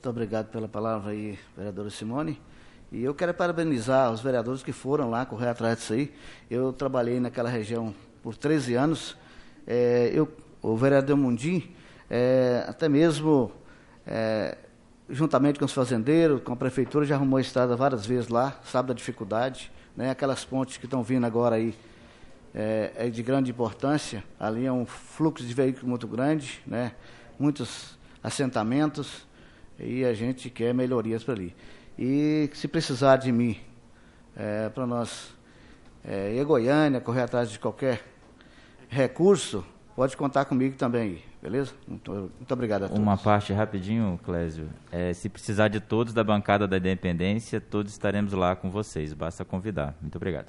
Speaker 15: Muito obrigado pela palavra aí, vereadora Simone. E eu quero parabenizar os vereadores que foram lá correr atrás disso aí. Eu trabalhei naquela região por treze anos. É, eu, o vereador Mundim, é, até mesmo é, juntamente com os fazendeiros, com a prefeitura, já arrumou a estrada várias vezes lá, sabe da dificuldade, né? Aquelas pontes que estão vindo agora aí é, é de grande importância. Ali é um fluxo de veículos muito grande, né? Muitos assentamentos, e a gente quer melhorias para ali. E se precisar de mim, é, para nós é, ir a Goiânia, correr atrás de qualquer recurso, pode contar comigo também, beleza? Muito, muito obrigado a todos.
Speaker 4: Uma parte rapidinho, Clésio. É, se precisar de todos da bancada da Independência, todos estaremos lá com vocês, basta convidar. Muito obrigado.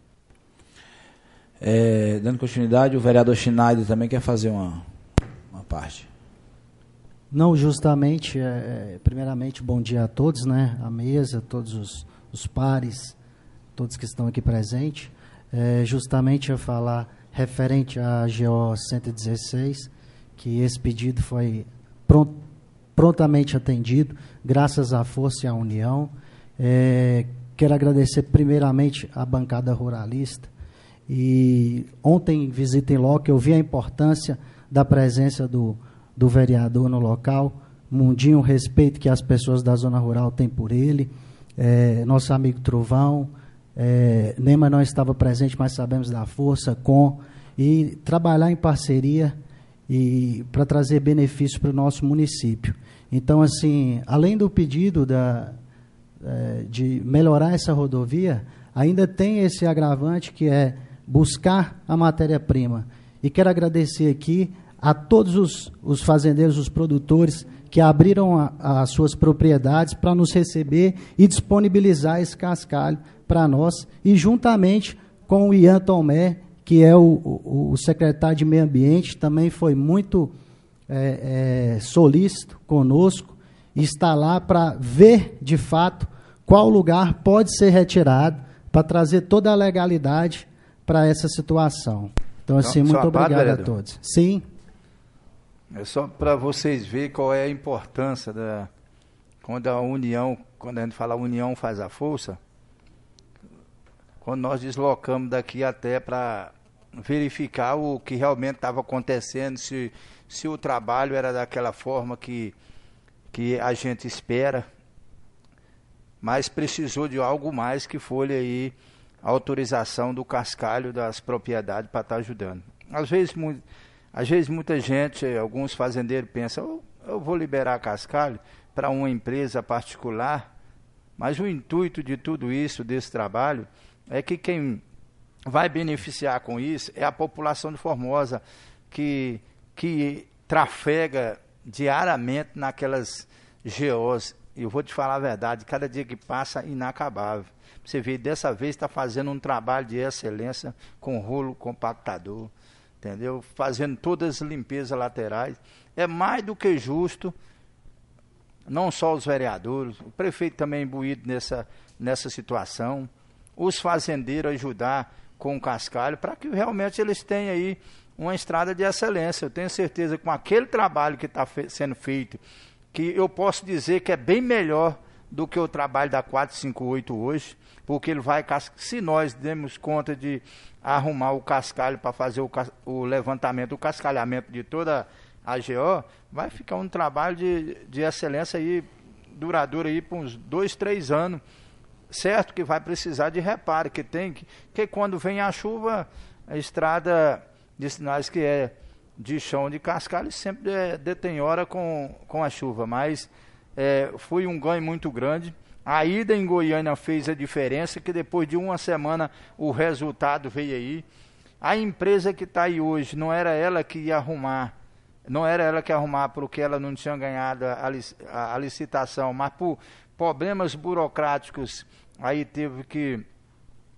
Speaker 1: É, dando continuidade, o vereador Schneider também quer fazer uma, uma parte.
Speaker 16: Não, justamente, é, primeiramente, bom dia a todos, né? A mesa, todos os, os pares, todos que estão aqui presentes. É, justamente eu falar referente à G O cento e dezesseis, que esse pedido foi pront, prontamente atendido, graças à força e à união. É, quero agradecer primeiramente à bancada ruralista. E ontem, visita em loco, eu vi a importância da presença do do vereador no local, Mundinho, o respeito que as pessoas da zona rural têm por ele, é, nosso amigo Trovão, é, Nema não estava presente, mas sabemos da força, com, e trabalhar em parceria e para trazer benefícios para o nosso município. Então, assim, além do pedido da, é, de melhorar essa rodovia, ainda tem esse agravante que é buscar a matéria-prima. E quero agradecer aqui a todos os, os fazendeiros, os produtores que abriram a, as suas propriedades para nos receber e disponibilizar esse cascalho para nós, e juntamente com o Ian Tomé, que é o, o, o secretário de Meio Ambiente, também foi muito é, é, solícito conosco, e está lá para ver, de fato, qual lugar pode ser retirado para trazer toda a legalidade para essa situação. Então, assim, então, muito obrigado parte, a todos. Sim.
Speaker 3: É só para vocês verem qual é a importância da quando a união, quando a gente fala união faz a força, quando nós deslocamos daqui até para verificar o que realmente estava acontecendo, se, se o trabalho era daquela forma que, que a gente espera, mas precisou de algo mais que foi aí a autorização do cascalho das propriedades para estar ajudando. Às vezes, muito Às vezes muita gente, alguns fazendeiros pensam, oh, eu vou liberar cascalho para uma empresa particular, mas o intuito de tudo isso, desse trabalho, é que quem vai beneficiar com isso é a população de Formosa, que, que trafega diariamente naquelas G Os. Eu vou te falar a verdade, cada dia que passa, inacabável. Você vê, dessa vez está fazendo um trabalho de excelência com rolo compactador, entendeu? Fazendo todas as limpezas laterais. É mais do que justo, não só os vereadores, o prefeito também imbuído nessa, nessa situação, os fazendeiros ajudar com o cascalho, para que realmente eles tenham aí uma estrada de excelência. Eu tenho certeza que com aquele trabalho que está fe- sendo feito, que eu posso dizer que é bem melhor do que o trabalho da quatrocentos e cinquenta e oito hoje, porque ele vai, se nós demos conta de arrumar o cascalho para fazer o, o levantamento, o cascalhamento de toda a G O, vai ficar um trabalho de, de excelência aí, duradouro aí por uns dois, três anos. Certo que vai precisar de reparo, que tem que, que quando vem a chuva, a estrada de sinais que é de chão de cascalho sempre é, detenhora com, com a chuva, mas é, foi um ganho muito grande. A ida em Goiânia fez a diferença, que depois de uma semana o resultado veio aí. A empresa que está aí hoje, não era ela que ia arrumar, não era ela que ia arrumar porque ela não tinha ganhado a, a, a licitação, mas por problemas burocráticos, aí teve que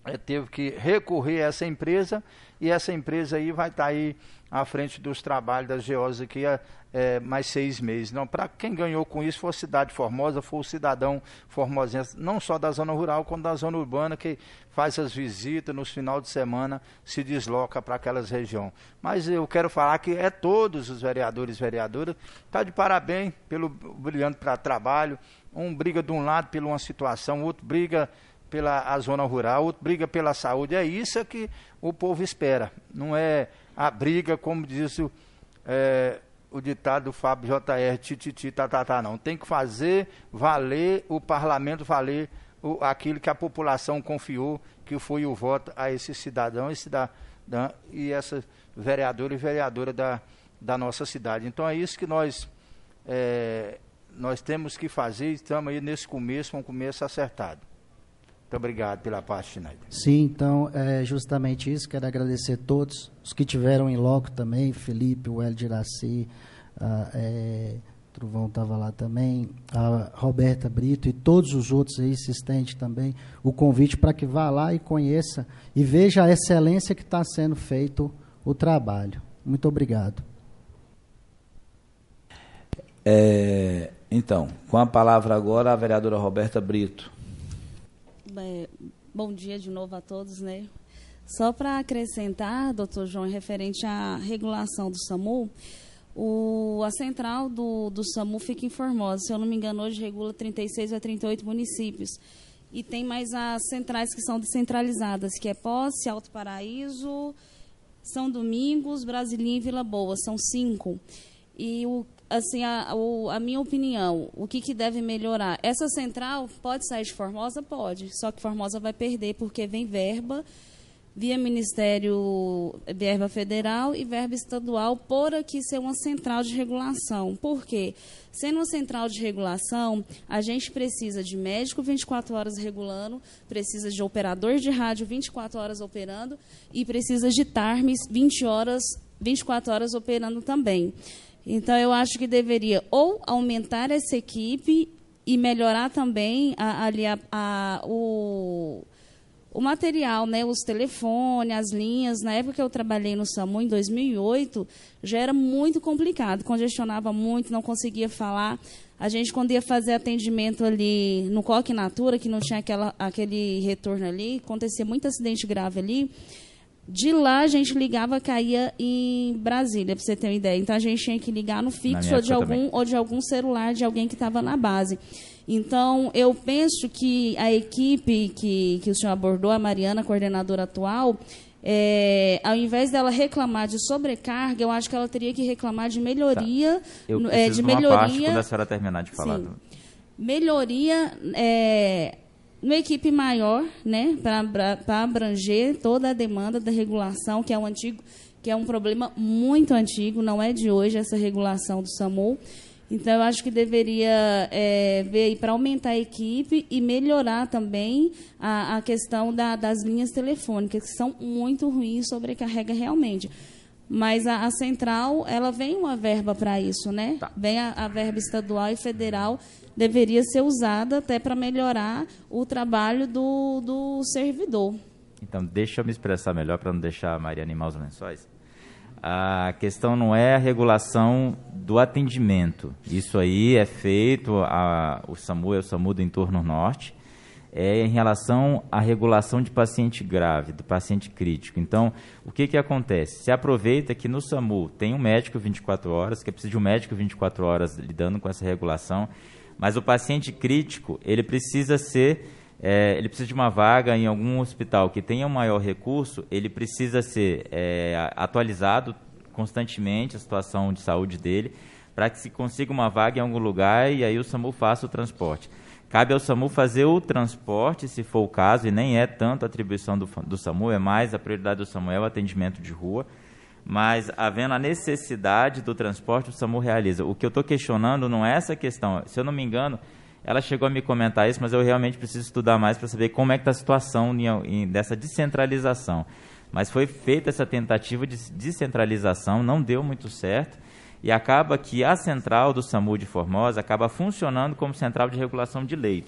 Speaker 3: é, teve que recorrer a essa empresa, e essa empresa aí vai estar aí à frente dos trabalhos das geólogas aqui há é, mais seis meses. Não, para quem ganhou com isso foi a cidade de Formosa, foi o cidadão formosense, não só da zona rural, como da zona urbana, que faz as visitas nos finais de semana, se desloca para aquelas regiões. Mas eu quero falar que é todos os vereadores e vereadoras, está de parabéns pelo brilhante pra trabalho. Um briga de um lado pela uma situação, outro briga pela a zona rural, outro briga pela saúde. É isso que o povo espera, não é a briga, como diz o, é, o ditado do Fábio J R, tititi, tatatá, não. Tem que fazer valer o parlamento, valer o, aquilo que a população confiou, que foi o voto a esse cidadão e cidadã e essa vereadora e vereadora da, da nossa cidade. Então é isso que nós, é, nós temos que fazer, estamos aí nesse começo, um começo acertado. Muito obrigado pela parte, Schneider.
Speaker 16: Sim, então, é justamente isso. Quero agradecer a todos, os que tiveram em loco também, Felipe, o Hélio de Iraci, a, é, Truvão estava lá também, a Roberta Brito e todos os outros aí, assistentes também, o convite para que vá lá e conheça e veja a excelência que está sendo feito o trabalho. Muito obrigado.
Speaker 1: É, então, com a palavra agora a vereadora Roberta Brito.
Speaker 6: Bom dia de novo a todos, né? Só para acrescentar, doutor João, referente à regulação do SAMU, o, a central do, do SAMU fica em Formosa. Se eu não me engano, hoje regula trinta e seis a trinta e oito municípios. E tem mais as centrais que são descentralizadas, que é Posse, Alto Paraíso, São Domingos, Brasilinha e Vila Boa. São cinco. E o assim, a, a minha opinião, o que, que deve melhorar? Essa central pode sair de Formosa? Pode, só que Formosa vai perder, porque vem verba via Ministério, verba federal e verba estadual, por aqui ser uma central de regulação. Por quê? Sendo uma central de regulação, a gente precisa de médico vinte e quatro horas regulando, precisa de operador de rádio vinte e quatro horas operando e precisa de TARMES vinte horas, vinte e quatro horas operando também. Então, eu acho que deveria ou aumentar essa equipe e melhorar também a, ali a, a, o, o material, né, os telefones, as linhas. Na época que eu trabalhei no SAMU, em dois mil e oito, já era muito complicado, congestionava muito, não conseguia falar. A gente, quando ia fazer atendimento ali no Coque Natura, que não tinha aquela, aquele retorno ali, acontecia muito acidente grave ali. De lá, a gente ligava, caía em Brasília, para você ter uma ideia. Então, a gente tinha que ligar no fixo ou de, algum, ou de algum celular de alguém que estava na base. Então, eu penso que a equipe que, que o senhor abordou, a Mariana, coordenadora atual, é, ao invés dela reclamar de sobrecarga, eu acho que ela teria que reclamar de melhoria.
Speaker 4: Tá. Eu preciso
Speaker 6: é, de
Speaker 4: de uma
Speaker 6: melhoria,
Speaker 4: parte quando a senhora terminar de falar.
Speaker 6: Sim, melhoria... É, uma equipe maior, né, para abranger toda a demanda da regulação, que é um antigo, que é um problema muito antigo, não é de hoje essa regulação do SAMU. Então, eu acho que deveria é, ver para aumentar a equipe e melhorar também a, a questão da, das linhas telefônicas, que são muito ruins, sobrecarrega realmente. Mas a, a central, ela vem uma verba para isso, né? Tá. Vem a, a verba estadual e federal, deveria ser usada até para melhorar o trabalho do, do servidor.
Speaker 4: Então, deixa eu me expressar melhor para não deixar a Maria animar os lençóis. A questão não é a regulação do atendimento. Isso aí é feito, a, o SAMU é o SAMU do entorno norte, é em relação à regulação de paciente grave, do paciente crítico. Então, o que, que acontece? Se aproveita que no SAMU tem um médico vinte e quatro horas, que precisa de um médico vinte e quatro horas lidando com essa regulação, mas o paciente crítico, ele precisa ser, é, ele precisa de uma vaga em algum hospital que tenha um maior recurso, ele precisa ser é, atualizado constantemente a situação de saúde dele, para que se consiga uma vaga em algum lugar e aí o SAMU faça o transporte. Cabe ao SAMU fazer o transporte, se for o caso, e nem é tanto a atribuição do, do SAMU, é mais a prioridade do SAMU é o atendimento de rua, mas havendo a necessidade do transporte, o SAMU realiza. O que eu estou questionando não é essa questão. Se eu não me engano, ela chegou a me comentar isso, mas eu realmente preciso estudar mais para saber como é que está a situação em, em, dessa descentralização. Mas foi feita essa tentativa de descentralização, não deu muito certo, e acaba que a central do SAMU de Formosa acaba funcionando como central de regulação de leitos.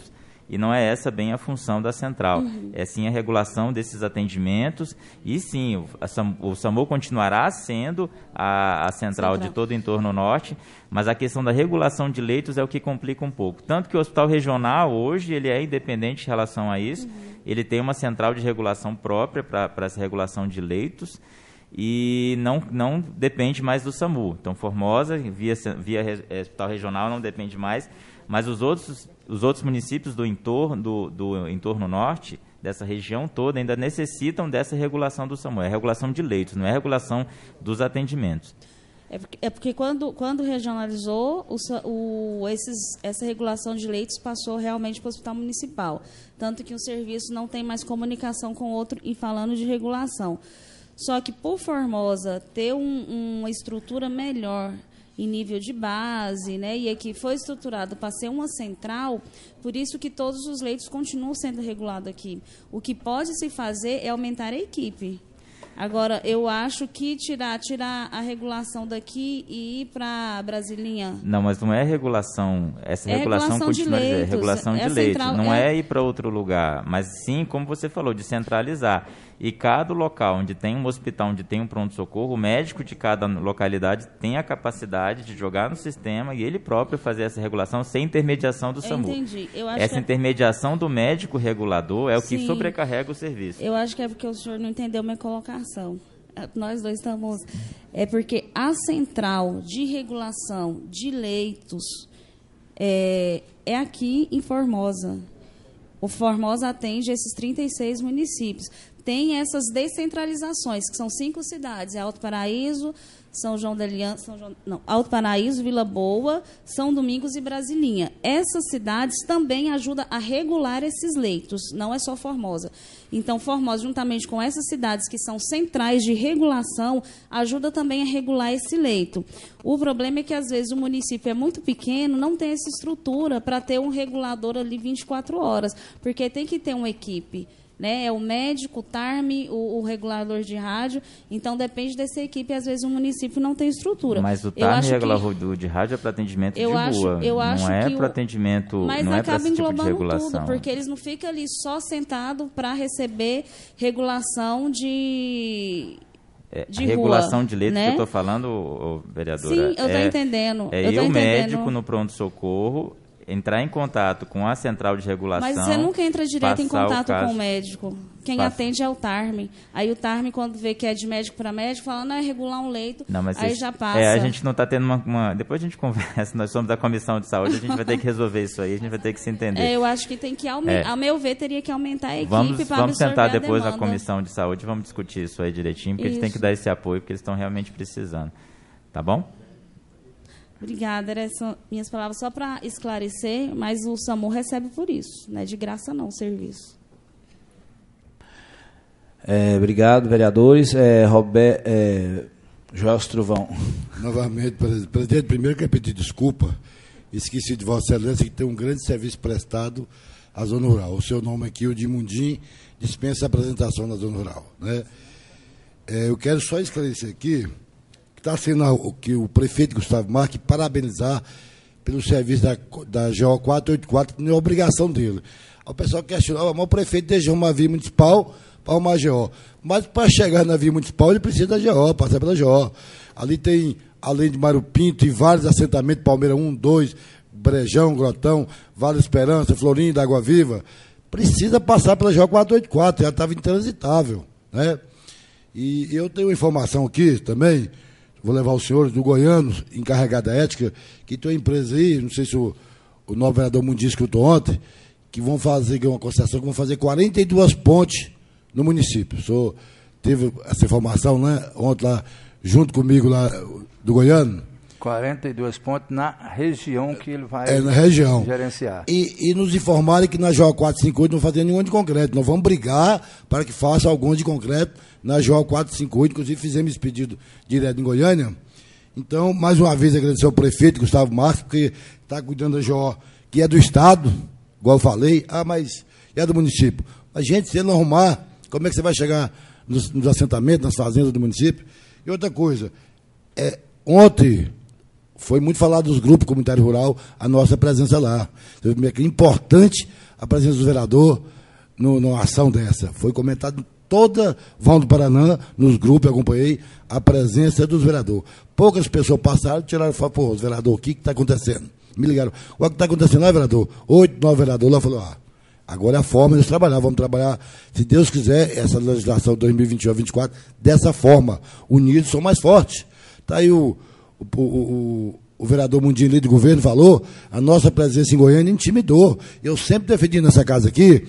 Speaker 4: e não é essa bem a função da central.
Speaker 6: Uhum.
Speaker 4: É sim a regulação desses atendimentos, e sim, o, a, o SAMU continuará sendo a, a central, central de todo o entorno norte, mas a questão da regulação de leitos é o que complica um pouco. Tanto que o Hospital Regional, hoje, ele é independente em relação a isso, uhum. ele tem uma central de regulação própria para essa regulação de leitos, e não, não depende mais do SAMU. Então, Formosa, via, via Hospital Regional, não depende mais, mas os outros, os outros municípios do entorno, do, do entorno norte, dessa região toda, ainda necessitam dessa regulação do SAMU. É a regulação de leitos, não é a regulação dos atendimentos.
Speaker 6: É porque, é porque quando, quando regionalizou, o, o, esses, essa regulação de leitos passou realmente para o hospital municipal. Tanto que o serviço não tem mais comunicação com o outro e falando de regulação. Só que, por Formosa ter um, uma estrutura melhor em nível de base, né, e que foi estruturado para ser uma central, por isso que todos os leitos continuam sendo regulados aqui. O que pode se fazer é aumentar a equipe. Agora, eu acho que tirar, tirar a regulação daqui e ir para Brasilinha...
Speaker 4: Não, mas não é regulação... Essa
Speaker 6: é
Speaker 4: regulação,
Speaker 6: regulação
Speaker 4: continua
Speaker 6: de leitos,
Speaker 4: é regulação
Speaker 6: é
Speaker 4: de leitos.
Speaker 6: central,
Speaker 4: não
Speaker 6: é...
Speaker 4: é ir para outro lugar, mas sim, como você falou, de centralizar. E cada local onde tem um hospital, onde tem um pronto-socorro, o médico de cada localidade tem a capacidade de jogar no sistema e ele próprio fazer essa regulação sem intermediação do SAMU.
Speaker 6: Entendi. Eu acho
Speaker 4: essa
Speaker 6: que...
Speaker 4: intermediação do médico regulador é o
Speaker 6: Sim.
Speaker 4: que sobrecarrega o serviço.
Speaker 6: Eu acho que é porque o senhor não entendeu minha colocação. Nós dois estamos... É porque a central de regulação de leitos é, é aqui em Formosa. O Formosa atende esses trinta e seis municípios. Tem essas descentralizações, que são cinco cidades, é Alto Paraíso, São João da Aliança, São João, não, Alto Paraíso, Vila Boa, São Domingos e Brasilinha. Essas cidades também ajudam a regular esses leitos, não é só Formosa. Então, Formosa, juntamente com essas cidades que são centrais de regulação, ajuda também a regular esse leito. O problema é que, às vezes, o município é muito pequeno, não tem essa estrutura para ter um regulador ali vinte e quatro horas, porque tem que ter uma equipe. Né? É o médico, o TARM, o, o regulador de rádio. Então, depende dessa equipe. Às vezes, o município não tem estrutura.
Speaker 4: Mas o TARM regulador que... de rádio é para atendimento
Speaker 6: eu
Speaker 4: de
Speaker 6: acho,
Speaker 4: rua.
Speaker 6: Eu acho
Speaker 4: não é
Speaker 6: que
Speaker 4: para
Speaker 6: o...
Speaker 4: atendimento,
Speaker 6: Mas
Speaker 4: não é para esse tipo de regulação.
Speaker 6: Tudo, porque eles não ficam ali só sentados para receber regulação de...
Speaker 4: É,
Speaker 6: de
Speaker 4: a regulação
Speaker 6: rua,
Speaker 4: de leito,
Speaker 6: né?
Speaker 4: que eu estou falando, ô, vereadora.
Speaker 6: Sim, eu estou
Speaker 4: é,
Speaker 6: entendendo.
Speaker 4: É
Speaker 6: eu
Speaker 4: eu,
Speaker 6: entendendo.
Speaker 4: médico, no pronto-socorro, entrar em contato com a central de regulação.
Speaker 6: Mas você nunca entra direto em contato
Speaker 4: o
Speaker 6: com o médico. Quem
Speaker 4: Passa.
Speaker 6: atende é o TARM. Aí o TARM, quando vê que é de médico para médico, fala, não, é regular um leito.
Speaker 4: Não, mas
Speaker 6: aí
Speaker 4: isso,
Speaker 6: já passa.
Speaker 4: É, a gente não está tendo uma, uma... Depois a gente conversa, nós somos da Comissão de Saúde, a gente vai ter que resolver isso aí, a gente vai ter que se entender.
Speaker 6: É, eu acho que tem que aumentar,
Speaker 4: é.
Speaker 6: a meu ver, teria que aumentar a equipe
Speaker 4: para
Speaker 6: absorver
Speaker 4: Vamos sentar depois
Speaker 6: a
Speaker 4: na Comissão de Saúde, vamos discutir isso aí direitinho, porque
Speaker 6: isso.
Speaker 4: eles têm que dar esse apoio, porque eles estão realmente precisando. Tá bom?
Speaker 6: Obrigada, eram minhas palavras só para esclarecer, mas o SAMU recebe por isso, não é de graça não o serviço.
Speaker 1: É, obrigado, vereadores. É, Robert, é, Joel Truvão.
Speaker 13: Novamente, presidente, primeiro quero pedir desculpa, esqueci de Vossa Excelência que tem um grande serviço prestado à Zona Rural. O seu nome aqui, o de Mundim, dispensa a apresentação na Zona Rural. Né? É, eu quero só esclarecer aqui que está sendo o que o prefeito Gustavo Marques parabenizar pelo serviço da, da G O quatrocentos e oitenta e quatro, que não é obrigação dele. O pessoal questionou, mas o prefeito deixou uma via municipal para uma G O. Mas para chegar na via municipal, ele precisa da G O, passar pela G O. Ali tem, além de Mário Pinto, e vários assentamentos, Palmeira um, dois, Brejão, Grotão, Vale Esperança, Florinda, Água Viva. Precisa passar pela G O quatrocentos e oitenta e quatro, já estava intransitável. Né? E eu tenho informação aqui também, vou levar os senhores do Goiano, encarregado da ética, que tem uma empresa aí, não sei se o, o novo vereador Mundim escutou ontem, que vão fazer uma concessão, que vão fazer quarenta e duas pontes no município. O senhor teve essa informação, né? Ontem lá, junto comigo lá do Goiano.
Speaker 3: quarenta e duas pontes na região que ele vai
Speaker 13: é, na região.
Speaker 3: gerenciar.
Speaker 13: E, e nos informaram que na G O quatrocentos e cinquenta e oito não fazia nenhum de concreto. Nós vamos brigar para que faça algum de concreto na G O quatrocentos e cinquenta e oito. Inclusive fizemos esse pedido direto em Goiânia. Então, mais uma vez, agradecer ao prefeito Gustavo Marques, porque está cuidando da G O, que é do Estado, igual eu falei. Ah, mas é do município. Mas, gente, se ele não arrumar, como é que você vai chegar nos, nos assentamentos, nas fazendas do município? E outra coisa, é, ontem foi muito falado dos grupos comunitários rurais, a nossa presença lá. É importante a presença do vereador no, numa ação dessa. Foi comentado toda Vão do Paraná, nos grupos, eu acompanhei a presença dos vereadores. Poucas pessoas passaram, tiraram e falaram, pô, vereador, o que está acontecendo? Me ligaram, o que está acontecendo lá, vereador? Oito, nove vereadores lá, falou, ah, agora é a forma de trabalhar, vamos trabalhar, se Deus quiser, essa legislação dois mil e vinte e um a vinte e quatro, dessa forma, unidos são mais fortes. Está aí o, o, o, o vereador Mundinho, líder do governo, falou, a nossa presença em Goiânia intimidou. Eu sempre defendi nessa casa aqui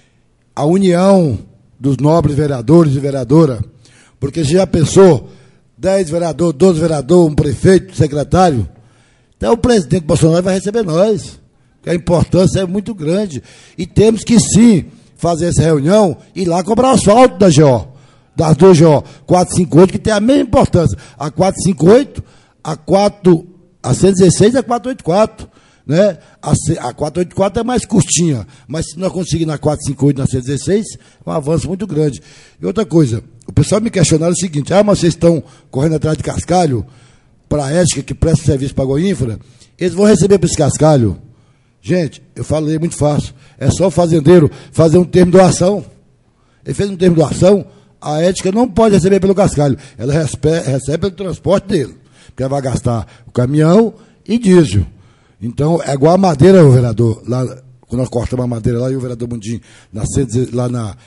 Speaker 13: a união dos nobres vereadores e vereadora, porque você já pensou, dez vereadores, doze vereadores, um prefeito, um secretário, até o presidente Bolsonaro vai receber nós. A importância é muito grande. E temos que, sim, fazer essa reunião e ir lá cobrar o asfalto da G O, das duas G O, quatrocentos e cinquenta e oito, que tem a mesma importância. A quatrocentos e cinquenta e oito, a, quatro, a cento e dezesseis e a quatrocentos e oitenta e quatro. Né? A, a quatrocentos e oitenta e quatro é mais curtinha, mas se nós conseguirmos na quatrocentos e cinquenta e oito e na cento e dezesseis, é um avanço muito grande. E outra coisa, o pessoal me questionaram o seguinte, ah, mas vocês estão correndo atrás de cascalho para a ética que presta serviço para a Goinfra, eles vão receber para esse cascalho. Gente, eu falei muito fácil. É só o fazendeiro fazer um termo de doação. Ele fez um termo de doação, a ética não pode receber pelo cascalho. Ela recebe, recebe pelo transporte dele. Porque ela vai gastar o caminhão e diesel. Então, é igual a madeira, o vereador, lá, quando nós cortamos a madeira lá, e o vereador Mundinho, na, lá na,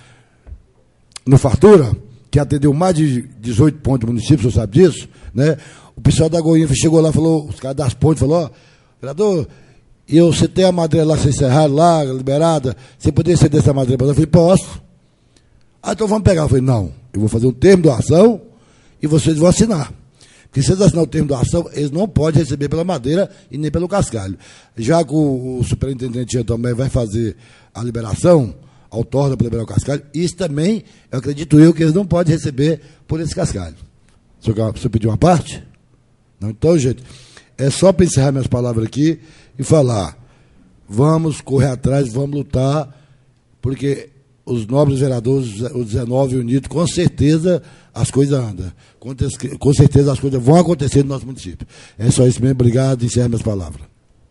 Speaker 13: no Fartura, que atendeu mais de dezoito pontos do município, o senhor sabe disso, né? O pessoal da Goiânia chegou lá, falou, os caras das pontes, falou, ó, vereador, eu, você tem a madeira lá, você encerrada lá, liberada, você poderia ceder essa madeira para nós? Eu falei, posso. Ah, então vamos pegar. Eu falei, não, eu vou fazer um termo de doação e vocês vão assinar. Porque se eles assinar o termo de doação, eles não podem receber pela madeira e nem pelo cascalho. Já que o, o superintendente também vai fazer a liberação, outorga para liberar o cascalho, isso também, eu acredito eu, que eles não podem receber por esse cascalho. O senhor, o senhor pediu uma parte? Não, então, gente, é só para encerrar minhas palavras aqui e falar, vamos correr atrás, vamos lutar, porque os nobres vereadores, os dezenove unidos, com certeza as coisas andam. Com, com certeza as coisas vão acontecer no nosso município. É só isso mesmo, obrigado, encerro minhas palavras.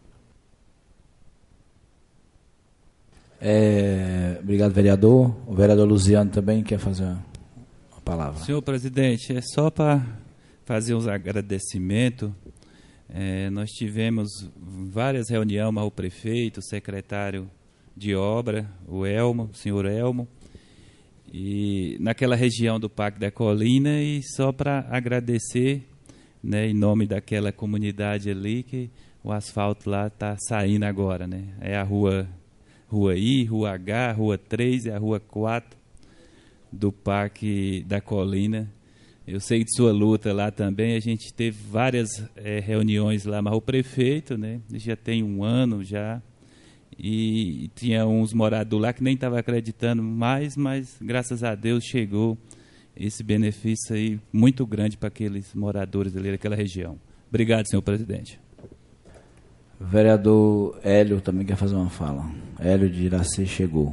Speaker 1: É, obrigado, vereador. O vereador Luziano também quer fazer uma palavra.
Speaker 14: Senhor presidente, é só para fazer uns agradecimentos. É, nós tivemos várias reuniões com o prefeito, o secretário de obra, o Elmo, o senhor Elmo, e naquela região do Parque da Colina, e só para agradecer, né, em nome daquela comunidade ali, que o asfalto lá está saindo agora, né? É a rua, rua I, rua H, rua três e a rua quatro do Parque da Colina. Eu sei de sua luta lá também, a gente teve várias é, reuniões lá, mas o prefeito, né, já tem um ano já, e, e tinha uns moradores lá que nem estavam acreditando mais, mas graças a Deus chegou esse benefício aí muito grande para aqueles moradores ali daquela região. Obrigado, senhor presidente.
Speaker 1: O vereador Hélio também quer fazer uma fala. Hélio de Iraci chegou.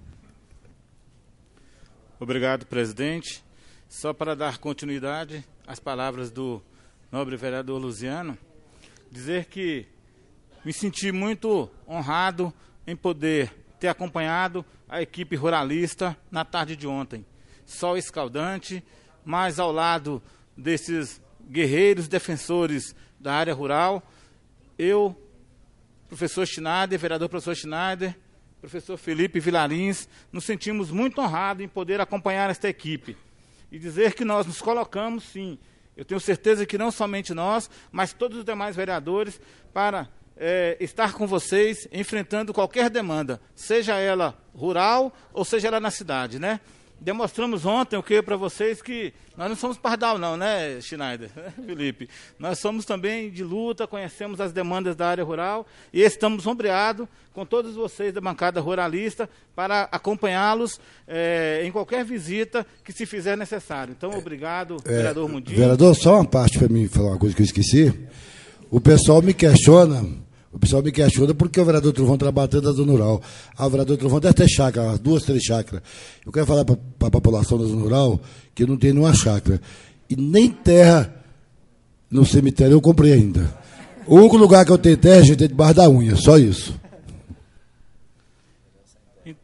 Speaker 2: Obrigado, presidente. Só para dar continuidade às palavras do nobre vereador Luziano, dizer que me senti muito honrado em poder ter acompanhado a equipe ruralista na tarde de ontem. Sol escaldante, mas ao lado desses guerreiros defensores da área rural, eu, professor Schneider, vereador professor Schneider, professor Felipe Vilarins, nos sentimos muito honrados em poder acompanhar esta equipe. E dizer que nós nos colocamos, sim, eu tenho certeza que não somente nós, mas todos os demais vereadores, para é, estar com vocês, enfrentando qualquer demanda, seja ela rural ou seja ela na cidade, né? Demonstramos ontem o que para vocês que nós não somos pardal não, né, Schneider, Felipe? Nós somos também de luta, conhecemos as demandas da área rural e estamos ombreados com todos vocês da bancada ruralista para acompanhá-los é, em qualquer visita que se fizer necessário. Então, obrigado, é, vereador Mundinho.
Speaker 13: Vereador, só uma parte para mim falar uma coisa que eu esqueci. O pessoal me questiona... O pessoal me questiona porque o vereador Trovão trabalha tanto na zona rural. Ah, o vereador Trovão deve ter chácara, duas, três chácaras. Eu quero falar para a população da zona rural que eu não tenho nenhuma chácara. E nem terra no cemitério eu comprei ainda. O único lugar que eu tenho terra, gente, é debaixo da unha, só isso.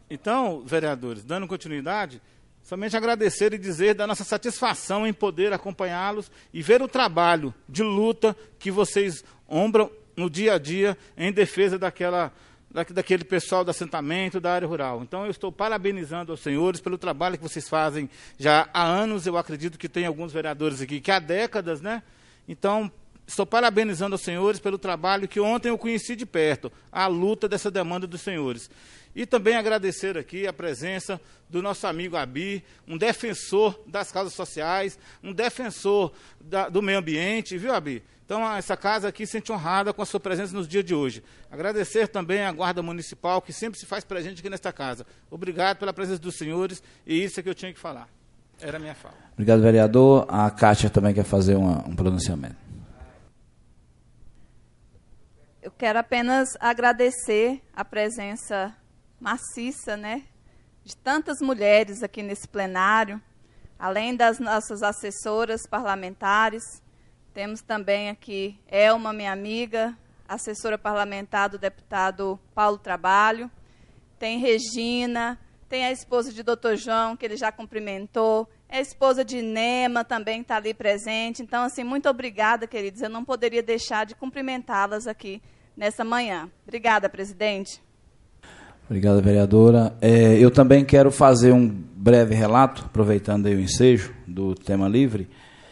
Speaker 2: Então, vereadores, dando continuidade, somente agradecer e dizer da nossa satisfação em poder acompanhá-los e ver o trabalho de luta que vocês ombram no dia a dia em defesa daquela, da, daquele pessoal do assentamento, da área rural. Então, eu estou parabenizando os senhores pelo trabalho que vocês fazem já há anos. Eu acredito que tem alguns vereadores aqui que há décadas, né? Então, estou parabenizando os senhores pelo trabalho que ontem eu conheci de perto, a luta dessa demanda dos senhores. E também agradecer aqui a presença do nosso amigo Abi, um defensor das causas sociais, um defensor da, do meio ambiente, viu, Abi? Então, essa casa aqui se sente honrada com a sua presença nos dias de hoje. Agradecer também à Guarda Municipal, que sempre se faz presente aqui nesta casa. Obrigado pela presença dos senhores, e isso é que eu tinha que falar. Era a minha fala.
Speaker 1: Obrigado, vereador. A Kátia também quer fazer uma, um pronunciamento.
Speaker 8: Eu quero apenas agradecer a presença maciça, né, de tantas mulheres aqui nesse plenário, além das nossas assessoras parlamentares. Temos também aqui Elma, minha amiga, assessora parlamentar do deputado Paulo Trabalho. Tem Regina, tem a esposa de doutor João, que ele já cumprimentou, a esposa de Nema também está ali presente. Então, assim, muito obrigada, queridos. Eu não poderia deixar de cumprimentá-las aqui nessa manhã. Obrigada, presidente.
Speaker 1: Obrigado, vereadora. É, eu também quero fazer um breve relato, aproveitando aí o ensejo do tema livre.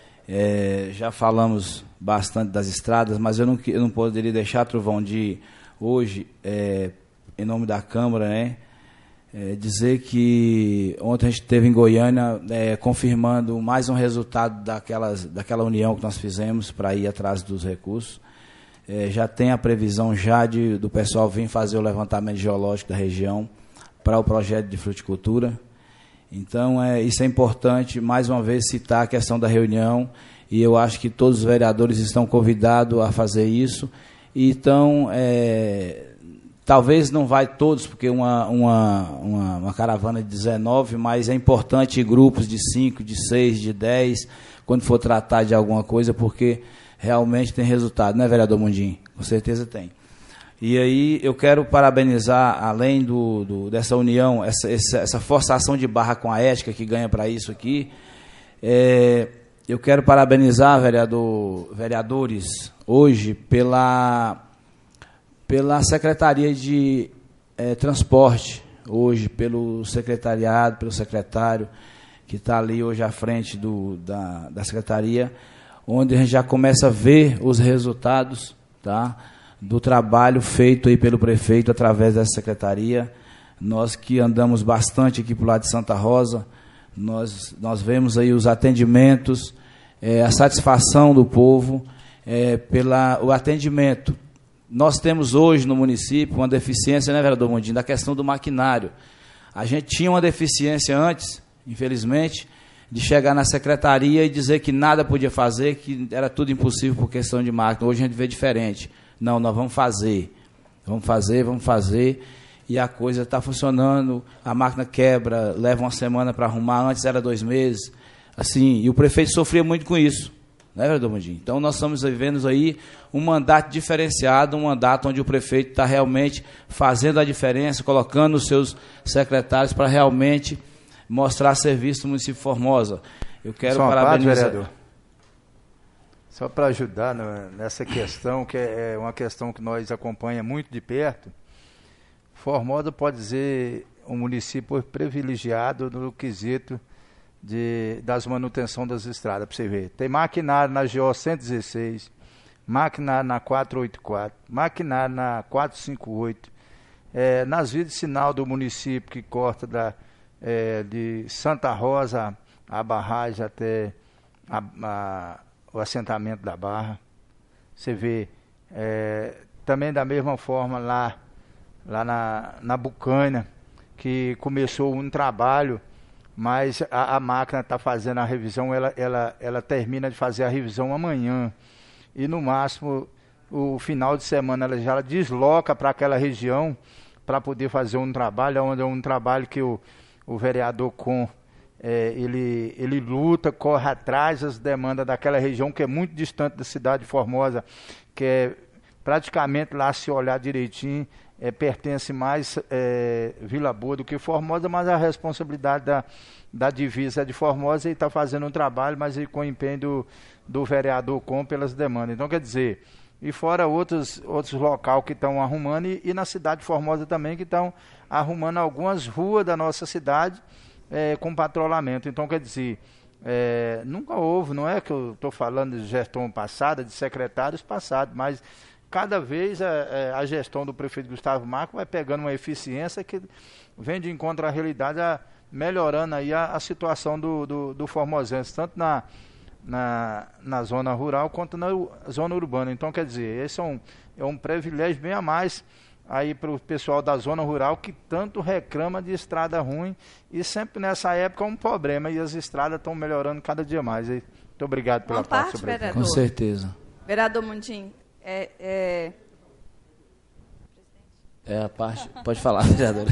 Speaker 1: É, já falamos bastante das estradas, mas eu não, eu não poderia deixar, Trovão, de hoje, é, em nome da Câmara, né, é, dizer que ontem a gente esteve em Goiânia é, confirmando mais um resultado daquelas, daquela união que nós fizemos para ir atrás dos recursos. É, já tem a previsão já de, do pessoal vir fazer o levantamento geológico da região para o projeto de fruticultura. Então, é, isso é importante, mais uma vez, citar a questão da reunião, e eu acho que todos os vereadores estão convidados a fazer isso. Então, é, talvez não vai todos, porque uma, uma, uma, uma caravana de dezenove, mas é importante grupos de cinco, de seis, de dez, quando for tratar de alguma coisa, porque realmente tem resultado, né, vereador Mundim? Com certeza tem. E aí eu quero parabenizar, além do, do, dessa união, essa, essa, essa forçação de barra com a ética que ganha para isso aqui, é, eu quero parabenizar, vereador, vereadores, hoje, pela, pela Secretaria de é, Transporte, hoje, pelo secretariado, pelo secretário, que está ali hoje à frente do, da, da Secretaria, onde a gente já começa a ver os resultados, tá, do trabalho feito aí pelo prefeito através dessa secretaria. Nós que andamos bastante aqui para o lado de Santa Rosa, nós, nós vemos aí os atendimentos, é, a satisfação do povo é, pelo atendimento. Nós temos hoje no município uma deficiência, né, vereador Mundinho, da questão do maquinário. A gente tinha uma deficiência antes, infelizmente, de chegar na secretaria e dizer que nada podia fazer, que era tudo impossível por questão de máquina. Hoje a gente vê diferente. Não, nós vamos fazer. Vamos fazer, vamos fazer. E a coisa está funcionando, a máquina quebra, leva uma semana para arrumar, antes era dois meses. Assim, e o prefeito sofria muito com isso. Né, vereador Mundinho? Então nós estamos vivendo aí um mandato diferenciado, um mandato onde o prefeito está realmente fazendo a diferença, colocando os seus secretários para realmente mostrar serviço no município de Formosa. Eu quero
Speaker 3: Só uma
Speaker 1: parabenizar...
Speaker 3: parte, vereador. Só para ajudar no, nessa questão, que é uma questão que nós acompanhamos muito de perto, Formosa pode dizer um município privilegiado no quesito de, das manutenção das estradas, para você ver. Tem maquinário na G O cento e dezesseis, maquinário na quatrocentos e oitenta e quatro, maquinário na quatrocentos e cinquenta e oito, é, nas vias de sinal do município que corta da É, de Santa Rosa, a barragem até a, a, o assentamento da Barra. Você vê, é, também da mesma forma lá, lá na, na Bucânia, que começou um trabalho, mas a, a máquina está fazendo a revisão, ela, ela, ela termina de fazer a revisão amanhã. E no máximo, o final de semana, ela já desloca para aquela região para poder fazer um trabalho, onde é um trabalho que o O vereador Com, é, ele, ele luta, corre atrás das demandas daquela região que é muito distante da cidade de Formosa, que é praticamente lá, se olhar direitinho, é, pertence mais é, Vila Boa do que Formosa, mas a responsabilidade da, da divisa é de Formosa e está fazendo um trabalho, mas com o empenho do, do vereador Com pelas demandas. Então, quer dizer, e fora outros, outros locais que estão arrumando, e, e na cidade de Formosa também, que estão arrumando algumas ruas da nossa cidade é, com patrulhamento. Então, quer dizer, é, nunca houve, não é que eu estou falando de gestão passada, de secretários passados, mas cada vez a, a gestão do prefeito Gustavo Marco vai pegando uma eficiência que vem de encontro à realidade, a, melhorando aí a, a situação do, do, do formosense, tanto na, na, na zona rural quanto na zona urbana. Então, quer dizer, esse é um, é um privilégio bem a mais aí para o pessoal da zona rural que tanto reclama de estrada ruim, e sempre nessa época é um problema, e as estradas estão melhorando cada dia mais. Muito obrigado pela
Speaker 8: Uma parte, vereador.
Speaker 1: Com certeza.
Speaker 8: Vereador Mundim, é, é...
Speaker 1: É a parte... Pode falar, vereadora.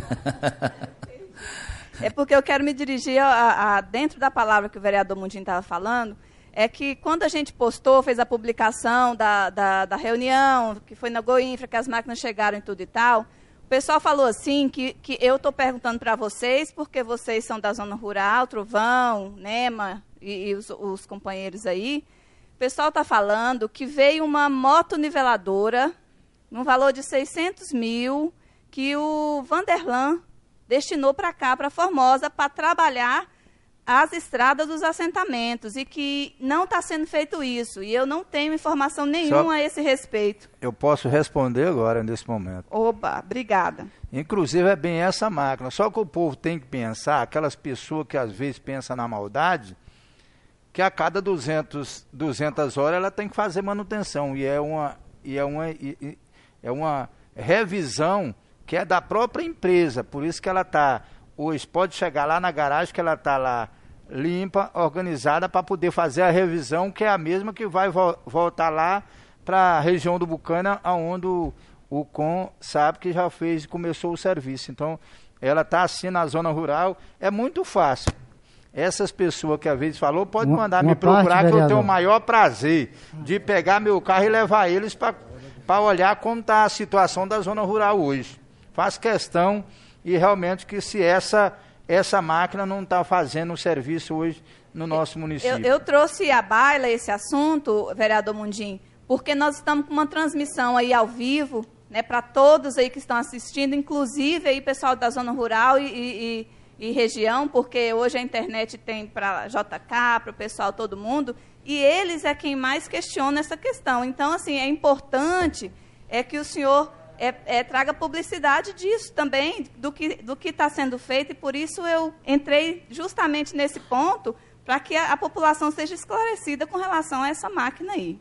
Speaker 8: É porque eu quero me dirigir a, a, dentro da palavra que o vereador Mundim estava falando, é que quando a gente postou, fez a publicação da, da, da reunião, que foi na Goinfra, que as máquinas chegaram e tudo e tal, o pessoal falou assim, que, que eu estou perguntando para vocês, porque vocês são da zona rural, Trovão, Nema e, e os, os companheiros aí. O pessoal está falando que veio uma motoniveladora, no valor de seiscentos mil, que o Vanderlan destinou para cá, para Formosa, para trabalhar as estradas dos assentamentos, e que não está sendo feito isso. E eu não tenho informação nenhuma Só a esse respeito.
Speaker 3: Eu posso responder agora, nesse momento.
Speaker 8: Oba, obrigada.
Speaker 3: Inclusive, é bem essa máquina. Só que o povo tem que pensar, aquelas pessoas que às vezes pensam na maldade, que a cada duzentas horas ela tem que fazer manutenção. E é uma, e é uma, e, é uma revisão que é da própria empresa. Por isso que ela está... Hoje pode chegar lá na garagem, que ela está lá limpa, organizada, para poder fazer a revisão, que é a mesma que vai vo voltar lá para a região do Bucana, onde o, o Com sabe que já fez e começou o serviço. Então, ela está assim na zona rural, é muito fácil. Essas pessoas que às vezes falou, pode uma, mandar uma me procurar, parte, que vereador. Eu tenho o maior prazer de pegar meu carro e levar eles para olhar como está a situação da zona rural hoje. Faço questão... E realmente que se essa, essa máquina não está fazendo o serviço hoje no nosso município.
Speaker 8: Eu, eu trouxe à baila esse assunto, vereador Mundim, porque nós estamos com uma transmissão aí ao vivo, né, para todos aí que estão assistindo, inclusive aí pessoal da zona rural e, e, e região, porque hoje a internet tem para J K, para o pessoal, todo mundo, e eles é quem mais questiona essa questão. Então, assim, é importante é que o senhor... É, é, traga publicidade disso também, do que do que está sendo feito, e por isso eu entrei justamente nesse ponto, para que a, a população seja esclarecida com relação a essa máquina aí.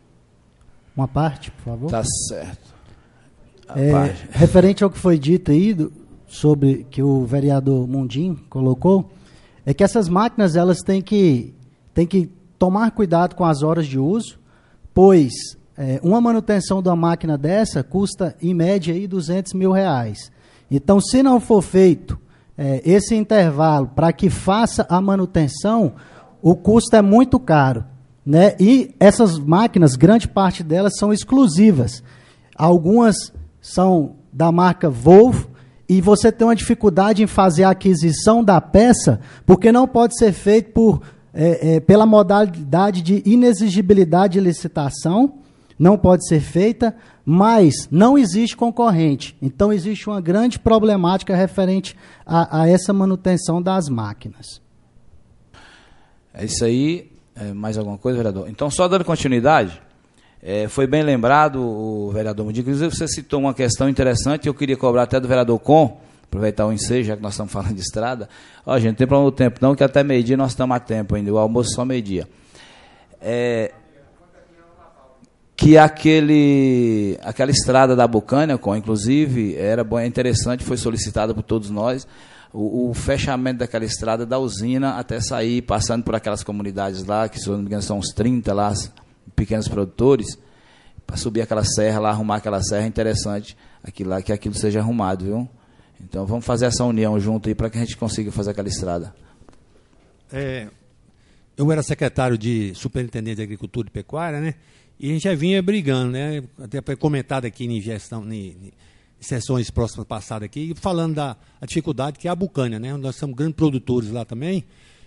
Speaker 16: Uma parte, por favor.
Speaker 1: Tá certo.
Speaker 16: É, referente ao que foi dito aí, do, sobre que o vereador Mundim colocou, é que essas máquinas elas têm que, têm que tomar cuidado com as horas de uso, pois... É, uma manutenção de uma máquina dessa custa, em média, aí, duzentos mil reais. Então, se não for feito é, esse intervalo para que faça a manutenção, o custo é muito caro, né? E essas máquinas, grande parte delas são exclusivas. Algumas são da marca Volvo, e você tem uma dificuldade em fazer a aquisição da peça, porque não pode ser feito por, é, é, pela modalidade de inexigibilidade de licitação, não pode ser feita, mas não existe concorrente. Então, existe uma grande problemática referente a, a essa manutenção das máquinas.
Speaker 1: É isso aí. É, mais alguma coisa, vereador? Então, só dando continuidade, é, foi bem lembrado o vereador Mundim, inclusive você citou uma questão interessante, eu queria cobrar até do vereador Com, aproveitar o ensejo, já que nós estamos falando de estrada. Ó, gente, não tem problema no tempo não, que até meio-dia nós estamos a tempo ainda, o almoço só meio-dia. É... que aquele, aquela estrada da Bucânia, com, inclusive, era bom, é interessante, foi solicitada por todos nós, o, o fechamento daquela estrada da usina até sair, passando por aquelas comunidades lá, que se não me engano são uns trinta lá, pequenos produtores, para subir aquela serra lá, arrumar aquela serra, é interessante aquilo lá, que aquilo seja arrumado, viu? Então vamos fazer essa união junto aí para que a gente consiga fazer aquela estrada.
Speaker 10: É, eu era secretário de Superintendente de Agricultura e Pecuária, né? E a gente já vinha brigando, né? Até foi comentado aqui em gestão, em, em sessões próximas passadas aqui, falando da a dificuldade que é a Bucânia, né? Nós somos grandes produtores lá também.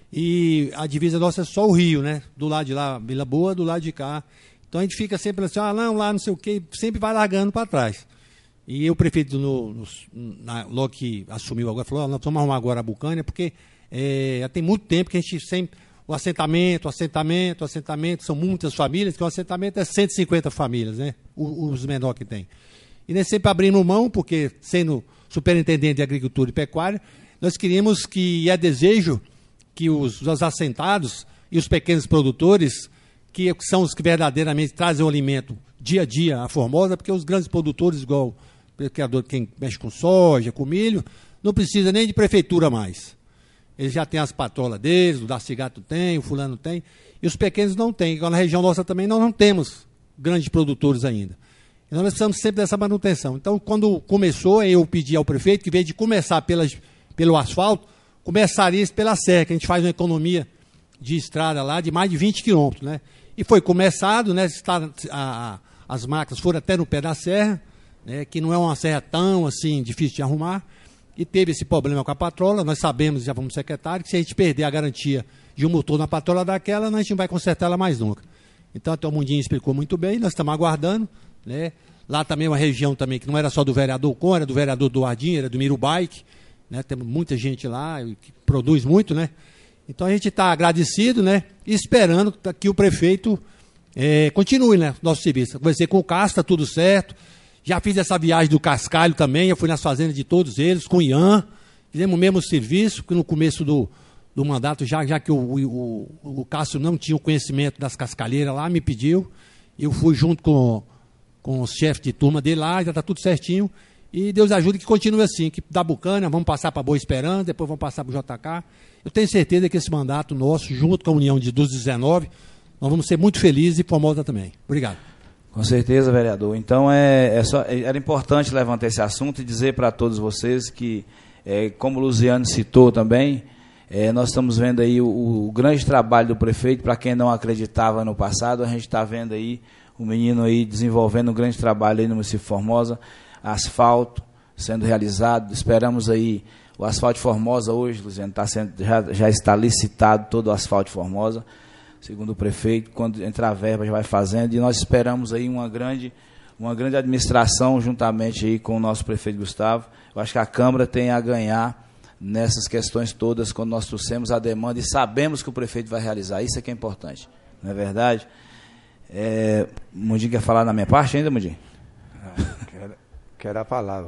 Speaker 10: E a divisa nossa é só o Rio, né? Do lado de lá, Vila Boa, do lado de cá. Então a gente fica sempre assim, ah, não, lá não sei o quê, sempre vai largando para trás. E o prefeito, no, no, na, logo que assumiu agora, falou, ah, nós vamos arrumar agora a Bucânia, porque é, já tem muito tempo que a gente sempre, o assentamento, o assentamento, o assentamento, são muitas famílias, que o assentamento é cento e cinquenta famílias, né? Os, os menores que tem. E nós sempre abrimos mão, porque sendo superintendente de agricultura e pecuária, nós queríamos que, e é desejo, que os, os assentados e os pequenos produtores, que são os que verdadeiramente trazem o alimento dia a dia à Formosa, porque os grandes produtores, igual o criador, quem mexe com soja, com milho, não precisa nem de prefeitura mais. Eles já têm as patrolas deles, o Dacigato tem, o fulano tem, e os pequenos não têm. Igual na região nossa também nós não temos grandes produtores ainda. Então nós precisamos sempre dessa manutenção. Então, quando começou, eu pedi ao prefeito que, em vez de começar pelas, pelo asfalto, começaria pela serra, que a gente faz uma economia de estrada lá de mais de vinte quilômetros, né? E foi começado, né? Está, a, a, as máquinas foram até no pé da serra, né, que não é uma serra tão assim difícil de arrumar, e teve esse problema com a patrola. Nós sabemos, já vamos secretário, que se a gente perder a garantia de um motor na patrola daquela, a gente não vai consertar ela mais nunca. Então, até o Mundinho explicou muito bem, nós estamos aguardando, né? Lá também é uma região também que não era só do vereador Com, era do vereador Duardinho, era do Miro Bike, né? Temos muita gente lá que produz muito, né? Então a gente está agradecido, né? E esperando que o prefeito é, continue, né, nosso serviço. Conversei com o Castro, está tudo certo. Já fiz essa viagem do Cascalho também, eu fui nas fazendas de todos eles, com o Ian, fizemos o mesmo serviço, que no começo do, do mandato, já, já que o, o, o Castro não tinha o conhecimento das cascalheiras lá, me pediu, eu fui junto com, com os chefes de turma dele lá, já está tudo certinho, e Deus ajude que continue assim, que da Bucânia, vamos passar para Boa Esperança, depois vamos passar para o J K. Eu tenho certeza que esse mandato nosso, junto com a União de, dos dezenove, nós vamos ser muito felizes e Formosa também. Obrigado.
Speaker 1: Com certeza, vereador. Então, é, é só, era importante levantar esse assunto e dizer para todos vocês que, é, como o Luciano citou também, é, nós estamos vendo aí o, o grande trabalho do prefeito. Para quem não acreditava no passado, a gente está vendo aí o menino aí desenvolvendo um grande trabalho aí no município de Formosa, asfalto sendo realizado. Esperamos aí o asfalto de Formosa hoje, Luciano, tá sendo, já, já está licitado todo o asfalto de Formosa, segundo o prefeito. Quando entrar a verba já vai fazendo, e nós esperamos aí uma grande, uma grande administração juntamente aí com o nosso prefeito Gustavo. Eu acho que a Câmara tem a ganhar nessas questões todas, quando nós trouxemos a demanda e sabemos que o prefeito vai realizar. Isso é que é importante, não é verdade? É, Mundinho quer falar na minha parte ainda, Mundinho?
Speaker 3: Quero, quero a palavra.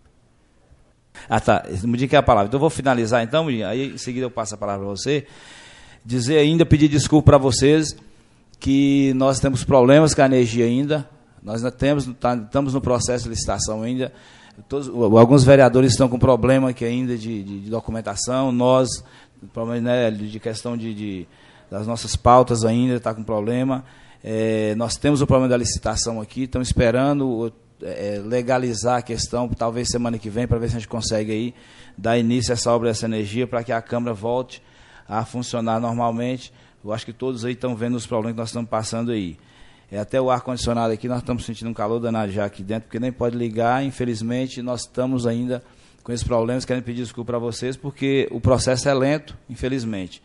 Speaker 1: Ah, tá, Mundinho quer a palavra. Então eu vou finalizar então, Mundinho, aí em seguida eu passo a palavra para você. Dizer ainda, pedir desculpa para vocês, que nós temos problemas com a energia ainda, nós ainda temos, tá, estamos no processo de licitação ainda, todos, alguns vereadores estão com problema aqui ainda de, de, de documentação, nós, problema, né, de questão de, de, das nossas pautas ainda, está com problema, é, nós temos o problema da licitação aqui, estamos esperando é, legalizar a questão, talvez semana que vem, para ver se a gente consegue aí dar início a essa obra dessa energia, para que a Câmara volte a funcionar normalmente. Eu acho que todos aí estão vendo os problemas que nós estamos passando aí. É, até o ar-condicionado aqui, nós estamos sentindo um calor danado já aqui dentro, porque nem pode ligar, infelizmente, nós estamos ainda com esses problemas, querendo pedir desculpa para vocês, porque o processo é lento, infelizmente.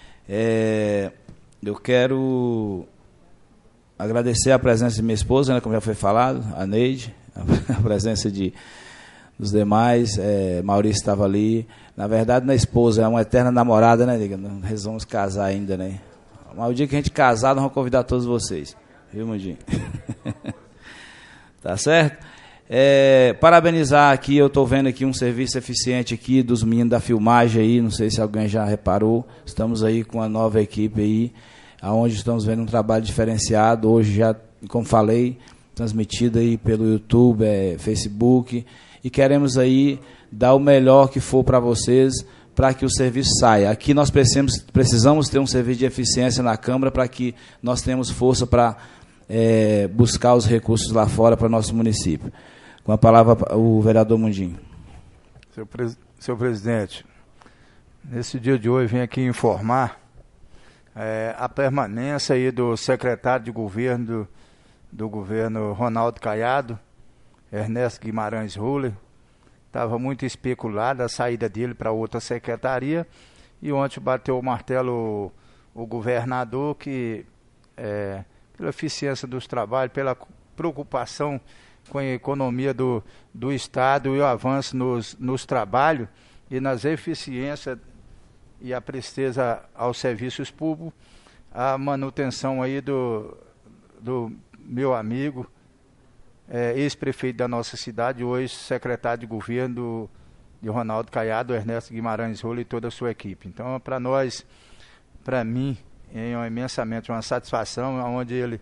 Speaker 1: É, eu quero agradecer a presença de minha esposa, né, como já foi falado, a Neide, a presença de, dos demais, é, Maurício estava ali. Na verdade, não é esposa, é uma eterna namorada, né, nega? Nós vamos casar ainda, né? Mas o dia que a gente casar, nós vamos convidar todos vocês. Viu, Mundinho? Tá certo? É, parabenizar aqui, eu estou vendo aqui um serviço eficiente aqui dos meninos da filmagem aí, não sei se alguém já reparou. Estamos aí com a nova equipe aí, onde estamos vendo um trabalho diferenciado. Hoje já, como falei, transmitido aí pelo YouTube, é, Facebook, e queremos aí dar o melhor que for para vocês, para que o serviço saia. Aqui nós precisamos, precisamos ter um serviço de eficiência na Câmara, para que nós tenhamos força para é, buscar os recursos lá fora para o nosso município. Com a palavra, o vereador Mundinho.
Speaker 3: Senhor, pres senhor presidente, nesse dia de hoje vim aqui informar é, a permanência aí do secretário de governo do, do governo Ronaldo Caiado, Ernesto Guimarães Roller. Estava muito especulada a saída dele para outra secretaria, e ontem bateu o martelo o, o governador que, é, pela eficiência dos trabalhos, pela preocupação com a economia do, do Estado e o avanço nos, nos trabalhos e nas eficiências e a presteza aos serviços públicos, a manutenção aí do, do meu amigo, é, ex-prefeito da nossa cidade, hoje secretário de governo do, de Ronaldo Caiado, Ernesto Guimarães Roller e toda a sua equipe. Então, para nós, para mim, é uma, imensamente uma satisfação, onde ele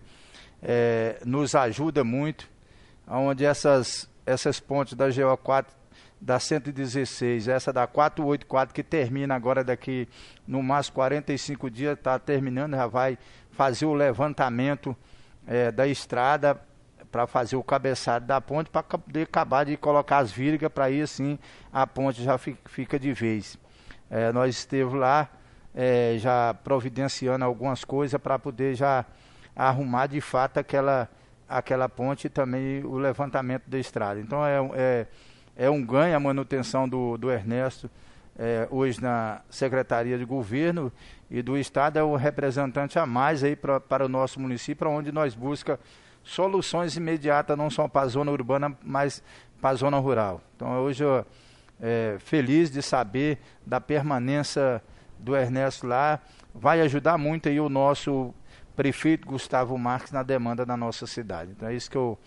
Speaker 3: é, nos ajuda muito, onde essas, essas pontes da G O quatro, da cento e dezesseis, essa da quatrocentos e oitenta e quatro, que termina agora daqui no máximo quarenta e cinco dias, está terminando, já vai fazer o levantamento é, da estrada para fazer o cabeçalho da ponte, para poder acabar de colocar as vigas, para aí assim a ponte já fica, fica de vez. É, nós esteve lá é, já providenciando algumas coisas para poder já arrumar de fato aquela, aquela ponte e também o levantamento da estrada. Então é, é, é um ganho a manutenção do, do Ernesto é, hoje na Secretaria de Governo e do Estado, é o representante a mais aí pra, para o nosso município, onde nós buscamos soluções imediatas, não só para a zona urbana, mas para a zona rural. Então hoje eu é, feliz de saber da permanência do Ernesto lá, vai ajudar muito aí o nosso prefeito Gustavo Marques na demanda da nossa cidade. Então é isso que eu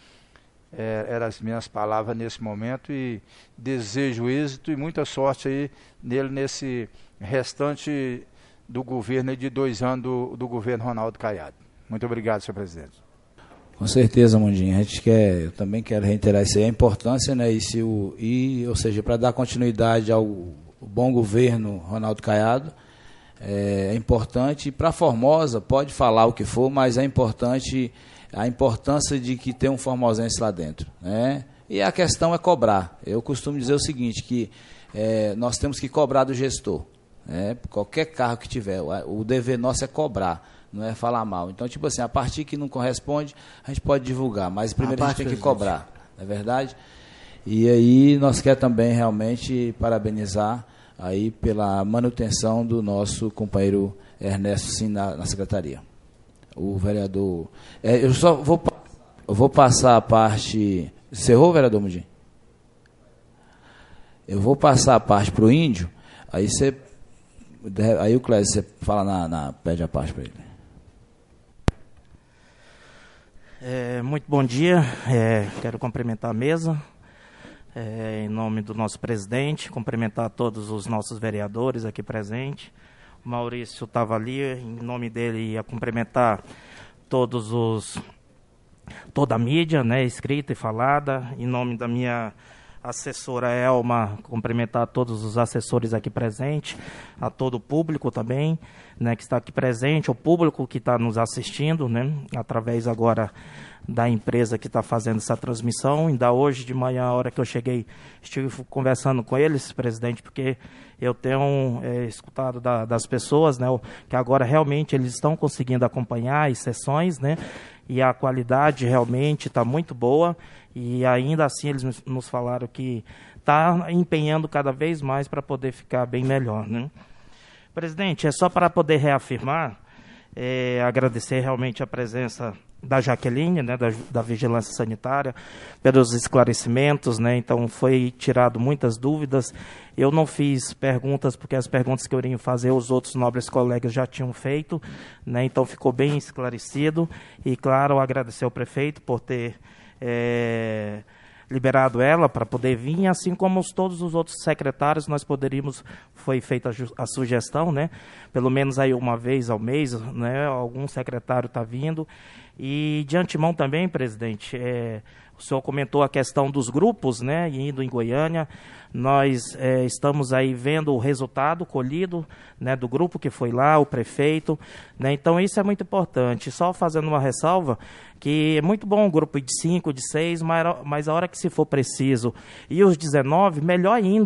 Speaker 3: é, eram as minhas palavras nesse momento, e desejo êxito e muita sorte aí nele nesse restante do governo de dois anos do, do governo Ronaldo Caiado. Muito obrigado, senhor presidente.
Speaker 1: Com certeza, Mundinho. A gente quer, eu também quero reiterar isso aí, a importância, né, e, se o, e, ou seja, para dar continuidade ao bom governo Ronaldo Caiado, é, é importante, para Formosa, pode falar o que for, mas é importante a importância de que tem um formosense lá dentro, né? E a questão é cobrar. Eu costumo dizer o seguinte, que é, nós temos que cobrar do gestor, né? Qualquer carro que tiver, o, o dever nosso é cobrar, não é falar mal. Então, tipo assim, a partir que não corresponde, a gente pode divulgar, mas primeiro a, a gente tem que cobrar, não é verdade? E aí nós queremos também realmente parabenizar aí pela manutenção do nosso companheiro Ernesto, sim, na, na secretaria. O vereador... É, eu só vou, eu vou passar a parte... Encerrou, vereador Mundim? Eu vou passar a parte para o Índio, aí você... Aí o Clésio, você fala na, na... Pede a parte para ele.
Speaker 17: É, muito bom dia, é, quero cumprimentar a mesa, é, em nome do nosso presidente, cumprimentar todos os nossos vereadores aqui presentes. O Maurício estava ali, em nome dele ia cumprimentar todos os, toda a mídia, né, escrita e falada, em nome da minha assessora Elma, cumprimentar todos os assessores aqui presentes, a todo o público também, né, que está aqui presente, o público que está nos assistindo, né, através agora da empresa que está fazendo essa transmissão. Ainda hoje de manhã, a hora que eu cheguei, estive conversando com eles, presidente, porque eu tenho é, escutado da, das pessoas, né, que agora realmente eles estão conseguindo acompanhar as sessões, né, e a qualidade realmente está muito boa, e ainda assim eles nos falaram que está empenhando cada vez mais para poder ficar bem melhor, né. Presidente, é só para poder reafirmar, é, agradecer realmente a presença da Jaqueline, né, da, da Vigilância Sanitária, pelos esclarecimentos, né, então foi tirado muitas dúvidas. Eu não fiz perguntas, porque as perguntas que eu iria fazer os outros nobres colegas já tinham feito, né, então ficou bem esclarecido. E, claro, agradecer ao prefeito por ter é, liberado ela para poder vir, assim como os, todos os outros secretários, nós poderíamos, foi feita a, a sugestão, né, pelo menos aí uma vez ao mês, né, algum secretário está vindo. E de antemão também, presidente, é, o senhor comentou a questão dos grupos, né, indo em Goiânia. Nós é, estamos aí vendo o resultado colhido, né, do grupo que foi lá, o prefeito, né, então isso é muito importante. Só fazendo uma ressalva, que é muito bom um grupo de cinco, de seis, mas, mas a hora que se for preciso, e os dezenove, melhor ainda,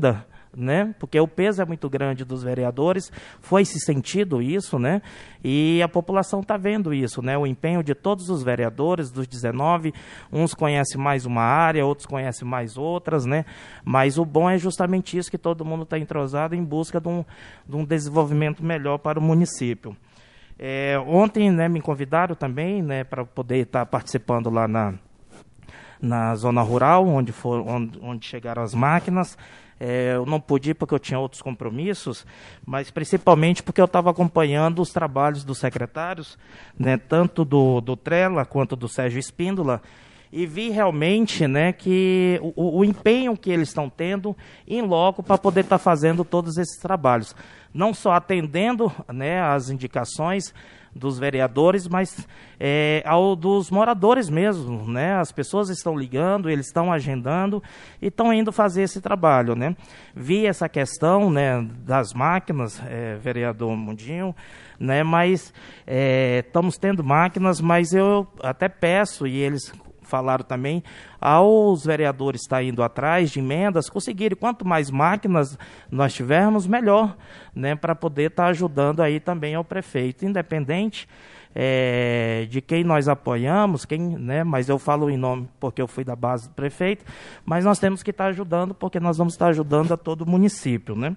Speaker 17: né? Porque o peso é muito grande dos vereadores, foi se sentido isso, né? E a população está vendo isso, né? O empenho de todos os vereadores, dos dezenove, uns conhecem mais uma área, outros conhecem mais outras, né? Mas o bom é justamente isso, que todo mundo está entrosado em busca de um, de um desenvolvimento melhor para o município. É, ontem, né, me convidaram também, né, para poder estar participando lá na, na zona rural, onde, for, onde, onde chegaram as máquinas. É, eu não pude ir porque eu tinha outros compromissos, mas principalmente porque eu estava acompanhando os trabalhos dos secretários, né, tanto do, do Trela quanto do Sérgio Espíndola, e vi realmente, né, que o, o empenho que eles estão tendo em loco para poder estar fazendo todos esses trabalhos. Não só atendendo, né, as indicações dos vereadores, mas é, ao dos moradores mesmo, né? As pessoas estão ligando, eles estão agendando e estão indo fazer esse trabalho, né? Vi essa questão, né, das máquinas, é, vereador Mundinho, né? Mas é, estamos tendo máquinas, mas eu até peço, e eles falaram também, aos vereadores estar indo atrás de emendas, conseguirem quanto mais máquinas nós tivermos, melhor, né, para poder estar ajudando aí também ao prefeito, independente é, de quem nós apoiamos, quem, né, mas eu falo em nome porque eu fui da base do prefeito, mas nós temos que estar ajudando porque nós vamos estar ajudando a todo o município, né?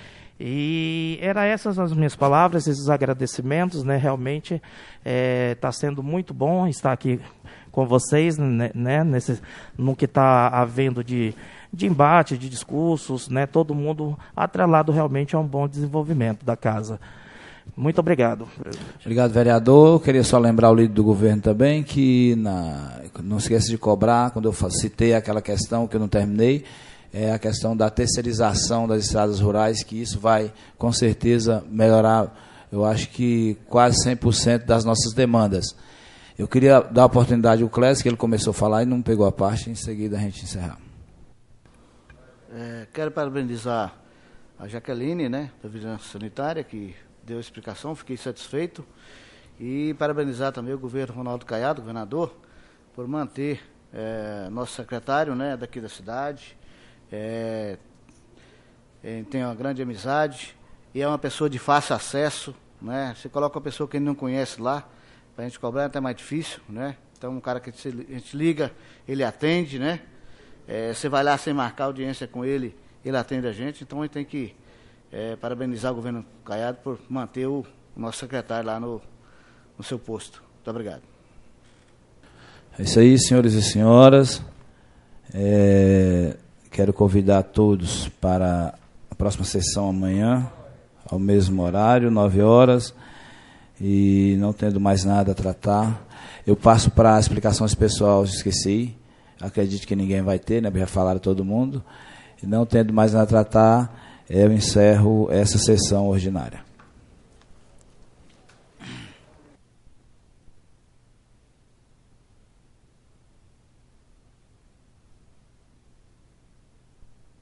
Speaker 17: E eram essas as minhas palavras, esses agradecimentos, né? Realmente está é, sendo muito bom estar aqui com vocês, né, né, nesse, no que está havendo de, de embate, de discursos, né, todo mundo atrelado realmente a um bom desenvolvimento da casa. Muito obrigado.
Speaker 1: Obrigado, vereador. Eu queria só lembrar o líder do governo também que na, não esqueça de cobrar, quando eu citei aquela questão que eu não terminei, é a questão da terceirização das estradas rurais, que isso vai, com certeza, melhorar, eu acho que quase cem por cento das nossas demandas. Eu queria dar a oportunidade ao Clécio, que ele começou a falar e não pegou a parte, em seguida a gente encerrar.
Speaker 15: É, quero parabenizar a Jaqueline, né, da Vigilância Sanitária, que deu a explicação, fiquei satisfeito. E parabenizar também o governo Ronaldo Caiado, governador, por manter é, nosso secretário, né, daqui da cidade. É, é, tem uma grande amizade e é uma pessoa de fácil acesso, né? Você coloca uma pessoa que ele não conhece lá, para a gente cobrar é até mais difícil, né? Então, um cara que a gente liga, ele atende, né? É, você vai lá sem marcar audiência com ele, ele atende a gente. Então, a gente tem que é, parabenizar o governo Caiado por manter o nosso secretário lá no, no seu posto. Muito obrigado.
Speaker 1: É isso aí, senhores e senhoras. É, quero convidar todos para a próxima sessão amanhã, ao mesmo horário, nove horas. E não tendo mais nada a tratar, eu passo para a explicação pessoal, esqueci, acredito que ninguém vai ter, né, já falaram todo mundo, e não tendo mais nada a tratar, eu encerro essa sessão ordinária.